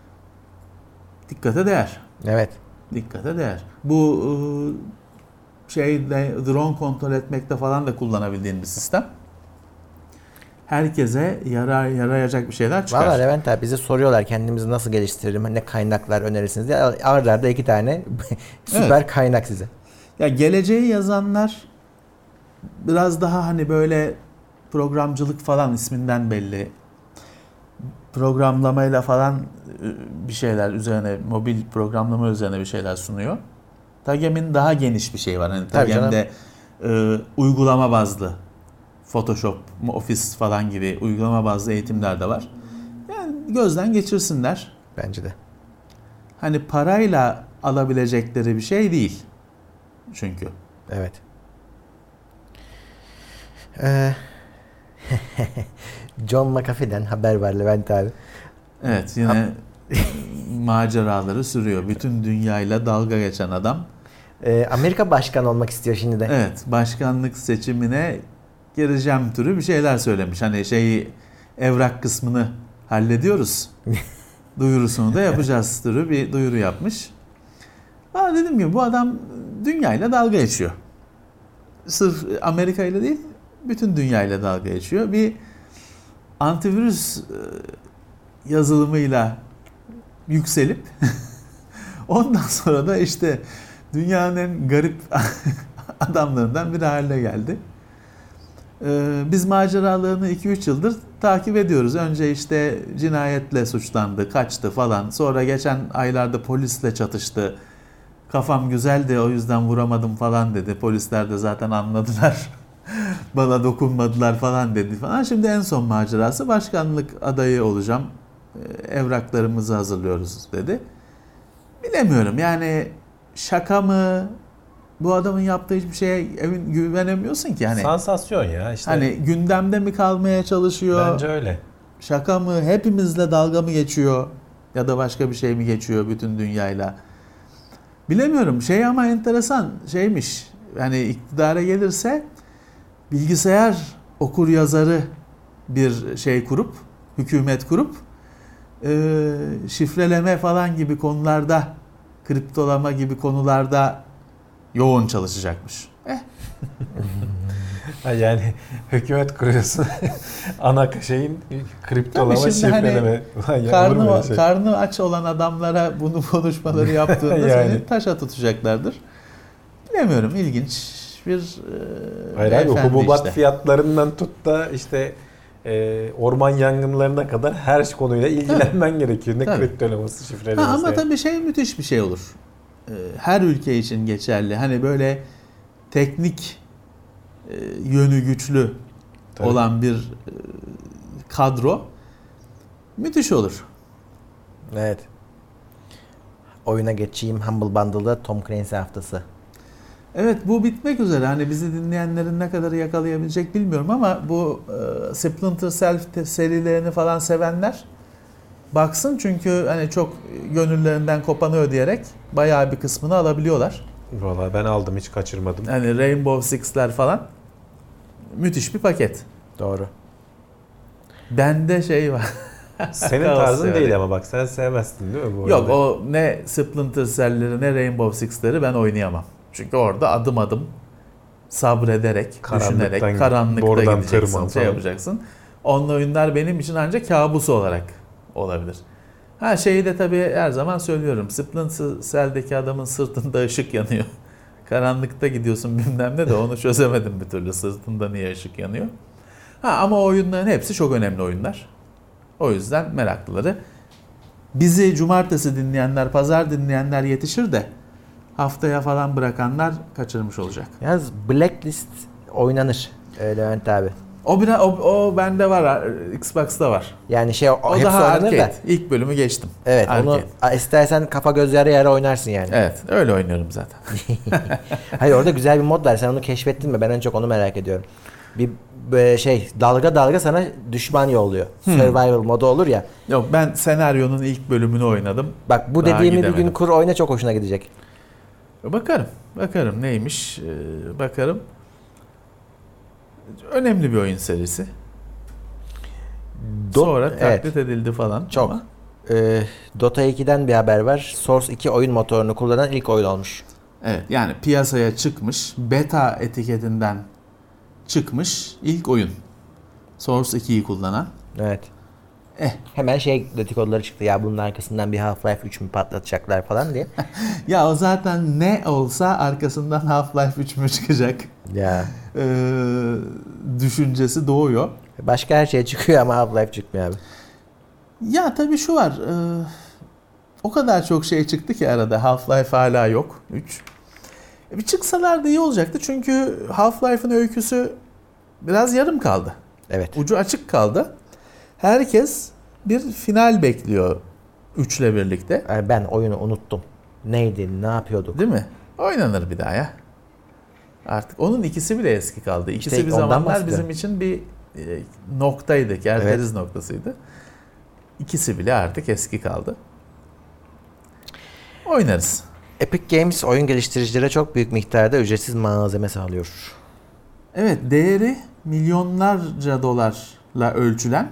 Dikkate değer. Evet. Dikkate değer. Bu şeyde drone kontrol etmekte falan da kullanabildiğin bir sistem. Herkese yarar yarayacak bir şeyler çıkar. Valla Levent abi bize soruyorlar kendimizi nasıl geliştirelim, ne kaynaklar önerirsiniz diye. Arda arda iki tane süper evet. kaynak size. Ya Geleceği Yazanlar biraz daha hani böyle programcılık falan isminden belli. Programlamayla falan bir şeyler üzerine, mobil programlama üzerine bir şeyler sunuyor. Tagem'in daha geniş bir şey var. Hani Tagem'de e, uygulama bazlı Photoshop, Office falan gibi uygulama bazlı eğitimler de var. Yani gözden geçirsinler. Bence de. Hani parayla alabilecekleri bir şey değil. Çünkü. Evet. Ee, John McAfee'den haber var Levent abi. Evet, yine maceraları sürüyor. Bütün dünyayla dalga geçen adam. Ee, Amerika başkanı olmak istiyor şimdi de. Evet, başkanlık seçimine gireceğim türü bir şeyler söylemiş. Hani şeyi, evrak kısmını hallediyoruz. Duyurusunu da yapacağız türü bir duyuru yapmış. Ama dediğim gibi bu adam dünyayla dalga geçiyor. Sırf Amerika ile değil, bütün dünyayla dalga geçiyor. Bir antivirüs yazılımıyla yükselip ondan sonra da işte dünyanın en garip adamlarından biri haline geldi. Ee, biz maceralarını iki üç yıldır takip ediyoruz. Önce işte cinayetle suçlandı, kaçtı falan. Sonra geçen aylarda polisle çatıştı. Kafam güzeldi, o yüzden vuramadım falan dedi. Polisler de zaten anladılar. Bana dokunmadılar falan dedi falan. Şimdi en son macerası başkanlık adayı olacağım. Evraklarımızı hazırlıyoruz dedi. Bilemiyorum yani şaka mı? Bu adamın yaptığı hiçbir şeye emin güvenemiyorsun ki. Hani, Sansasyon ya işte. hani gündemde mi kalmaya çalışıyor? Bence öyle. Şaka mı? Hepimizle dalga mı geçiyor? Ya da başka bir şey mi geçiyor bütün dünyayla? Bilemiyorum. Şey ama enteresan şeymiş. Yani iktidara gelirse bilgisayar okur yazarı bir şey kurup, hükümet kurup e, şifreleme falan gibi konularda, kriptolama gibi konularda yoğun çalışacakmış. Eh. Ha yani hükümet kuruyorsun. Ana şeyin kriptolama, şifreleme. Hani, karnı, şey? karnı aç olan adamlara bunu konuşmaları yaptığında yani. Seni taşa tutacaklardır. Bilemiyorum, ilginç bir e, Hayır abi, hububat işte. fiyatlarından tut da işte e, orman yangınlarına kadar her konuyla ilgilenmen tabii. gerekiyor. Ne tabii. kriptolaması, şifrelemesi. Ha, ama tabii şey müthiş bir şey olur. Her ülke için geçerli. Hani böyle teknik yönü güçlü tabii. olan bir kadro müthiş olur. Evet. Oyuna geçeyim. Humble Bundle'da Tom Clancy haftası. Evet, bu bitmek üzere. Hani bizi dinleyenlerin ne kadarı yakalayabilecek bilmiyorum ama bu e, Splinter Cell serilerini falan sevenler baksın, çünkü hani çok gönüllerinden kopanı ödeyerek bayağı bir kısmını alabiliyorlar. Vallahi ben aldım, hiç kaçırmadım. Hani Rainbow Six'ler falan müthiş bir paket. Doğru. Bende şey var. Senin tarzın yani. Değil ama bak sen sevmezsin değil mi bu Yok arada? o ne Splinter Cell'leri ne Rainbow Six'leri ben oynayamam. Çünkü orada adım adım sabrederek, karanlıktan düşünerek, karanlıkta gideceksin, şey yapacaksın. Onun oyunlar benim için ancak kabus olarak olabilir. Ha şeyi de tabii her zaman söylüyorum. Splinter Cell'deki adamın sırtında ışık yanıyor. Karanlıkta gidiyorsun bilmem ne de onu çözemedim bir türlü. Sırtında niye ışık yanıyor? Ha ama o oyunların hepsi çok önemli oyunlar. O yüzden meraklıları. Bizi cumartesi dinleyenler, pazar dinleyenler yetişir de haftaya falan bırakanlar kaçırmış olacak. Yalnız Blacklist oynanır Levent abi. O biraz o, o bende var, Xbox'ta var. Yani şey o, o hepsi daha oynanır arcade. da. İlk bölümü geçtim. Evet, arcade. onu istersen kafa göz yara yara oynarsın yani. Evet, öyle oynuyorum zaten. Hayır, orada güzel bir mod var. Sen onu keşfettin mi? Ben en çok onu merak ediyorum. Bir böyle şey dalga dalga sana düşman yolluyor. Hmm. Survival modu olur ya. Yok, ben senaryonun ilk bölümünü oynadım. Bak bu daha dediğimi gidemedim. bir gün kur oyna, çok hoşuna gidecek. Bakarım. Bakarım neymiş. Ee, bakarım. Önemli bir oyun serisi. Do- Sonra taklit evet. edildi falan. Çok. Ama... Ee, Dota ikiden bir haber var. Source iki oyun motorunu kullanan ilk oyun olmuş. Evet, yani piyasaya çıkmış, beta etiketinden çıkmış ilk oyun. Source ikiyi kullanan. Evet. Eh. Hemen şey dedikoduları çıktı ya, bunun arkasından bir Half-Life üç mü patlatacaklar falan diye. Ya o zaten ne olsa arkasından Half-Life üç mü çıkacak? Ya. Ee, düşüncesi doğuyor. Başka her şey çıkıyor ama Half-Life çıkmıyor abi. Ya tabii şu var. E, o kadar çok şey çıktı ki arada. Half-Life hala yok. üç. E, bir çıksalar da iyi olacaktı. Çünkü Half-Life'ın öyküsü biraz yarım kaldı. Evet. Ucu açık kaldı. Herkes bir final bekliyor üçle birlikte. Yani ben oyunu unuttum. Neydi, ne yapıyorduk? Değil mi? Oynanır bir daha ya. Artık onun ikisi bile eski kaldı. İkisi İşte bir ondan zamanlar bahsediyorum. bizim için bir e, noktaydı. Kerteriz Evet. noktasıydı. İkisi bile artık eski kaldı. Oynarız. Epic Games oyun geliştiricilere çok büyük miktarda ücretsiz malzeme sağlıyor. Evet, değeri milyonlarca dolarla ölçülen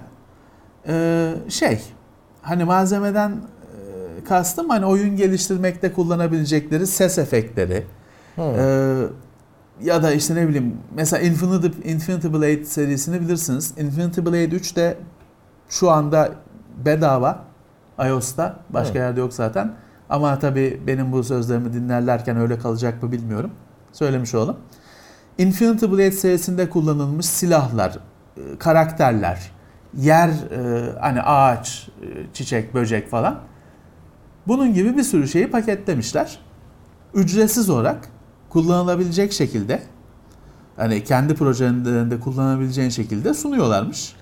e, şey. Hani malzemeden e, kastım hani oyun geliştirmekte kullanabilecekleri ses efektleri. Hmm. E, ya da işte ne bileyim mesela Infinity, Infinity Blade serisini bilirsiniz. Infinity Blade üç de şu anda bedava iOS'ta. Başka Hmm. yerde yok zaten. Ama tabii benim bu sözlerimi dinlerlerken öyle kalacak mı bilmiyorum. Söylemiş olalım. Infinity Blade serisinde kullanılmış silahlar, karakterler, yer, hani ağaç, çiçek, böcek falan. Bunun gibi bir sürü şeyi paketlemişler. Ücretsiz olarak kullanılabilecek şekilde, hani kendi projelerinde kullanabileceğin şekilde sunuyorlarmış.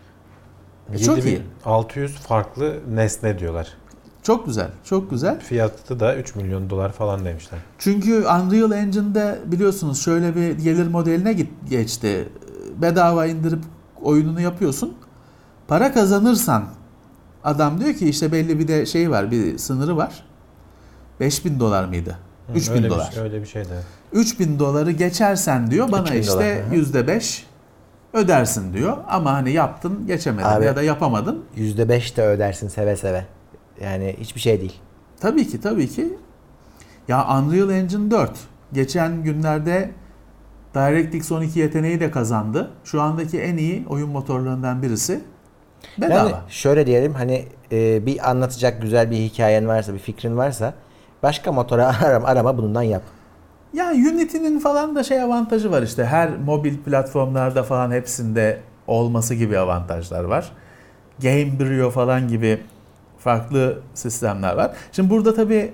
E çok iyi. yedi bin altı yüz farklı nesne diyorlar. Çok güzel, çok güzel. Fiyatı da üç milyon dolar falan demişler. Çünkü Unreal Engine'de biliyorsunuz şöyle bir gelir modeline git, geçti. Bedava indirip oyununu yapıyorsun. Para kazanırsan adam diyor ki işte belli bir de şey var, bir sınırı var. beş bin dolar mıydı? Hı, üç bin öyle dolar. Bir, şey- öyle bir şeydi. üç bin doları geçersen diyor bana üç bin işte dolar, hı. yüzde beş ödersin diyor. Ama hani yaptın geçemedin Abi- ya da yapamadın. yüzde beş de ödersin seve seve. Yani hiçbir şey değil. Tabii ki tabii ki. Ya Unreal Engine dört geçen günlerde DirectX on iki yeteneği de kazandı. Şu andaki en iyi oyun motorlarından birisi. Bedava. Yani şöyle diyelim hani e, bir anlatacak güzel bir hikayen varsa, bir fikrin varsa başka motora arama, arama bundan yap. Ya Unity'nin falan da şey avantajı var işte. Her mobil platformlarda falan hepsinde olması gibi avantajlar var. Gamebryo falan gibi farklı sistemler var. Şimdi burada tabii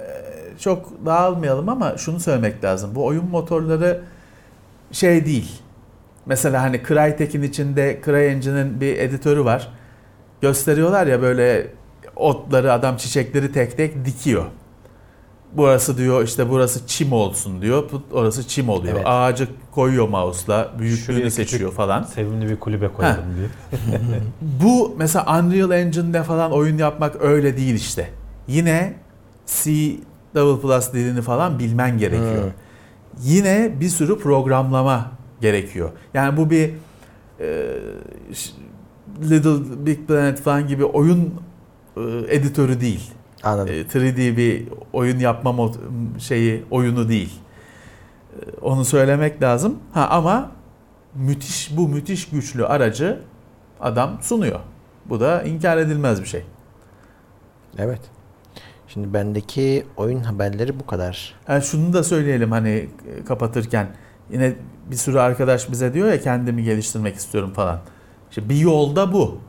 çok dağılmayalım ama şunu söylemek lazım. Bu oyun motorları şey değil. Mesela hani Crytek'in içinde CryEngine'in bir editörü var. Gösteriyorlar ya böyle otları adam çiçekleri tek tek dikiyor. Burası diyor işte burası çim olsun diyor. Orası çim oluyor. Evet. Ağacı koyuyor mouse'la büyüklüğünü Şuraya seçiyor küçük, falan. Sevimli bir kulübe koyalım diye. Bu mesela Unreal Engine'de falan oyun yapmak öyle değil işte. Yine C Double Plus dilini falan bilmen gerekiyor. Hmm. Yine bir sürü programlama gerekiyor. Yani bu bir e, Little Big Planet falan gibi oyun e, editörü değil. Anladım. E, üç D bir oyun yapma mod, şeyi oyunu değil. E, onu söylemek lazım. Ha ama müthiş bu müthiş güçlü aracı adam sunuyor. Bu da inkar edilmez bir şey. Evet. Şimdi bendeki oyun haberleri bu kadar. Yani şunu da söyleyelim hani kapatırken yine bir sürü arkadaş bize diyor ya kendimi geliştirmek istiyorum falan. İşte bir yolda bu.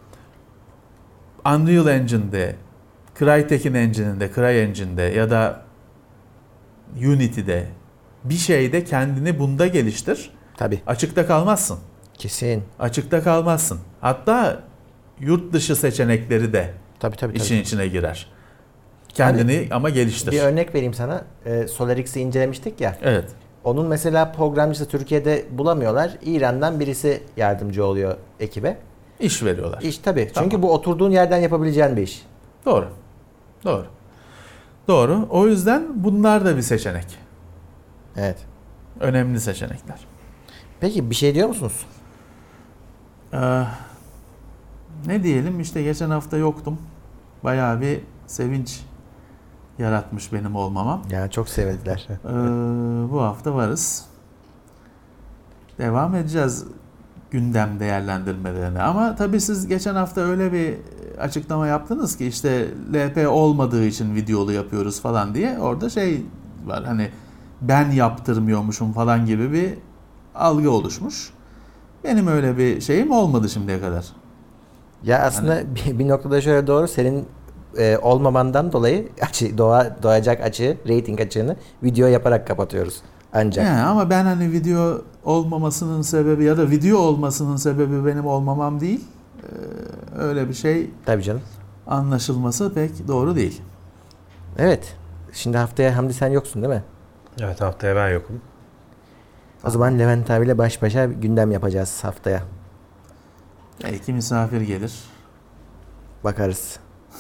Unreal Engine'de, Crytek'in engine'inde, CryEngine'de ya da Unity'de bir şeyde kendini bunda geliştir. Tabii. Açıkta kalmazsın. Kesin. Açıkta kalmazsın. Hatta yurt dışı seçenekleri de Tabii tabii. tabii. işin içine girer. Kendini ama geliştir. Bir örnek vereyim sana. Ee, SolarX'i incelemiştik ya. Evet. Onun mesela programcısı Türkiye'de bulamıyorlar. İran'dan birisi yardımcı oluyor ekibe. İş veriyorlar. İş tabii. Tamam. Çünkü bu oturduğun yerden yapabileceğin bir iş. Doğru. Doğru. Doğru. O yüzden bunlar da bir seçenek. Evet. Önemli seçenekler. Peki bir şey diyor musunuz? Ee, ne diyelim işte geçen hafta yoktum. Bayağı bir sevinç yaratmış benim olmamam. Ya çok sevindiler. Ee, bu hafta varız. Devam edeceğiz gündem değerlendirmelerine. Ama tabii siz geçen hafta öyle bir açıklama yaptınız ki işte L P olmadığı için videolu yapıyoruz falan diye. Orada şey var hani ben yaptırmıyormuşum falan gibi bir algı oluşmuş. Benim öyle bir şeyim olmadı şimdiye kadar. Ya aslında Hani- bir, bir noktada şöyle doğru. Senin e, olmamandan dolayı açı, doğa, doğacak açığı, rating açığını video yaparak kapatıyoruz. Ancak. Yani ama ben hani video olmamasının sebebi ya da video olmasının sebebi benim olmamam değil. Ee, öyle bir şey Tabii canım. anlaşılması pek doğru değil. Evet. Şimdi haftaya Hamdi sen yoksun değil mi? Evet, haftaya ben yokum. O zaman Levent abiyle baş başa gündem yapacağız haftaya. Belki misafir gelir. Bakarız.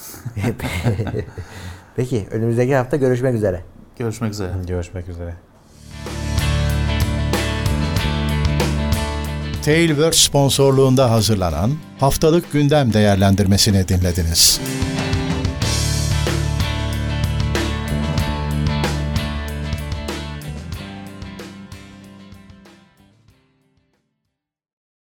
Peki önümüzdeki hafta görüşmek üzere. Görüşmek üzere. Görüşmek üzere. Tailwords sponsorluğunda hazırlanan Haftalık Gündem Değerlendirmesini dinlediniz.